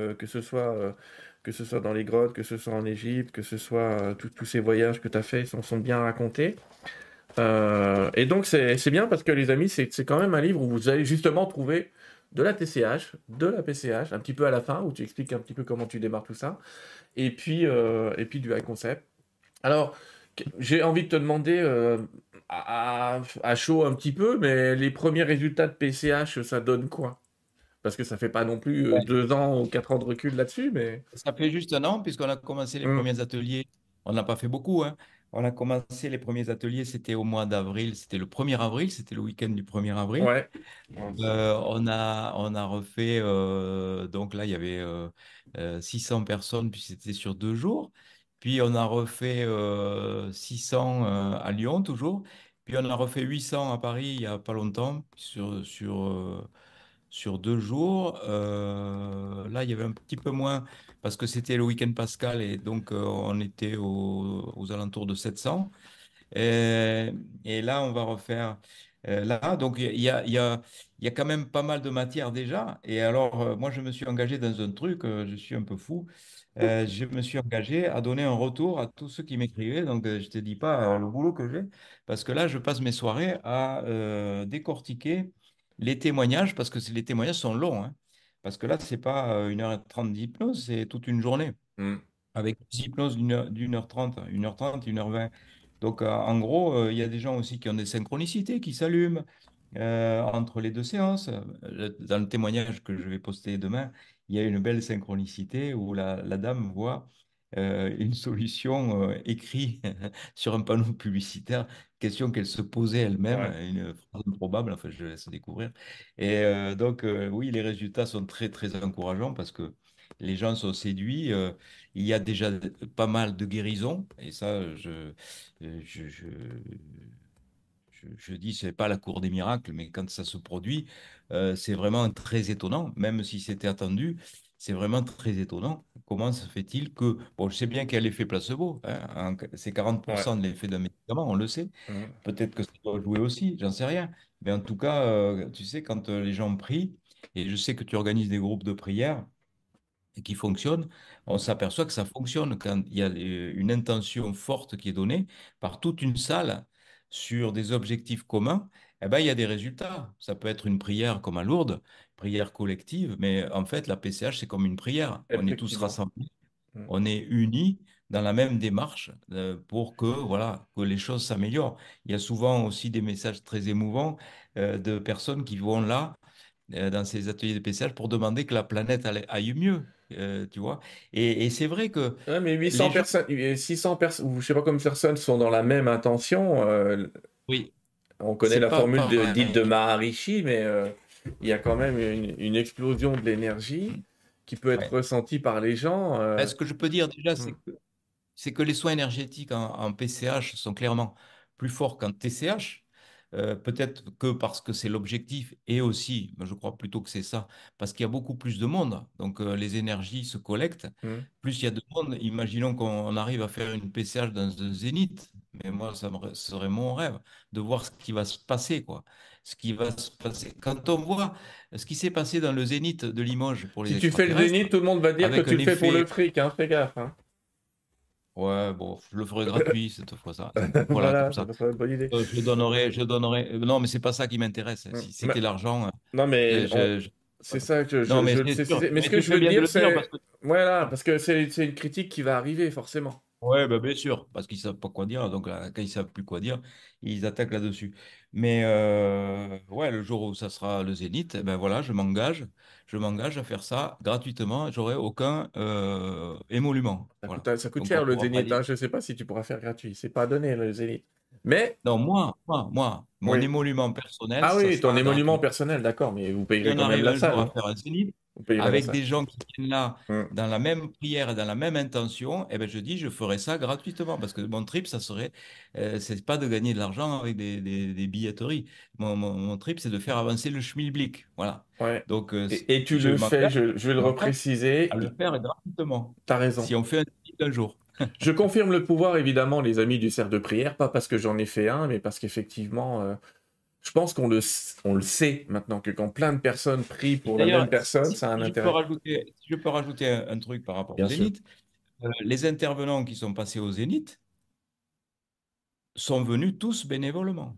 A: que ce soit dans les grottes, que ce soit en Égypte, que ce soit tous ces voyages que tu as faits sont bien racontés. Et donc c'est bien parce que les amis, c'est quand même un livre où vous allez justement trouver de la TCH, de la PCH, un petit peu à la fin, où tu expliques un petit peu comment tu démarres tout ça, et puis du high concept. Alors, j'ai envie de te demander, à chaud un petit peu, mais les premiers résultats de PCH, ça donne quoi? Parce que ça fait pas non plus 2 ans ou 4 ans de recul là-dessus, mais...
B: Ça fait juste un an, puisqu'on a commencé les
A: Hmm.
B: premiers ateliers. On n'a pas fait beaucoup, hein. On a commencé les premiers ateliers, c'était au mois d'avril, c'était le 1er avril, c'était le week-end du 1er avril.
A: Ouais.
B: On a refait, donc là, il y avait 600 personnes, puis c'était sur 2 jours. Puis on a refait 600 à Lyon, toujours. Puis on a refait 800 à Paris il n'y a pas longtemps, sur 2 jours. Là, il y avait un petit peu moins parce que c'était le week-end pascal et donc on était aux alentours de 700. Et, et là, on va refaire là. Donc, il y a quand même pas mal de matière déjà. Et alors, moi, je me suis engagé dans un truc, je suis un peu fou. Je me suis engagé à donner un retour à tous ceux qui m'écrivaient. Donc, je te dis pas le boulot que j'ai, parce que là, je passe mes soirées à décortiquer les témoignages, parce que les témoignages sont longs, hein. Parce que là, c'est pas 1h30 d'hypnose, c'est toute une journée
A: Mm.
B: avec une hypnose d'1h30, 1h30, 1h20. Donc, en gros, il y a des gens aussi qui ont des synchronicités qui s'allument entre les deux séances. Dans le témoignage que je vais poster demain, il y a une belle synchronicité où la dame voit une solution écrite sur un panneau publicitaire, question qu'elle se posait elle-même,
A: Ouais,
B: une phrase improbable, enfin je laisse découvrir. Et donc, oui, les résultats sont très, très encourageants parce que les gens sont séduits. Il y a déjà pas mal de guérisons, et ça, je dis, c'est pas la cour des miracles, mais quand ça se produit, c'est vraiment très étonnant, même si c'était attendu, c'est vraiment très étonnant. Comment se fait-il que, bon, je sais bien qu'il y a l'effet placebo, hein, c'est
A: ouais.
B: 40% de l'effet d'un médicament, on le sait.
A: Mm.
B: Peut-être que ça doit jouer aussi, j'en sais rien. Mais en tout cas, tu sais, quand les gens prient, et je sais que tu organises des groupes de prière, et qui fonctionne, on s'aperçoit que ça fonctionne quand il y a une intention forte qui est donnée par toute une salle sur des objectifs communs. Eh ben, il y a des résultats. Ça peut être une prière comme à Lourdes, prière collective, mais en fait, la PCH, c'est comme une prière. On est tous
A: Effectivement.
B: rassemblés,
A: Mm.
B: on est unis dans la même démarche pour que, voilà, que les choses s'améliorent. Il y a souvent aussi des messages très émouvants de personnes qui vont là dans ces ateliers de PCH pour demander que la planète aille mieux, tu vois. Et c'est vrai que
A: Ouais, mais 800
B: les gens,
A: personnes, 600 personnes, ou je sais pas combien de personnes sont dans la même intention.
B: oui,
A: On connaît
B: c'est
A: la
B: pas
A: formule dite de
B: pareil.
A: Maharishi, mais il y a quand même une explosion de l'énergie qui peut être
B: Ouais.
A: ressentie par les gens.
B: Ce que je peux dire déjà,
A: Mm,
B: c'est que les soins énergétiques en PCH sont clairement plus forts qu'en TCH. Peut-être que parce que c'est l'objectif, et aussi, moi, je crois plutôt que c'est ça, parce qu'il y a beaucoup plus de monde. Donc les énergies se collectent.
A: mm.
B: Plus il y a de monde, imaginons qu'on arrive à faire une PCH dans un zénith. Mais moi, serait mon rêve de voir ce qui va se passer, quoi. Ce qui va se passer. Quand on voit ce qui s'est passé dans le zénith de Limoges pour les
A: Si tu fais le
B: extraterrestres,
A: zénith, tout le monde va dire que
B: avec
A: tu
B: un
A: le fais pour le
B: effet.
A: fric, hein, fais gaffe. Hein.
B: Ouais, bon, je le ferai gratuit cette fois-ça. Voilà, comme
A: Voilà, ça
B: ça.
A: serait une bonne idée.
B: Je donnerai. Non, mais c'est pas ça qui m'intéresse.
A: Mm.
B: Si c'était l'argent,
A: Non, mais c'est
B: voilà.
A: ça que
B: Non, mais c'est sûr.
A: mais ce
B: Mais
A: que
B: tu
A: je
B: fais
A: veux te
B: bien de
A: dire,
B: le dire parce
A: c'est.
B: que.
A: Voilà, parce que c'est une critique qui va arriver, forcément.
B: Ouais, bah, bien sûr, parce qu'ils savent pas quoi dire. Donc là, quand ils savent plus quoi dire, ils attaquent là-dessus. Mais ouais, le jour où ça sera le Zénith, eh ben voilà, je m'engage à faire ça gratuitement. J'aurai aucun émolument. Voilà.
A: Ça coûte
B: Donc on
A: cher le
B: pourra pas
A: zénith,
B: dire.
A: hein. Je sais pas si tu pourras faire gratuit. C'est pas donné, le zénith. Mais,
B: Non, moi, mon
A: oui.
B: émolument personnel,
A: Ah
B: ça
A: oui, ton
B: sera
A: émolument
B: gratuit.
A: personnel, d'accord, mais vous
B: Si
A: payerez
B: on
A: quand même
B: arrive
A: la
B: un
A: salle,
B: jour à
A: hein.
B: faire un zénith
A: Vous payerez la
B: avec
A: salle.
B: des gens qui viennent là
A: Hmm.
B: dans la même prière et dans la même intention, eh ben je dis, je ferai ça gratuitement parce que mon trip, ça serait, c'est pas de gagner de l'argent avec des billetteries. Mon trip, c'est de faire avancer le schmilblick. Voilà.
A: Ouais.
B: Donc,
A: Et tu
B: je
A: le fais,
B: m'engage
A: je vais le
B: je m'engage
A: repréciser.
B: à le faire gratuitement
A: T'as raison.
B: si on fait un zénith un jour.
A: Je confirme le pouvoir, évidemment, les amis du cercle de prière, pas parce que j'en ai fait un, mais parce qu'effectivement, je pense on le sait maintenant, que quand plein de personnes prient
B: Et
A: pour la même
B: d'ailleurs,
A: personne, ça a un intérêt.
B: si je peux rajouter un truc par rapport au
A: Bien sûr.
B: zénith, les intervenants qui sont passés au zénith sont venus tous bénévolement.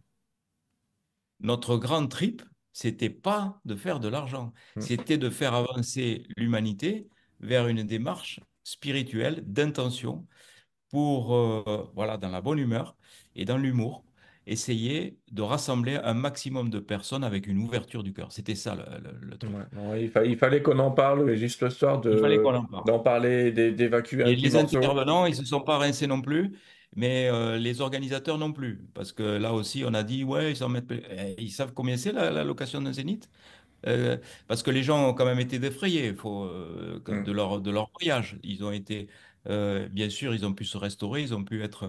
B: Notre grand trip, c'était pas de faire de l'argent,
A: Hmm.
B: c'était de faire avancer l'humanité vers une démarche spirituelle d'intention pour, voilà, dans la bonne humeur et dans l'humour, essayer de rassembler un maximum de personnes avec une ouverture du cœur. C'était ça le truc.
A: Ouais, non, il fallait qu'on en parle, juste le soir
B: Il fallait qu'on en parle.
A: d'en parler, d'évacuer un
B: Et
A: petit
B: les
A: morceau.
B: intervenants, ils ne se sont pas rincés non plus, mais les organisateurs non plus. Parce que là aussi, on a dit, ouais, ils savent combien c'est la location d'un zénith. Euh, Parce que les gens ont quand même été défrayés
A: Hmm.
B: de leur voyage. Ils ont été, bien sûr, ils ont pu se restaurer, ils ont pu être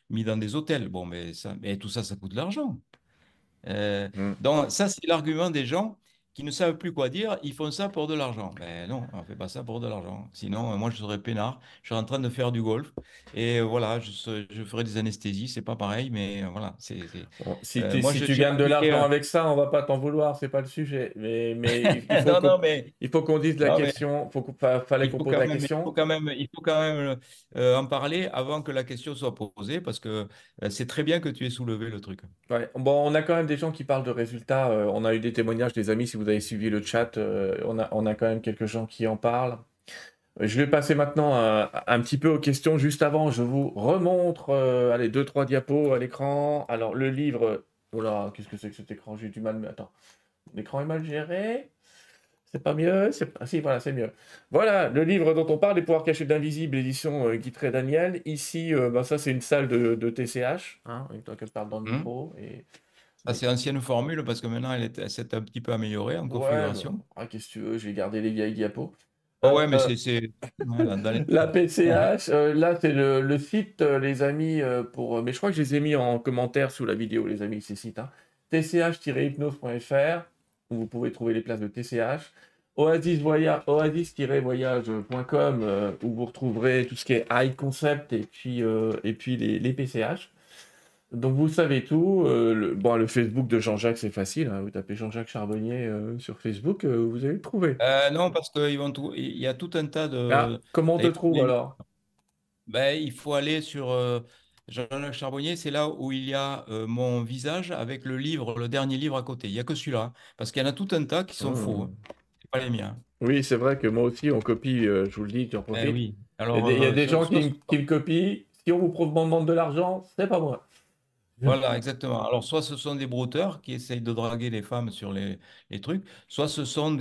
B: mis dans des hôtels. Bon, mais tout ça, ça coûte de l'argent. Euh,
A: Hmm.
B: donc, ça, c'est l'argument des gens qui ne savent plus quoi dire. Ils font ça pour de l'argent. Ben non, on ne fait pas ça pour de l'argent. Sinon, moi, je serais peinard. Je serais en train de faire du golf. Et voilà, je ferais des anesthésies. C'est pas pareil, mais voilà.
A: Bon,
B: Moi,
A: si tu
B: j'ai
A: gagnes de
B: pratiqué.
A: l'argent avec ça, on va pas t'en vouloir, c'est pas le sujet. Mais
B: Non, non, mais,
A: il faut qu'on dise la
B: non, mais
A: question, fallait qu'on pose la question.
B: il faut quand même en parler avant que la question soit posée parce que c'est très bien que tu aies soulevé le truc.
A: Ouais. Bon, on a quand même des gens qui parlent de résultats. On a eu des témoignages des amis, si vous avez suivi le chat, on a quand même quelques gens qui en parlent. Je vais passer maintenant un petit peu aux questions. Juste avant, je vous remontre allez, deux, trois diapos à l'écran. Alors, le livre. Oh là, qu'est-ce que c'est que cet écran? J'ai du mal, mais attends. L'écran est mal géré. C'est pas mieux? Ah, si, voilà, c'est mieux. Voilà, le livre dont on parle, Les pouvoirs cachés de l'invisible, édition Guitret Daniel. Ici, bah, ça, c'est une salle de TCH. Hein, avec toi qui parle dans le
B: Hmm.
A: micro. Et...
B: Ça, c'est ancienne formule parce que maintenant, elle s'est un petit peu améliorée en
A: Ouais, bah,
B: configuration.
A: ah, qu'est-ce que tu veux? J'ai gardé les vieilles diapos.
B: Oh ouais, mais
A: Euh,
B: ouais, dans les...
A: La PCH, là c'est le site, les amis, mais je crois que je les ai mis en commentaire sous la vidéo, les amis, ces sites. Hein. tch-hypnose.fr, où vous pouvez trouver les places de TCH. Oasis-voyage.com, où vous retrouverez tout ce qui est high concept et puis les PCH. Donc vous savez tout. Bon, le Facebook de Jean-Jacques, c'est facile. Hein. Vous tapez Jean-Jacques Charbonnier sur Facebook, vous allez le trouver.
B: Non, parce il y a tout un tas
A: Ah,
B: de...
A: comment on te
B: d'ailleurs,
A: trouve alors?
B: ben, il faut aller sur Jean-Luc Charbonnier, c'est là où il y a mon visage avec le livre, le dernier livre à côté. Il n'y a que celui-là, hein, parce qu'il y en a tout un tas qui sont faux. Hein.
A: Hmm.
B: C'est pas les miens.
A: Oui, c'est vrai que moi aussi, on copie, je vous le dis, j'en
B: Eh
A: profite.
B: oui. Alors,
A: Il y a des gens
B: soit,
A: qui me copient. Si on vous demande de l'argent, c'est pas moi.
B: voilà, exactement. Alors, soit ce sont des brouteurs qui essayent de draguer les femmes sur les trucs, soit ce sont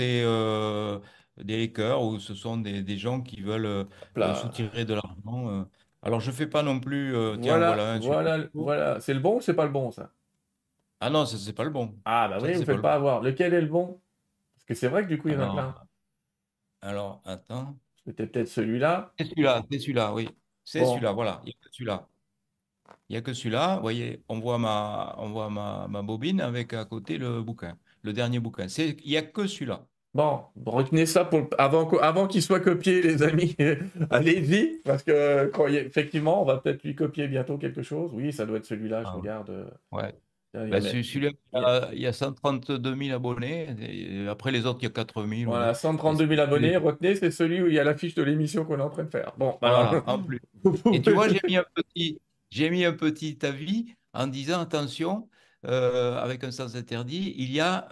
B: des hackers ou ce sont des gens qui veulent
A: Hop là.
B: soutirer de l'argent. Alors, je fais pas non plus, tiens,
A: Voilà,
B: voilà un super
A: voilà,
B: coup.
A: voilà. C'est le bon ou c'est pas le bon, ça?
B: Ah non, ça, c'est pas le bon.
A: Ah, bah
B: Ça,
A: oui, vous
B: c'est pas
A: faites
B: le
A: pas
B: bon.
A: avoir. Lequel est le bon? Parce que c'est vrai que du coup, il y en a plein.
B: Alors, attends.
A: C'était peut-être celui-là.
B: C'est celui-là, oui. C'est
A: Bon,
B: celui-là, voilà. Il n'y a que celui-là. Il n'y a que celui-là. Vous voyez, on voit ma bobine avec à côté le bouquin, le dernier bouquin. Il n'y a que celui-là.
A: bon, retenez ça avant qu'il soit copié, les amis. Allez-y, parce que effectivement, on va peut-être lui copier bientôt quelque chose. Oui, ça doit être celui-là, je
B: Ah,
A: regarde.
B: ouais.
A: Tiens,
B: Ben, celui-là,
A: il y a-
B: il y a 132 000 abonnés. Et après, les autres, il y a 4 000.
A: Voilà,
B: Ouais. Et
A: 132 000 abonnés. Retenez, c'est celui où il y a l'affiche de l'émission qu'on est en train de faire. Bon, alors,
B: Voilà, en plus.
A: vous
B: Et tu
A: pouvez...
B: vois, j'ai mis un petit avis en disant, attention, avec un sens interdit, il y a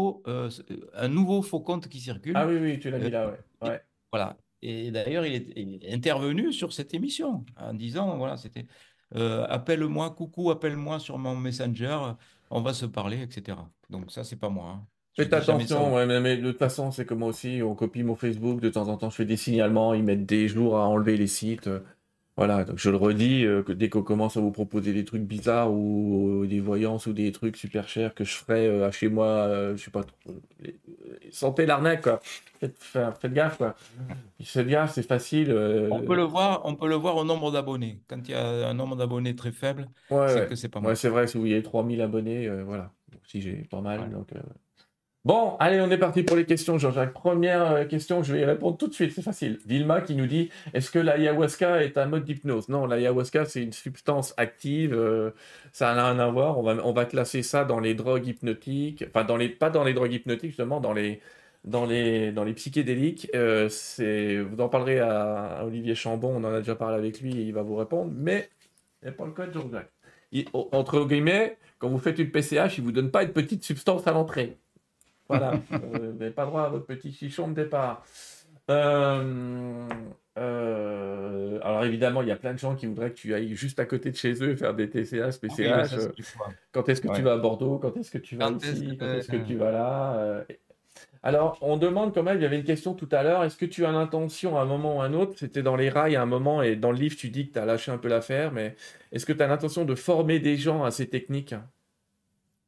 B: un nouveau faux compte qui
A: Ah
B: circule.
A: oui, oui, tu l'as
B: Euh,
A: mis là, ouais.
B: et-
A: Ouais.
B: voilà. Et d'ailleurs, il est intervenu sur cette émission en disant, voilà, c'était appelle-moi, coucou, appelle-moi sur mon Messenger, on va se parler, etc. Donc ça, c'est pas moi. Hein. Je
A: Faites
B: dis jamais ça.
A: attention, ouais, mais de toute façon, c'est comme moi aussi, on copie mon Facebook, de temps en temps, je fais des signalements, ils mettent des jours à enlever les sites. Voilà, donc je le redis, que dès qu'on commence à vous proposer des trucs bizarres ou des voyances ou des trucs super chers que je ferai à chez moi, je sais pas trop, sentez l'arnaque, quoi. Faites gaffe, quoi. Faites gaffe, c'est facile.
B: On peut le voir au nombre d'abonnés. Quand il y a un nombre d'abonnés très faible,
A: Ouais,
B: c'est
A: ouais.
B: que c'est pas
A: Ouais,
B: moi.
A: c'est vrai, si vous voyez 3000 abonnés, voilà. Bon, si j'ai pas mal,
B: Voilà.
A: donc... Bon, allez, on est parti pour les questions, Jean-Jacques. Première question, je vais y répondre tout de suite, c'est facile. Vilma qui nous dit, est-ce que l'ayahuasca est un mode d'hypnose? Non, l'ayahuasca, c'est une substance active, ça n'a rien à voir. On va classer ça dans les drogues hypnotiques, enfin, pas dans les drogues hypnotiques, justement, dans les psychédéliques. Vous en parlerez à Olivier Chambon, on en a déjà parlé avec lui, et il va vous répondre, mais c'est pas le cas de Jean-Jacques. Entre guillemets, quand vous faites une PCH, il ne vous donne pas une petite substance à l'entrée. Voilà, vous n'avez pas droit à votre petit chichon de départ. Euh, alors évidemment, il y a plein de gens qui voudraient que tu ailles juste à côté de chez eux faire des TCH,
B: Oui, mais
A: PCH.
B: ça, c'est du choix.
A: Quand est-ce que tu
B: Ouais.
A: vas à Bordeaux? Quand est-ce que tu vas
B: Quand est-ce
A: ici? Quand
B: que...
A: est-ce que tu vas là? Alors, on demande quand même, il y avait une question tout à l'heure, est-ce que tu as l'intention à un moment ou à un autre, c'était dans les rails à un moment, et dans le livre tu dis que tu as lâché un peu l'affaire, mais est-ce que tu as l'intention de former des gens à ces techniques?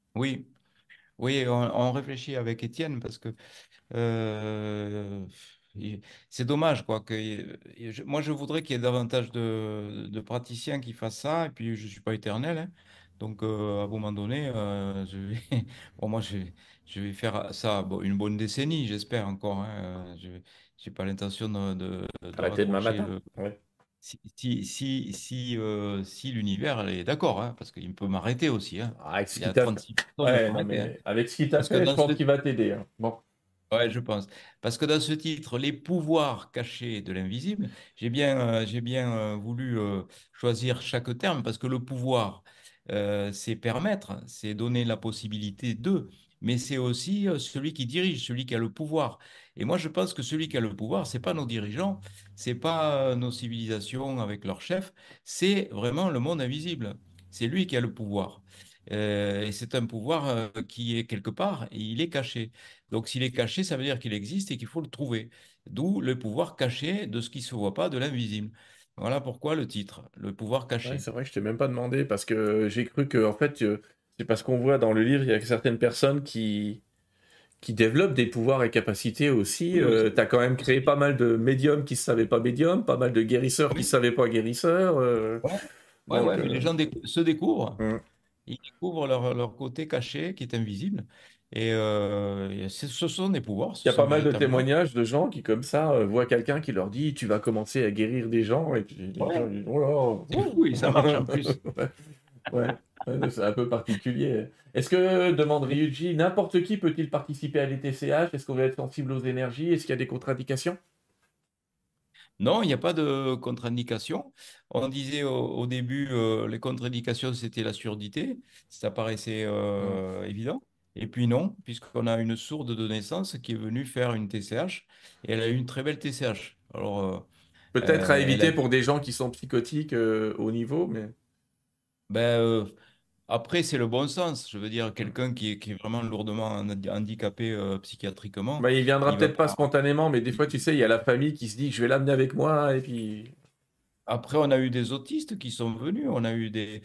B: Oui, oui, on réfléchit avec Étienne parce que euh, c'est dommage, quoi. Moi, je voudrais qu'il y ait davantage de praticiens qui fassent ça. Et puis, je ne suis pas éternel, hein. Donc, à un moment donné, bon, je vais faire ça bon, une bonne décennie, j'espère encore, hein. Je n'ai pas l'intention de
A: Arrêtez demain
B: raccrocher
A: matin. Ouais.
B: si l'univers est d'accord, hein, parce qu'il peut m'arrêter aussi, hein.
A: Ah, avec ce
B: S'il y
A: qu'il
B: a
A: t'a fait.
B: 36 personnes, il
A: Ouais,
B: peut
A: non,
B: m'arrêter, hein.
A: mais avec ce qu'il t'a
B: Parce que
A: fait, je
B: dans ce
A: pense qu'il va t'aider, hein. Bon.
B: Ouais, je pense. Parce que dans ce titre, les pouvoirs cachés de l'invisible, j'ai bien voulu choisir chaque terme parce que le pouvoir, c'est permettre, c'est donner la possibilité de, mais c'est aussi celui qui dirige, celui qui a le pouvoir. Et moi, je pense que celui qui a le pouvoir, c'est pas nos dirigeants, c'est pas nos civilisations avec leurs chefs, c'est vraiment le monde invisible. C'est lui qui a le pouvoir. Et c'est un pouvoir qui est quelque part et il est caché. Donc, s'il est caché, ça veut dire qu'il existe et qu'il faut le trouver. D'où le pouvoir caché de ce qui ne se voit pas, de l'invisible. Voilà pourquoi le titre, le pouvoir
A: Ouais,
B: caché.
A: c'est vrai que je t'ai même pas demandé parce que j'ai cru que, en fait, c'est parce qu'on voit dans le livre, il y a certaines personnes qui développent des pouvoirs et capacités aussi.
B: Oui, oui,
A: Tu as quand même créé pas mal de médiums qui ne se savaient pas médiums, pas mal de guérisseurs qui ne se
B: oui,
A: savaient pas guérisseurs.
B: ouais, ouais,
A: Donc,
B: ouais, mais les gens se découvrent.
A: hum.
B: Ils découvrent leur côté caché qui est invisible. Et ce sont des pouvoirs,
A: Il
B: ce
A: y a pas
B: sont
A: mal de
B: véritablement.
A: témoignages de gens qui, comme ça, voient quelqu'un qui leur dit tu vas commencer à guérir des gens, et puis les gens
B: Ouais,
A: disent oh
B: c'est fou et ça marche en plus.
A: là ouais, ouais, c'est un peu particulier. Est-ce que, demande Ryuji, n'importe qui peut-il participer à l'ETCH? Est-ce qu'on va être sensible aux énergies? Est-ce qu'il y a des contre-indications?
B: Non, il n'y a pas de contre-indication. On disait au début, les contre-indications, c'était la surdité. Ça paraissait
A: Hmm.
B: évident. Et puis non, puisqu'on a une sourde de naissance qui est venue faire une TCH et elle a eu une très belle TCH. Alors,
A: Peut-être à
B: elle a
A: éviter
B: dit,
A: pour des gens qui sont psychotiques au niveau, mais
B: ben, après, c'est le bon sens. Je veux dire,
A: hmm.
B: quelqu'un qui est vraiment lourdement handicapé psychiatriquement,
A: Bah, il viendra
B: il va
A: peut-être pas
B: pas.
A: spontanément, mais des fois, tu sais, il y a la famille qui se dit je vais l'amener avec moi, et puis.
B: Après, on a eu des autistes qui sont venus, on a eu des...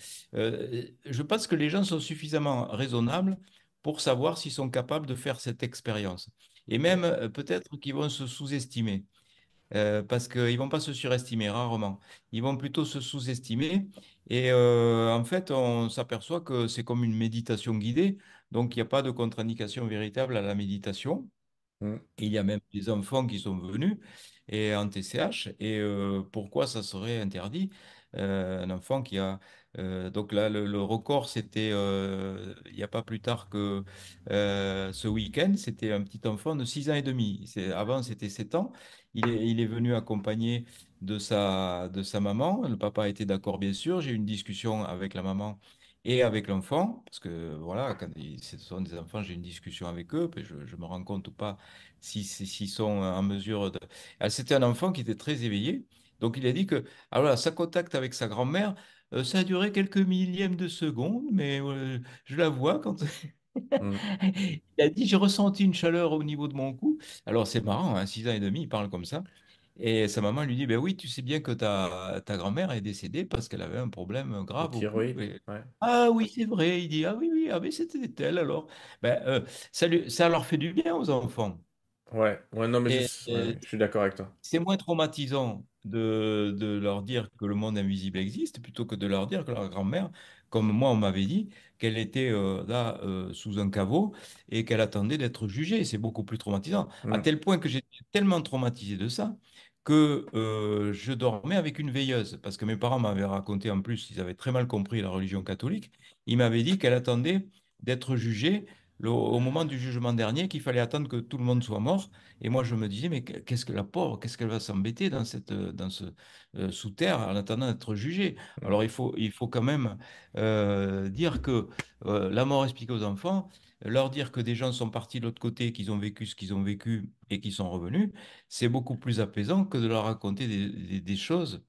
B: je pense que les gens sont suffisamment raisonnables pour savoir s'ils sont capables de faire cette expérience. Et même peut-être qu'ils vont se sous-estimer, parce qu'ils ne vont pas se surestimer rarement. Ils vont plutôt se sous-estimer. Et en fait, on s'aperçoit que c'est comme une méditation guidée, donc il n'y a pas de contre-indication véritable à la méditation.
A: Hmm.
B: Et il y a même des enfants qui sont venus et en TCH. Et pourquoi ça serait interdit? Un enfant qui a... donc là, le record, c'était il n'y a pas plus tard que ce week-end. C'était un petit enfant de 6 ans et demi. Avant, c'était 7 ans. Il est venu accompagné de sa maman. Le papa était d'accord, bien sûr. J'ai eu une discussion avec la maman et avec l'enfant. Parce que voilà, quand ce sont des enfants, j'ai une discussion avec eux. Puis je me rends compte ou pas s'ils sont en mesure de... Ah, c'était un enfant qui était très éveillé. Donc il a dit que alors là, sa contact avec sa grand-mère, ça a duré quelques millièmes de seconde, mais je la vois quand...
A: Hmm.
B: Il a dit, j'ai ressenti une chaleur au niveau de mon cou. Alors c'est marrant, hein, 6 ans et demi, il parle comme ça. Et sa maman lui dit, ben oui, tu sais bien que ta grand-mère est décédée parce qu'elle avait un problème
A: De
B: grave au cou.
A: thyroïde, ouais.
B: Ah oui, c'est vrai. Il dit, ah oui, oui, ah mais c'était elle alors. Ben, ça leur fait du bien aux enfants.
A: Ouais, ouais, non, mais
B: Et
A: ouais, je suis d'accord avec toi.
B: c'est moins traumatisant de leur dire que le monde invisible existe plutôt que de leur dire que leur grand-mère, comme moi on m'avait dit, qu'elle était là sous un caveau et qu'elle attendait d'être jugée. C'est beaucoup plus traumatisant. À
A: Hmm.
B: tel point que j'étais tellement traumatisé de ça que je dormais avec une veilleuse. Parce que mes parents m'avaient raconté en plus, ils avaient très mal compris la religion catholique. Ils m'avaient dit qu'elle attendait d'être jugée au moment du jugement dernier, qu'il fallait attendre que tout le monde soit mort et moi, je me disais, mais qu'est-ce que la pauvre, qu'est-ce qu'elle va s'embêter dans ce sous-terre en attendant d'être jugée?
A: Hmm.
B: Alors, il faut quand même dire que la mort expliquée aux enfants, leur dire que des gens sont partis de l'autre côté, qu'ils ont vécu ce qu'ils ont vécu et qu'ils sont revenus, c'est beaucoup plus apaisant que de leur raconter des choses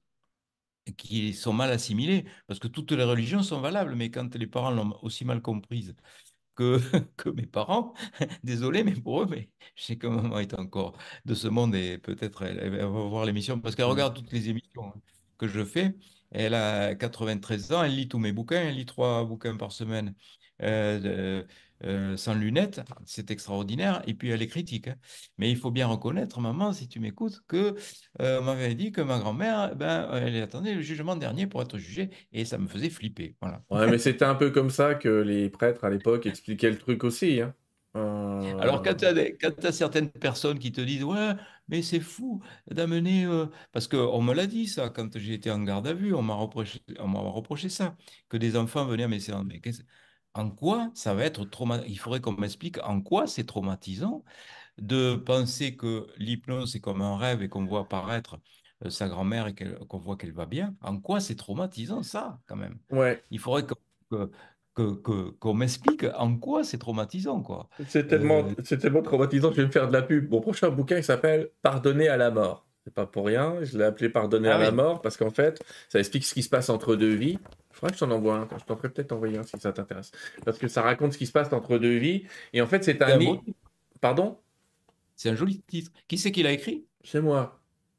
B: qui sont mal assimilées, parce que toutes les religions sont valables, mais quand les parents l'ont aussi mal comprise que, que mes parents. Désolé, mais pour eux, mais je sais que maman est encore de ce monde et peut-être elle va voir l'émission parce qu'elle
A: Hmm.
B: regarde toutes les émissions hein, que je fais. Elle a 93 ans, elle lit tous mes bouquins, elle lit 3 bouquins par semaine. Euh, sans lunettes, c'est extraordinaire, et puis elle est critique, hein. Mais il faut bien reconnaître, maman, si tu m'écoutes, que on m'avait dit que ma grand-mère, ben, elle attendait le jugement dernier pour être jugée, et ça me faisait flipper. Voilà.
A: Ouais, mais c'était un peu comme ça que les prêtres à l'époque expliquaient le truc aussi, hein.
B: Alors,
A: Euh,
B: quand tu as certaines personnes qui te disent, ouais, mais c'est fou d'amener. Parce qu'on me l'a dit, ça, quand j'ai été en garde à vue, on m'a reproché ça, que des enfants venaient à mes séances. Mais en quoi ça va être traumatisant? Il faudrait qu'on m'explique en quoi c'est traumatisant de penser que l'hypnose, c'est comme un rêve et qu'on voit apparaître sa grand-mère et qu'on voit qu'elle va bien. En quoi c'est traumatisant, ça, quand même?
A: ouais,
B: Il faudrait que- qu'on m'explique en quoi c'est traumatisant, quoi. Euh,
A: c'est tellement traumatisant, je vais me faire de la pub. Mon prochain bouquin, il s'appelle Pardonner à la mort. C'est pas pour rien, je l'ai appelé Pardonner à
B: Ah
A: la
B: oui,
A: mort parce qu'en fait, ça explique ce qui se passe entre deux vies. Je crois que je t'en envoie un, je t'en ferai peut-être envoyer un si ça t'intéresse. Parce que ça raconte ce qui se passe entre deux vies. Et en fait, c'est
B: c'est
A: un...
B: un beau titre,
A: Pardon?
B: c'est un joli titre. Qui c'est qui l'a écrit?
A: C'est moi.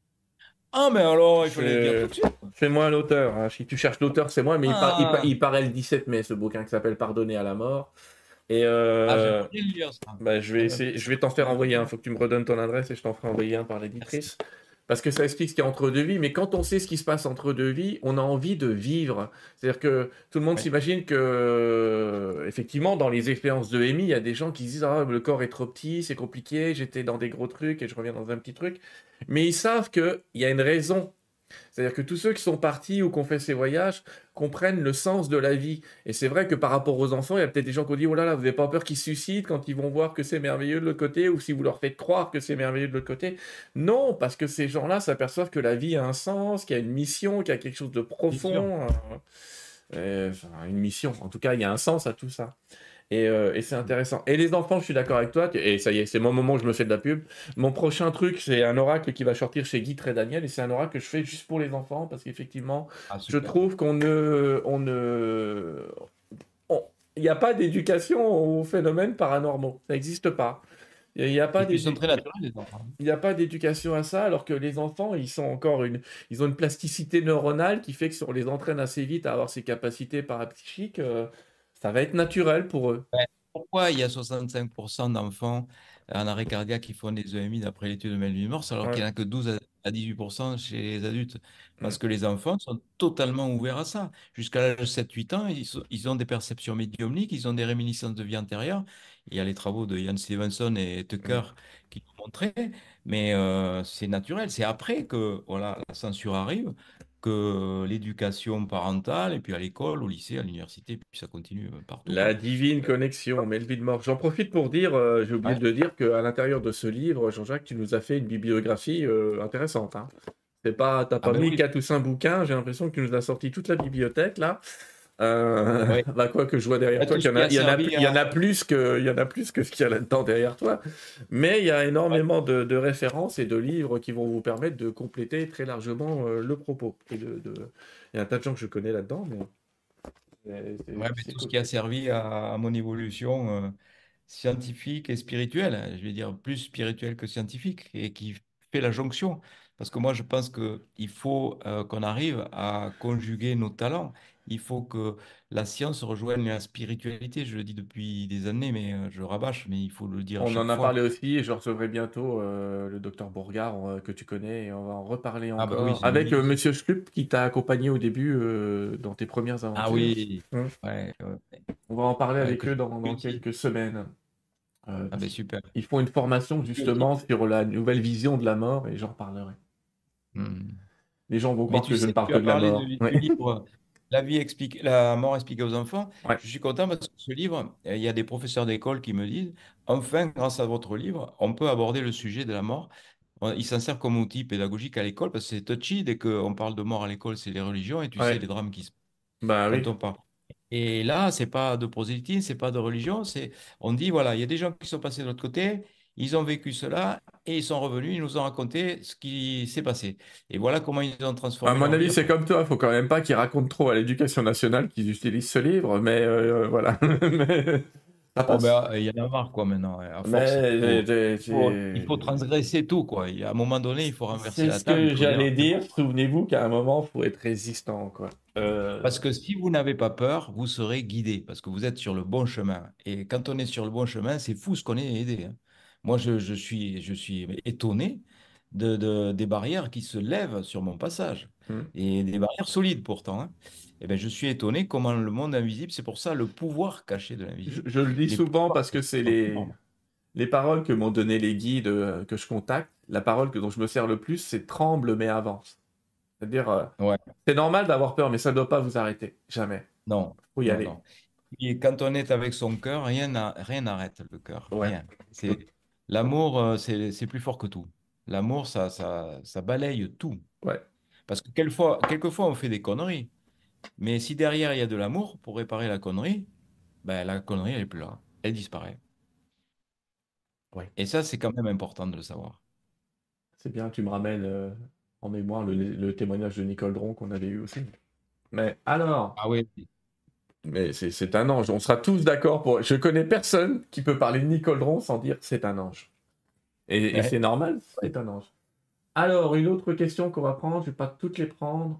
B: Ah, mais alors, il fallait le dire tout
A: C'est
B: de suite.
A: c'est moi l'auteur, hein. Si tu cherches l'auteur, c'est moi, mais
B: Ah,
A: il paraît le 17 mai, ce bouquin qui s'appelle Pardonner à la mort. Et
B: ah, j'aimerais bien le lire, ça.
A: bah, je vais t'en faire
B: Ça
A: envoyer un. Faut que tu me redonnes ton adresse et je t'en ferai envoyer un par
B: Merci.
A: l'éditrice. Parce que ça explique ce qu'il y a entre deux vies, mais quand on sait ce qui se passe entre deux vies, on a envie de vivre. C'est-à-dire que tout le monde
B: Ouais.
A: s'imagine que, effectivement, dans les expériences de EMI, il y a des gens qui se disent ah, le corps est trop petit, c'est compliqué, j'étais dans des gros trucs et je reviens dans un petit truc. Mais ils savent qu'il y a une raison. C'est-à-dire que tous ceux qui sont partis ou qui ont fait ces voyages comprennent le sens de la vie. Et c'est vrai que par rapport aux enfants, il y a peut-être des gens qui ont dit, oh là là, vous n'avez pas peur qu'ils se suicident quand ils vont voir que c'est merveilleux de l'autre côté, ou si vous leur faites croire que c'est merveilleux de l'autre côté. Non, parce que ces gens-là s'aperçoivent que la vie a un sens, qu'il y a une mission, qu'il y a quelque chose de
B: Bien sûr.
A: profond. Enfin, une mission. En tout cas, il y a un sens à tout ça. Et c'est intéressant. Et les enfants, je suis d'accord avec toi, et ça y est, c'est mon moment où je me fais de la pub. Mon prochain truc, c'est un oracle qui va sortir chez Guy Daniel, et c'est un oracle que je fais juste pour les enfants, parce qu'effectivement,
B: Ah,
A: je
B: super.
A: trouve on- il n'y a pas d'éducation aux phénomènes paranormaux. Ça n'existe pas. Il n'y a pas
B: Et puis, ils sont
A: d'édu-
B: très naturels, les enfants.
A: il y a pas d'éducation à ça, alors que les enfants, ils ont une plasticité neuronale qui fait que si on les entraîne assez vite à avoir ces capacités parapsychiques, ça va être naturel pour eux.
B: Ouais. Pourquoi il y a 65% d'enfants en arrêt cardiaque qui font des EMI d'après l'étude de Melvin Morse, alors qu'il
A: Ouais.
B: n'y en a que 12 à 18% chez les adultes?
A: Mm.
B: Parce que les enfants sont totalement ouverts à ça. Jusqu'à l'âge de 7-8 ans, ils ont des perceptions médiumniques, ils ont des réminiscences de vie antérieure. Il y a les travaux de Ian Stevenson et Tucker
A: Mm.
B: qui l'ont montré, mais c'est naturel. C'est après que voilà, la censure arrive, que l'éducation parentale, et puis à l'école, au lycée, à l'université, puis ça continue partout,
A: La
B: quoi.
A: divine connexion, Melville Mort. J'en profite pour dire, j'ai oublié
B: Ouais.
A: de le dire, qu'à l'intérieur de ce livre, Jean-Jacques, tu nous as fait une bibliographie intéressante, hein. C'est pas, t'as
B: Ah
A: pas
B: ben
A: mis
B: oui.
A: 4 ou 5 bouquins, j'ai l'impression que tu nous as sorti toute la bibliothèque, là.
B: Ouais.
A: Bah quoi que je vois derrière
B: Bah,
A: toi,
B: tout ce qui a servi
A: il y en
B: à...
A: a plus il y en a plus que ce qu'il y a là-dedans derrière toi. Mais il y a
B: Ouais.
A: énormément de références et de livres qui vont vous permettre de compléter très largement le propos. Il y a un tas de gens que je connais là-dedans, mais
B: Ouais, mais
A: c'est
B: tout ce
A: cool.
B: qui a servi à mon évolution scientifique et spirituelle, je vais dire plus spirituelle que scientifique, et qui fait la jonction. Parce que moi, je pense qu'il faut qu'on arrive à conjuguer nos talents. Il faut que la science rejoigne la spiritualité. Je le dis depuis des années, mais je rabâche, mais il faut le dire à
A: On en
B: chaque
A: a
B: fois.
A: parlé aussi et je recevrai bientôt le docteur Bourgard que tu connais et on va en reparler
B: Ah bah oui,
A: encore
B: c'est un
A: avec
B: ami.
A: Monsieur Schlupp qui t'a accompagné au début dans tes premières
B: Ah
A: aventures.
B: oui,
A: Hmm.
B: ouais, ouais,
A: On va en parler
B: ouais,
A: avec
B: que
A: eux
B: je
A: dans
B: aussi.
A: quelques semaines.
B: Ah
A: Parce
B: ben
A: qu'ils
B: super.
A: ils font une formation justement sur la nouvelle vision de la mort et j'en reparlerai.
B: Hmm.
A: Les gens vont
B: Mais
A: croire
B: tu
A: que je ne
B: sais,
A: parle
B: tu
A: que
B: as
A: de la
B: parlé
A: mort. Ouais.
B: du livre La vie explique, la mort expliquée aux enfants.
A: Ouais.
B: Je suis content parce que ce livre, il y a des professeurs d'école qui me disent, enfin, grâce à votre livre, on peut aborder le sujet de la mort. Il s'en sert comme outil pédagogique à l'école parce que c'est touchy. Dès qu'on parle de mort à l'école, c'est les religions et tu sais
A: Ouais.
B: les drames qui se
A: Bah
B: quand
A: oui.
B: on parle. Et là, c'est pas de prosélytisme, c'est pas de religion, c'est on dit voilà, il y a des gens qui sont passés de l'autre côté, ils ont vécu cela et ils sont revenus, ils nous ont raconté ce qui s'est passé. Et voilà comment ils ont
A: À
B: transformé
A: mon
B: leur
A: avis,
B: vie
A: c'est
B: après.
A: comme toi. Faut quand même pas qu'ils racontent trop à l'éducation nationale qu'ils utilisent ce livre, mais voilà. Mais ça
B: Oh
A: passe.
B: ben, il y en a marre quoi maintenant. À force,
A: Mais
B: il faut transgresser tout quoi. À un moment donné, il faut renverser
A: c'est
B: la
A: ce
B: table, il
A: que
B: faut dire
A: j'allais
B: c'est
A: dire.
B: bon.
A: Souvenez-vous qu'à un moment, faut être résistant, quoi.
B: Parce
A: Euh,
B: que si vous n'avez pas peur, vous serez guidé, parce que vous êtes sur le bon chemin. Et quand on est sur le bon chemin, c'est fou ce qu'on est aidé, hein. Moi, je suis étonné des barrières qui se lèvent sur mon passage.
A: hmm.
B: Et des barrières solides pourtant, hein. Eh ben, je suis étonné comment le monde invisible, c'est pour ça le pouvoir caché de l'invisible,
A: Je le dis
B: les
A: souvent
B: pouvoirs
A: parce que c'est
B: sont énormes.
A: les paroles que m'ont donné les guides que je contacte. La parole dont je me sers le plus, c'est tremble mais avance. C'est-à-dire,
B: Ouais,
A: c'est normal d'avoir peur, mais ça ne doit pas vous arrêter. Jamais.
B: non,
A: Faut y
B: non,
A: aller.
B: non. Et quand on est avec son cœur, rien n'arrête le cœur,
A: Ouais.
B: rien. L'amour, c'est plus fort que tout. L'amour, ça balaye tout.
A: Ouais.
B: Parce que quelquefois, on fait des conneries. Mais si derrière, il y a de l'amour pour réparer la connerie, ben, la connerie, elle est plus là. Elle disparaît.
A: Ouais.
B: Et ça, c'est quand même important de le savoir.
A: C'est bien, tu me ramènes en mémoire le témoignage de Nicole Dron qu'on avait eu aussi. Mais alors,
B: Ah oui.
A: mais c'est un ange. On sera tous d'accord pour. Je connais personne qui peut parler de Nicole Dron sans dire c'est un ange. Et c'est
B: Ouais.
A: normal,
B: Ouais.
A: c'est un ange. Alors, une autre question qu'on va prendre, je vais pas toutes les prendre.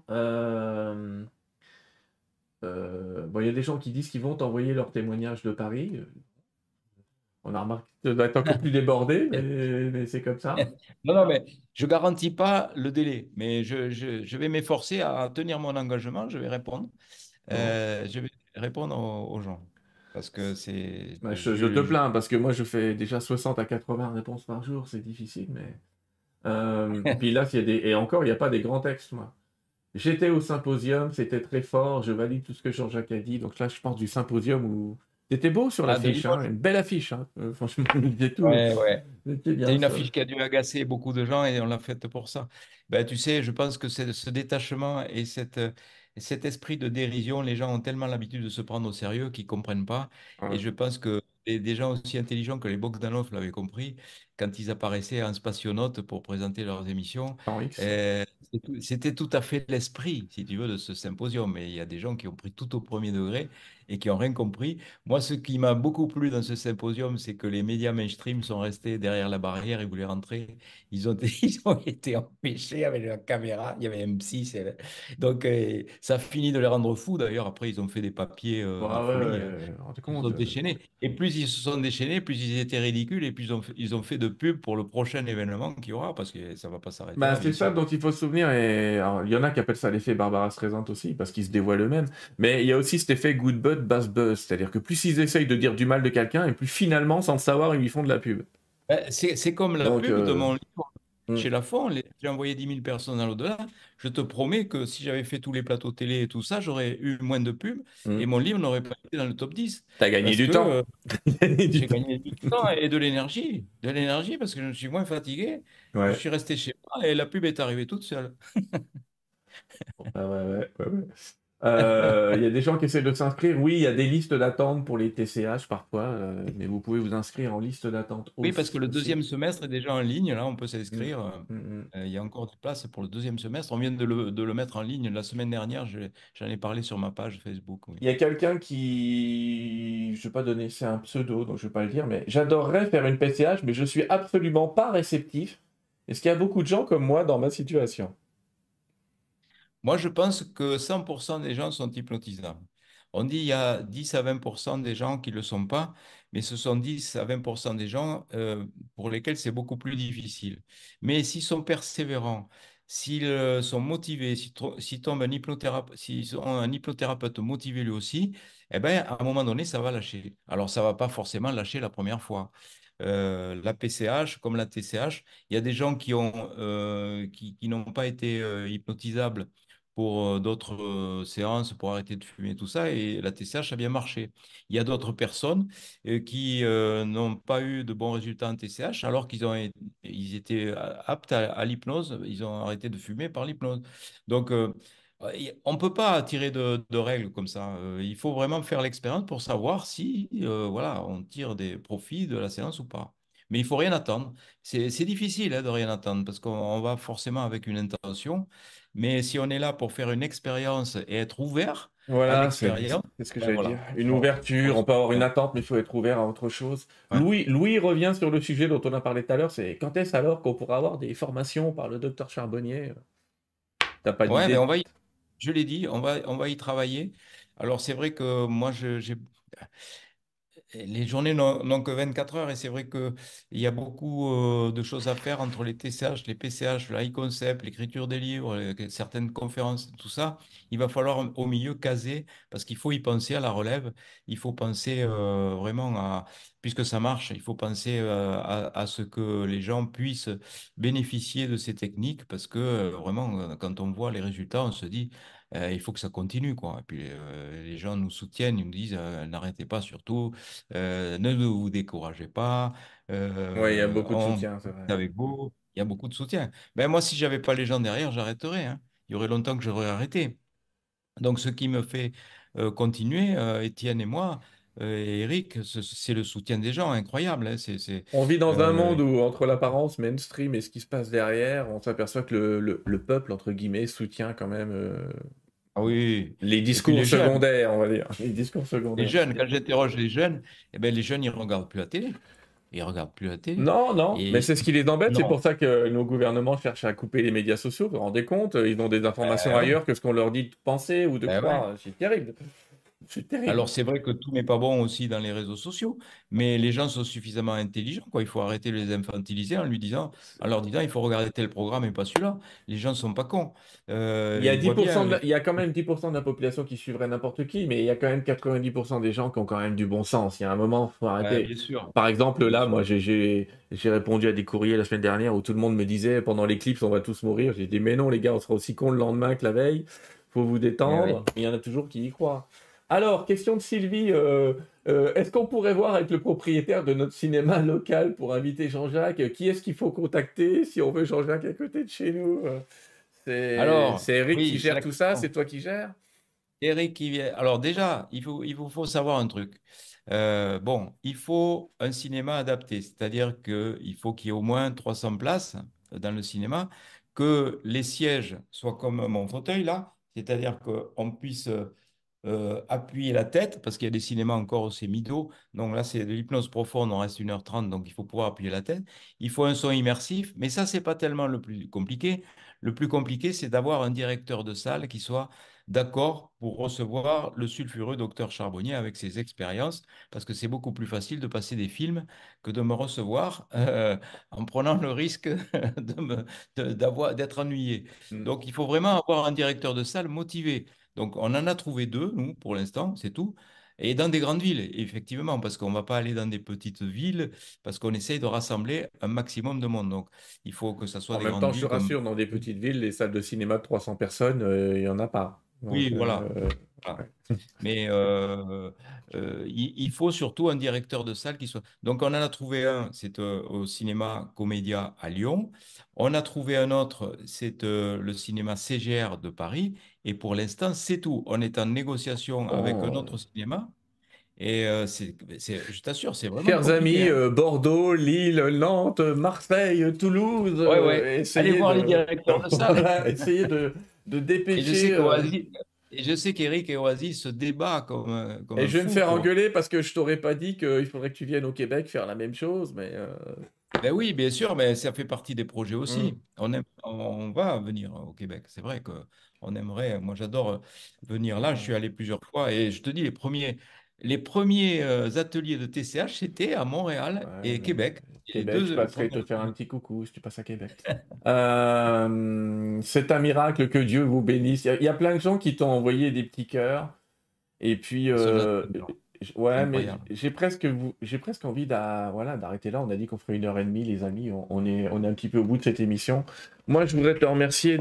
A: Bon, il y a des gens qui disent qu'ils vont t'envoyer leur témoignage de Paris. On a remarqué que ça doit être encore plus débordé, mais c'est comme ça.
B: Non, non, mais je garantis pas le délai. Mais je vais m'efforcer à tenir mon engagement. Je vais répondre.
A: Bon.
B: Je vais répondre aux gens. Parce que c'est.
A: Bah, je te plains parce que moi je fais déjà 60 à 80 réponses par jour, c'est difficile, mais. Puis là, s'il y a des. Et encore, il n'y a pas des grands textes, moi. J'étais au symposium, c'était très fort, je valide tout ce que Jean-Jacques a dit. Donc là, je pense du symposium où. C'était beau sur
B: Ah, de
A: l'affiche, hein,
B: Limoges.
A: une belle affiche, hein. Franchement, c'était tout.
B: Ouais, ouais.
A: C'était
B: C'est
A: bien
B: une
A: ça.
B: affiche qui a dû agacer beaucoup de gens et on l'a faite pour ça. Ben, tu sais, je pense que c'est ce détachement et cet esprit de dérision, les gens ont tellement l'habitude de se prendre au sérieux qu'ils ne comprennent pas. Et
A: Ouais,
B: je pense que des gens aussi intelligents que les Bogdanov l'avaient compris quand ils apparaissaient en spationaute pour présenter leurs émissions.
A: en X.
B: C'était tout à fait l'esprit, si tu veux, de ce symposium. Mais il y a des gens qui ont pris tout au premier degré et qui n'ont rien compris. Moi, ce qui m'a beaucoup plu dans ce symposium, c'est que les médias mainstream sont restés derrière la barrière, ils voulaient rentrer. Ils ont été empêchés avec la caméra. Il y avait M6. Donc, ça a fini de les rendre fous. D'ailleurs, après, ils ont fait des papiers
A: Ouais,
B: de
A: ouais,
B: folie.
A: ouais, rendez
B: Ils se
A: compte.
B: sont déchaînés. Et plus ils se sont déchaînés, plus ils étaient ridicules. Et plus ils ont fait de pub pour le prochain événement qu'il y aura, parce que ça ne va pas s'arrêter
A: Bah,
B: là,
A: c'est
B: bien
A: ça
B: sûr.
A: dont il faut se souvenir. Et alors, il y en a qui appellent ça l'effet Barbara Streisand aussi, parce qu'ils se dévoilent eux-mêmes. Mais il y a aussi cet effet good buzz, bad buzz. C'est-à-dire que plus ils essayent de dire du mal de quelqu'un, et plus finalement, sans le savoir, ils lui font de la pub.
B: C'est comme la
A: Donc,
B: pub de mon livre
A: hmm.
B: chez Lafon. J'ai envoyé 10 000 personnes à l'au-delà. Je te promets que si j'avais fait tous les plateaux télé et tout ça, j'aurais eu moins de pubs et
A: Hmm.
B: mon livre n'aurait pas été dans le top 10.
A: T'as gagné
B: Parce
A: du
B: que
A: temps. T'as gagné du
B: j'ai
A: temps.
B: gagné du temps et de l'énergie. De l'énergie parce que je me suis moins fatigué. Je
A: Ouais.
B: suis resté chez moi et la pub est arrivée toute seule.
A: Ah ouais, ouais, ouais, ouais. Il y a des gens qui essaient de s'inscrire. Oui, il y a des listes d'attente pour les TCH parfois, mais vous pouvez vous inscrire en liste d'attente
B: Oui, parce que le
A: aussi.
B: deuxième semestre est déjà en ligne. Là, on peut
A: Hmm.
B: s'inscrire.
A: Hmm, hmm.
B: Il y a encore des places pour le deuxième semestre. On vient de le mettre en ligne la semaine dernière. J'en ai parlé sur ma page Facebook. Oui.
A: Il y a quelqu'un qui, je vais pas donner, c'est un pseudo, donc je vais pas le dire, mais j'adorerais faire une PCH, mais je suis absolument pas réceptif. Est-ce qu'il y a beaucoup de gens comme moi dans ma situation?
B: Moi, je pense que 100% des gens sont hypnotisables. On dit il y a 10 à 20% des gens qui ne le sont pas, mais ce sont 10 à 20% des gens pour lesquels c'est beaucoup plus difficile. Mais s'ils sont persévérants, s'ils sont motivés, s'ils tombent s'ils ont un hypnothérapeute motivé lui aussi, eh ben, à un moment donné, ça va lâcher. Alors, ça ne va pas forcément lâcher la première fois. La PCH, comme la TCH, il y a des gens qui n'ont pas été hypnotisables pour d'autres séances, pour arrêter de fumer, tout ça, et la TCH a bien marché. Il y a d'autres personnes qui n'ont pas eu de bons résultats en TCH, alors ils étaient aptes à l'hypnose, ils ont arrêté de fumer par l'hypnose. Donc, on ne peut pas tirer de règles comme ça. Il faut vraiment faire l'expérience pour savoir si voilà, on tire des profits de la séance ou pas. Mais il faut rien attendre. C'est difficile hein, de rien attendre parce qu'on va forcément avec une intention. Mais si on est là pour faire une expérience et être ouvert à
A: Voilà,
B: l'expérience,
A: c'est ce que
B: ben
A: j'allais dire.
B: voilà,
A: Une ouverture, on peut avoir une
B: ouais,
A: attente, mais il faut être ouvert à autre chose.
B: ouais.
A: Louis revient sur le sujet dont on a parlé tout à l'heure, c'est quand est-ce alors qu'on pourra avoir des formations par le docteur Charbonnier? T'as pas
B: Ouais, ben
A: d'idée?
B: je l'ai dit, on va y travailler. Alors, c'est vrai que moi, les journées n'ont que 24 heures et c'est vrai qu'il y a beaucoup de choses à faire entre les TCH, les PCH, le concept, l'écriture des livres, certaines conférences, tout ça. Il va falloir au milieu caser parce qu'il faut y penser à la relève. Il faut penser vraiment à, puisque ça marche, il faut penser à ce que les gens puissent bénéficier de ces techniques parce que vraiment, quand on voit les résultats, on se dit, il faut que ça continue, quoi. Et puis les gens nous soutiennent, ils nous disent, n'arrêtez pas surtout. Ne vous découragez pas.
A: Ouais, il y a beaucoup de
B: On
A: soutien, c'est
B: est
A: vrai.
B: avec vous. Il y a beaucoup de soutien. Ben, moi, si j'avais pas les gens derrière, j'arrêterais, hein. Il y aurait longtemps que j'aurais arrêté. Donc, ce qui me fait continuer, Étienne et moi, et Eric, c'est le soutien des gens, incroyable, hein.
A: On vit dans un
B: Euh,
A: monde où, entre l'apparence mainstream et ce qui se passe derrière, on s'aperçoit que le peuple, entre guillemets, soutient quand même
B: ah oui.
A: les
B: Et puis
A: discours secondaires, on va dire. Les discours
B: les
A: secondaires.
B: jeunes, quand j'interroge les jeunes, eh ben, les jeunes, ils regardent plus la télé. Ils regardent plus la télé.
A: Non, non, mais
B: Et
A: c'est ce qui les embête. C'est pour
B: non.
A: ça que nos gouvernements cherchent à couper les médias sociaux. Vous vous rendez compte? Ils ont des informations
B: Ben ouais.
A: ailleurs que ce qu'on leur dit de penser ou de
B: Ben ouais.
A: croire. C'est terrible. C'est terrible.
B: Alors, c'est vrai que tout n'est pas bon aussi dans les réseaux sociaux, mais les gens sont suffisamment intelligents, quoi. Il faut arrêter de les infantiliser en leur disant, il faut regarder tel programme et pas celui-là. Les gens ne sont pas cons.
A: Il y a
B: Ils voient
A: 10%
B: bien.
A: il y a quand même 10% de la population qui suivrait n'importe qui, mais il y a quand même 90% des gens qui ont quand même du bon sens. Il y a un moment, il faut arrêter.
B: Bien sûr,
A: Par exemple,
B: bien
A: là, moi,
B: sûr.
A: j'ai répondu à des courriers la semaine dernière où tout le monde me disait pendant l'éclipse, on va tous mourir. J'ai dit, mais non, les gars, on sera aussi cons le lendemain que la veille. Faut vous
B: Eh oui.
A: détendre. Il y en a toujours qui y croient. Alors, question de Sylvie. Est-ce qu'on pourrait voir avec le propriétaire de notre cinéma local pour inviter Jean-Jacques? Qui est-ce qu'il faut contacter si on veut Jean-Jacques à côté de chez nous?
B: Alors,
A: C'est Eric qui
B: oui, c'est
A: gère
B: la
A: tout ça,
B: question.
A: c'est toi qui gères?
B: Eric qui vient. Alors déjà, il faut savoir un truc. Bon, il faut un cinéma adapté, c'est-à-dire qu'il faut qu'il y ait au moins 300 places dans le cinéma, que les sièges soient comme mon fauteuil là, c'est-à-dire qu'on puisse appuyer la tête, parce qu'il y a des cinémas encore où c'est mi-dos. Donc là, c'est de l'hypnose profonde, on reste 1h30, donc il faut pouvoir appuyer la tête. Il faut un son immersif, mais ça, c'est pas tellement le plus compliqué. Le plus compliqué, c'est d'avoir un directeur de salle qui soit d'accord pour recevoir le sulfureux docteur Charbonnier avec ses expériences, parce que c'est beaucoup plus facile de passer des films que de me recevoir en prenant le risque d'être ennuyé.
A: Hmm.
B: Donc, il faut vraiment avoir un directeur de salle motivé. Donc, on en a trouvé deux, nous, pour l'instant, c'est tout. Et dans des grandes villes, effectivement, parce qu'on ne va pas aller dans des petites villes, parce qu'on essaye de rassembler un maximum de monde. Donc, il faut que ça soit
A: En
B: des
A: même temps,
B: grandes
A: je te
B: villes comme...
A: rassure, dans des petites villes, les salles de cinéma de 300 personnes, il n'y en a pas. Donc,
B: Oui, voilà. Voilà.
A: ouais.
B: Mais il faut surtout un directeur de salle qui soit. Donc, on en a trouvé un, c'est au cinéma Comédia à Lyon. On a trouvé un autre, c'est le cinéma CGR de Paris. Et pour l'instant, c'est tout. On est en négociation avec un
A: Bon,
B: autre cinéma. Et je t'assure, c'est vraiment
A: chers
B: compliqué,
A: amis,
B: hein.
A: Bordeaux, Lille, Nantes, Marseille, Toulouse,
B: Ouais, ouais. Allez
A: essayez
B: voir les
A: de,
B: directeurs de salle.
A: voilà, essayez de
B: Et je sais
A: dépêcher.
B: qu'Oasis, et je sais qu'Eric et Oasis se débattent comme
A: Et
B: un
A: je vais me
B: fou
A: faire
B: pour.
A: engueuler parce que je t'aurais pas dit qu'il faudrait que tu viennes au Québec faire la même chose, mais
B: Ben oui, bien sûr, mais ça fait partie des projets
A: hmm,
B: aussi. On va venir au Québec. C'est vrai que on aimerait. Moi, j'adore venir là. Je suis
A: ouais.
B: allé plusieurs fois et je te dis, les premiers ateliers de TCH, c'était à Montréal
A: Ouais,
B: et
A: non,
B: Québec.
A: mais
B: Et les
A: Québec, je
B: deux
A: passerai te
B: premières
A: faire un
B: villes.
A: petit coucou si tu passes à Québec. C'est un miracle, que Dieu vous bénisse. Il y a plein de gens qui t'ont envoyé des petits cœurs. Et puis,
B: Ça, j'adore. C'est
A: ouais, mais
B: incroyable.
A: j'ai presque envie voilà, d'arrêter là. On a dit qu'on ferait 1h30, les amis. On est un petit peu au bout de cette émission. Moi, je voudrais te remercier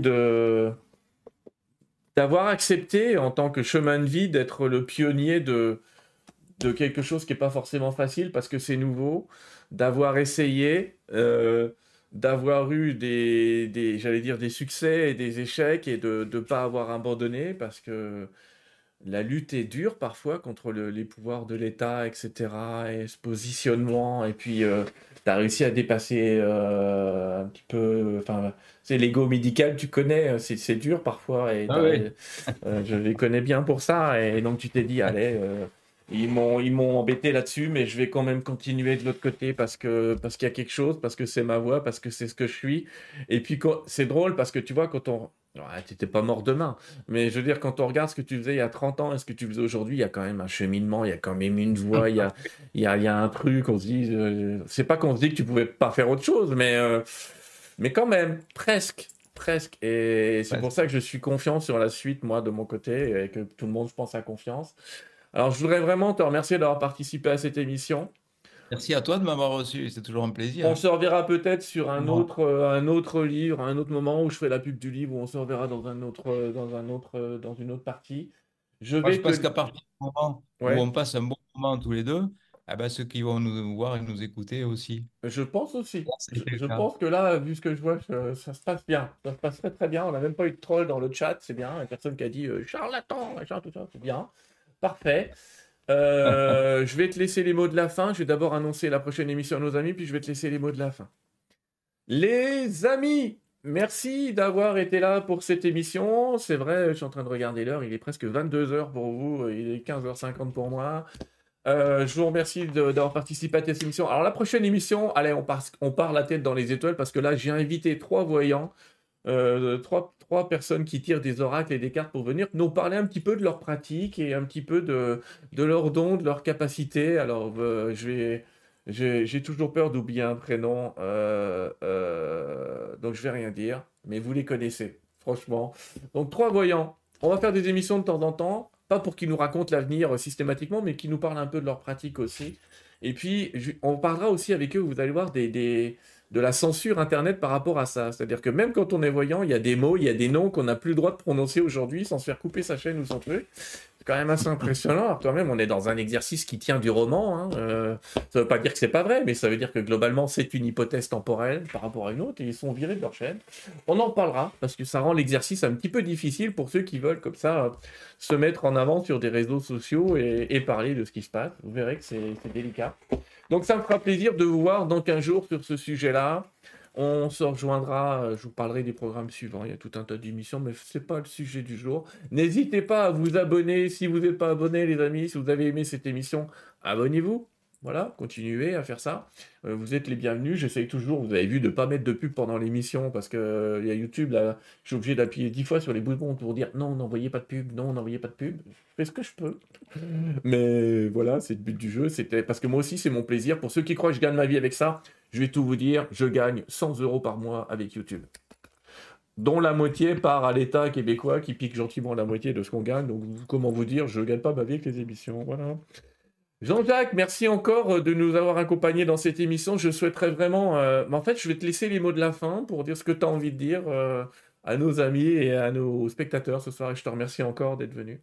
A: d'avoir accepté, en tant que chemin de vie, d'être le pionnier de quelque chose qui n'est pas forcément facile parce que c'est nouveau, d'avoir essayé, d'avoir eu j'allais dire, des succès et des échecs et de ne pas avoir abandonné parce que la lutte est dure parfois contre les pouvoirs de l'État, etc. Et ce positionnement. Et puis, tu as réussi à dépasser un petit peu. Enfin, c'est l'ego médical, tu connais, c'est dur parfois. Et
B: Ah oui.
A: je les connais bien pour ça. Et donc, tu t'es dit, allez. Ils m'ont embêté là-dessus, mais je vais quand même continuer de l'autre côté parce qu'il y a quelque chose, parce que c'est ma voix, parce que c'est ce que je suis. Et puis c'est drôle parce que tu vois, quand on. Ouais, t'étais pas mort demain, mais je veux dire, quand on regarde ce que tu faisais il y a 30 ans et ce que tu faisais aujourd'hui, il y a quand même un cheminement, il y a quand même une voix, il y a un truc, on se dit. C'est pas qu'on se dit que tu pouvais pas faire autre chose, mais quand même, presque. Presque. Et c'est
B: Ouais.
A: pour ça que je suis confiant sur la suite, moi, de mon côté, et que tout le monde, je pense, a confiance. Alors, je voudrais vraiment te remercier d'avoir participé à cette émission.
B: Merci à toi de m'avoir reçu, c'est toujours un plaisir,
A: On
B: hein.
A: se reverra peut-être sur
B: Bon.
A: un autre livre, un autre moment où je ferai la pub du livre, où on se reverra dans une autre partie. Je
B: Moi, je
A: vais
B: pense
A: te...
B: qu'à partir du moment où
A: Ouais,
B: on passe un bon moment tous les deux, eh ben, ceux qui vont nous voir et nous écouter aussi.
A: je pense aussi.
B: Là,
A: Je,
B: c'était le
A: je
B: cas.
A: pense que là, vu ce que je vois, ça se passe bien. Ça se passe très très bien. On n'a même pas eu de troll dans le chat, c'est bien. Il y a personne qui a dit charlatan, machin, tout ça, c'est bien. Parfait. Je vais te laisser les mots de la fin. Je vais d'abord annoncer la prochaine émission à nos amis, puis je vais te laisser les mots de la fin. Les amis, merci d'avoir été là pour cette émission. C'est vrai, je suis en train de regarder l'heure, il est presque 22 heures pour vous, il est 15h50 pour moi. Je vous remercie d'avoir participé à cette émission. Alors la prochaine émission, allez, on part la tête dans les étoiles parce que là, j'ai invité 3 voyants, trois personnes qui tirent des oracles et des cartes pour venir nous parler un petit peu de leur pratique et un petit peu de leurs dons, de leurs capacités. Alors, j'ai toujours peur d'oublier un prénom, donc je vais rien dire, mais vous les connaissez, franchement. Donc, 3 voyants. On va faire des émissions de temps en temps, pas pour qu'ils nous racontent l'avenir systématiquement, mais qui nous parlent un peu de leur pratique aussi. Et puis, on parlera aussi avec eux, vous allez voir, de la censure Internet par rapport à ça. C'est-à-dire que même quand on est voyant, il y a des mots, il y a des noms qu'on n'a plus le droit de prononcer aujourd'hui sans se faire couper sa chaîne ou son truc. C'est quand même assez impressionnant. Alors, quand même, on est dans un exercice qui tient du roman, hein. Ça veut pas dire que c'est pas vrai, mais ça veut dire que globalement, c'est une hypothèse temporelle par rapport à une autre et ils sont virés de leur chaîne. On en parlera parce que ça rend l'exercice un petit peu difficile pour ceux qui veulent comme ça se mettre en avant sur des réseaux sociaux et parler de ce qui se passe. Vous verrez que c'est délicat. Donc ça me fera plaisir de vous voir dans 15 jours sur ce sujet-là. On se rejoindra, je vous parlerai des programmes suivants. Il y a tout un tas d'émissions, mais ce n'est pas le sujet du jour. N'hésitez pas à vous abonner si vous n'êtes pas abonné, les amis. Si vous avez aimé cette émission, abonnez-vous. Voilà, continuez à faire ça. Vous êtes les bienvenus. J'essaye toujours, vous avez vu, de ne pas mettre de pub pendant l'émission parce que il y a YouTube, là, je suis obligé d'appuyer 10 fois sur les boutons pour dire non, n'envoyez pas de pub, non, n'envoyez pas de pub. Je fais ce que je peux. Mais voilà, c'est le but du jeu. C'était parce que moi aussi, c'est mon plaisir. Pour ceux qui croient que je gagne ma vie avec ça, je vais tout vous dire. Je gagne 100 euros par mois avec YouTube, dont la moitié part à l'État québécois qui pique gentiment la moitié de ce qu'on gagne. Donc, comment vous dire, je gagne pas ma vie avec les émissions. Voilà. Jean-Jacques, merci encore de nous avoir accompagnés dans cette émission. Je souhaiterais vraiment. Mais en fait, je vais te laisser les mots de la fin pour dire ce que tu as envie de dire à nos amis et à nos spectateurs ce soir. Et je te remercie encore d'être venu.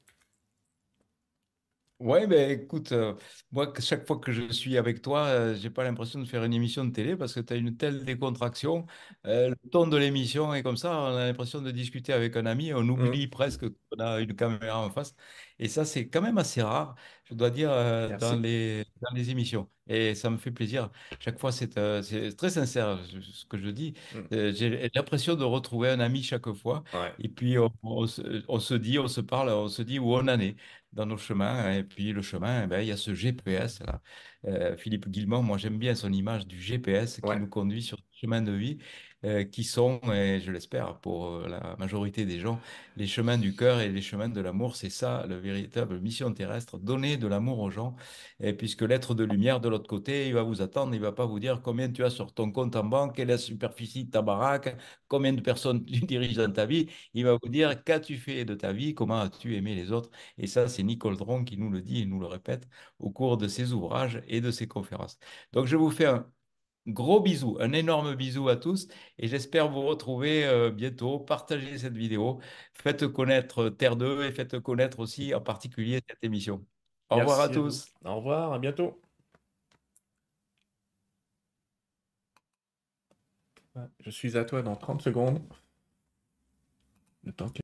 B: Ouais, ben écoute, moi, chaque fois que je suis avec toi, j'ai pas l'impression de faire une émission de télé parce que tu as une telle décontraction. Le ton de l'émission est comme ça, on a l'impression de discuter avec un ami, on
A: Hum,
B: oublie presque qu'on a une caméra en face. Et ça, c'est quand même assez rare, je dois dire,
A: merci.
B: dans les émissions. Et ça me fait plaisir. Chaque fois, c'est très sincère ce que je dis.
A: Hum,
B: J'ai l'impression de retrouver un ami chaque fois.
A: ouais,
B: Et puis, on se dit, on se parle, on se dit où on en est dans nos chemins. Et puis le chemin, eh ben, il y a ce GPS là. Philippe Guillemot, moi j'aime bien son image du GPS qui
A: ouais,
B: nous conduit sur des chemins de vie qui sont, et je l'espère pour la majorité des gens, les chemins du cœur et les chemins de l'amour. C'est ça, la véritable mission terrestre, donner de l'amour aux gens. Et puisque l'être de lumière de l'autre côté, il va vous attendre, il va pas vous dire combien tu as sur ton compte en banque, quelle est la superficie de ta baraque, combien de personnes tu diriges dans ta vie. Il va vous dire qu'as-tu fait de ta vie, comment as-tu aimé les autres. Et ça, c'est Nicole Dron qui nous le dit et nous le répète au cours de ses ouvrages et de ses conférences. Donc, je vous fais un gros bisou, un énorme bisou à tous et j'espère vous retrouver bientôt. Partagez cette vidéo, faites connaître Terre 2 et faites connaître aussi en particulier cette émission. Au revoir à
A: merci à vous.
B: tous.
A: Au revoir, à bientôt. Ouais, je suis à toi dans 30 secondes. Le temps que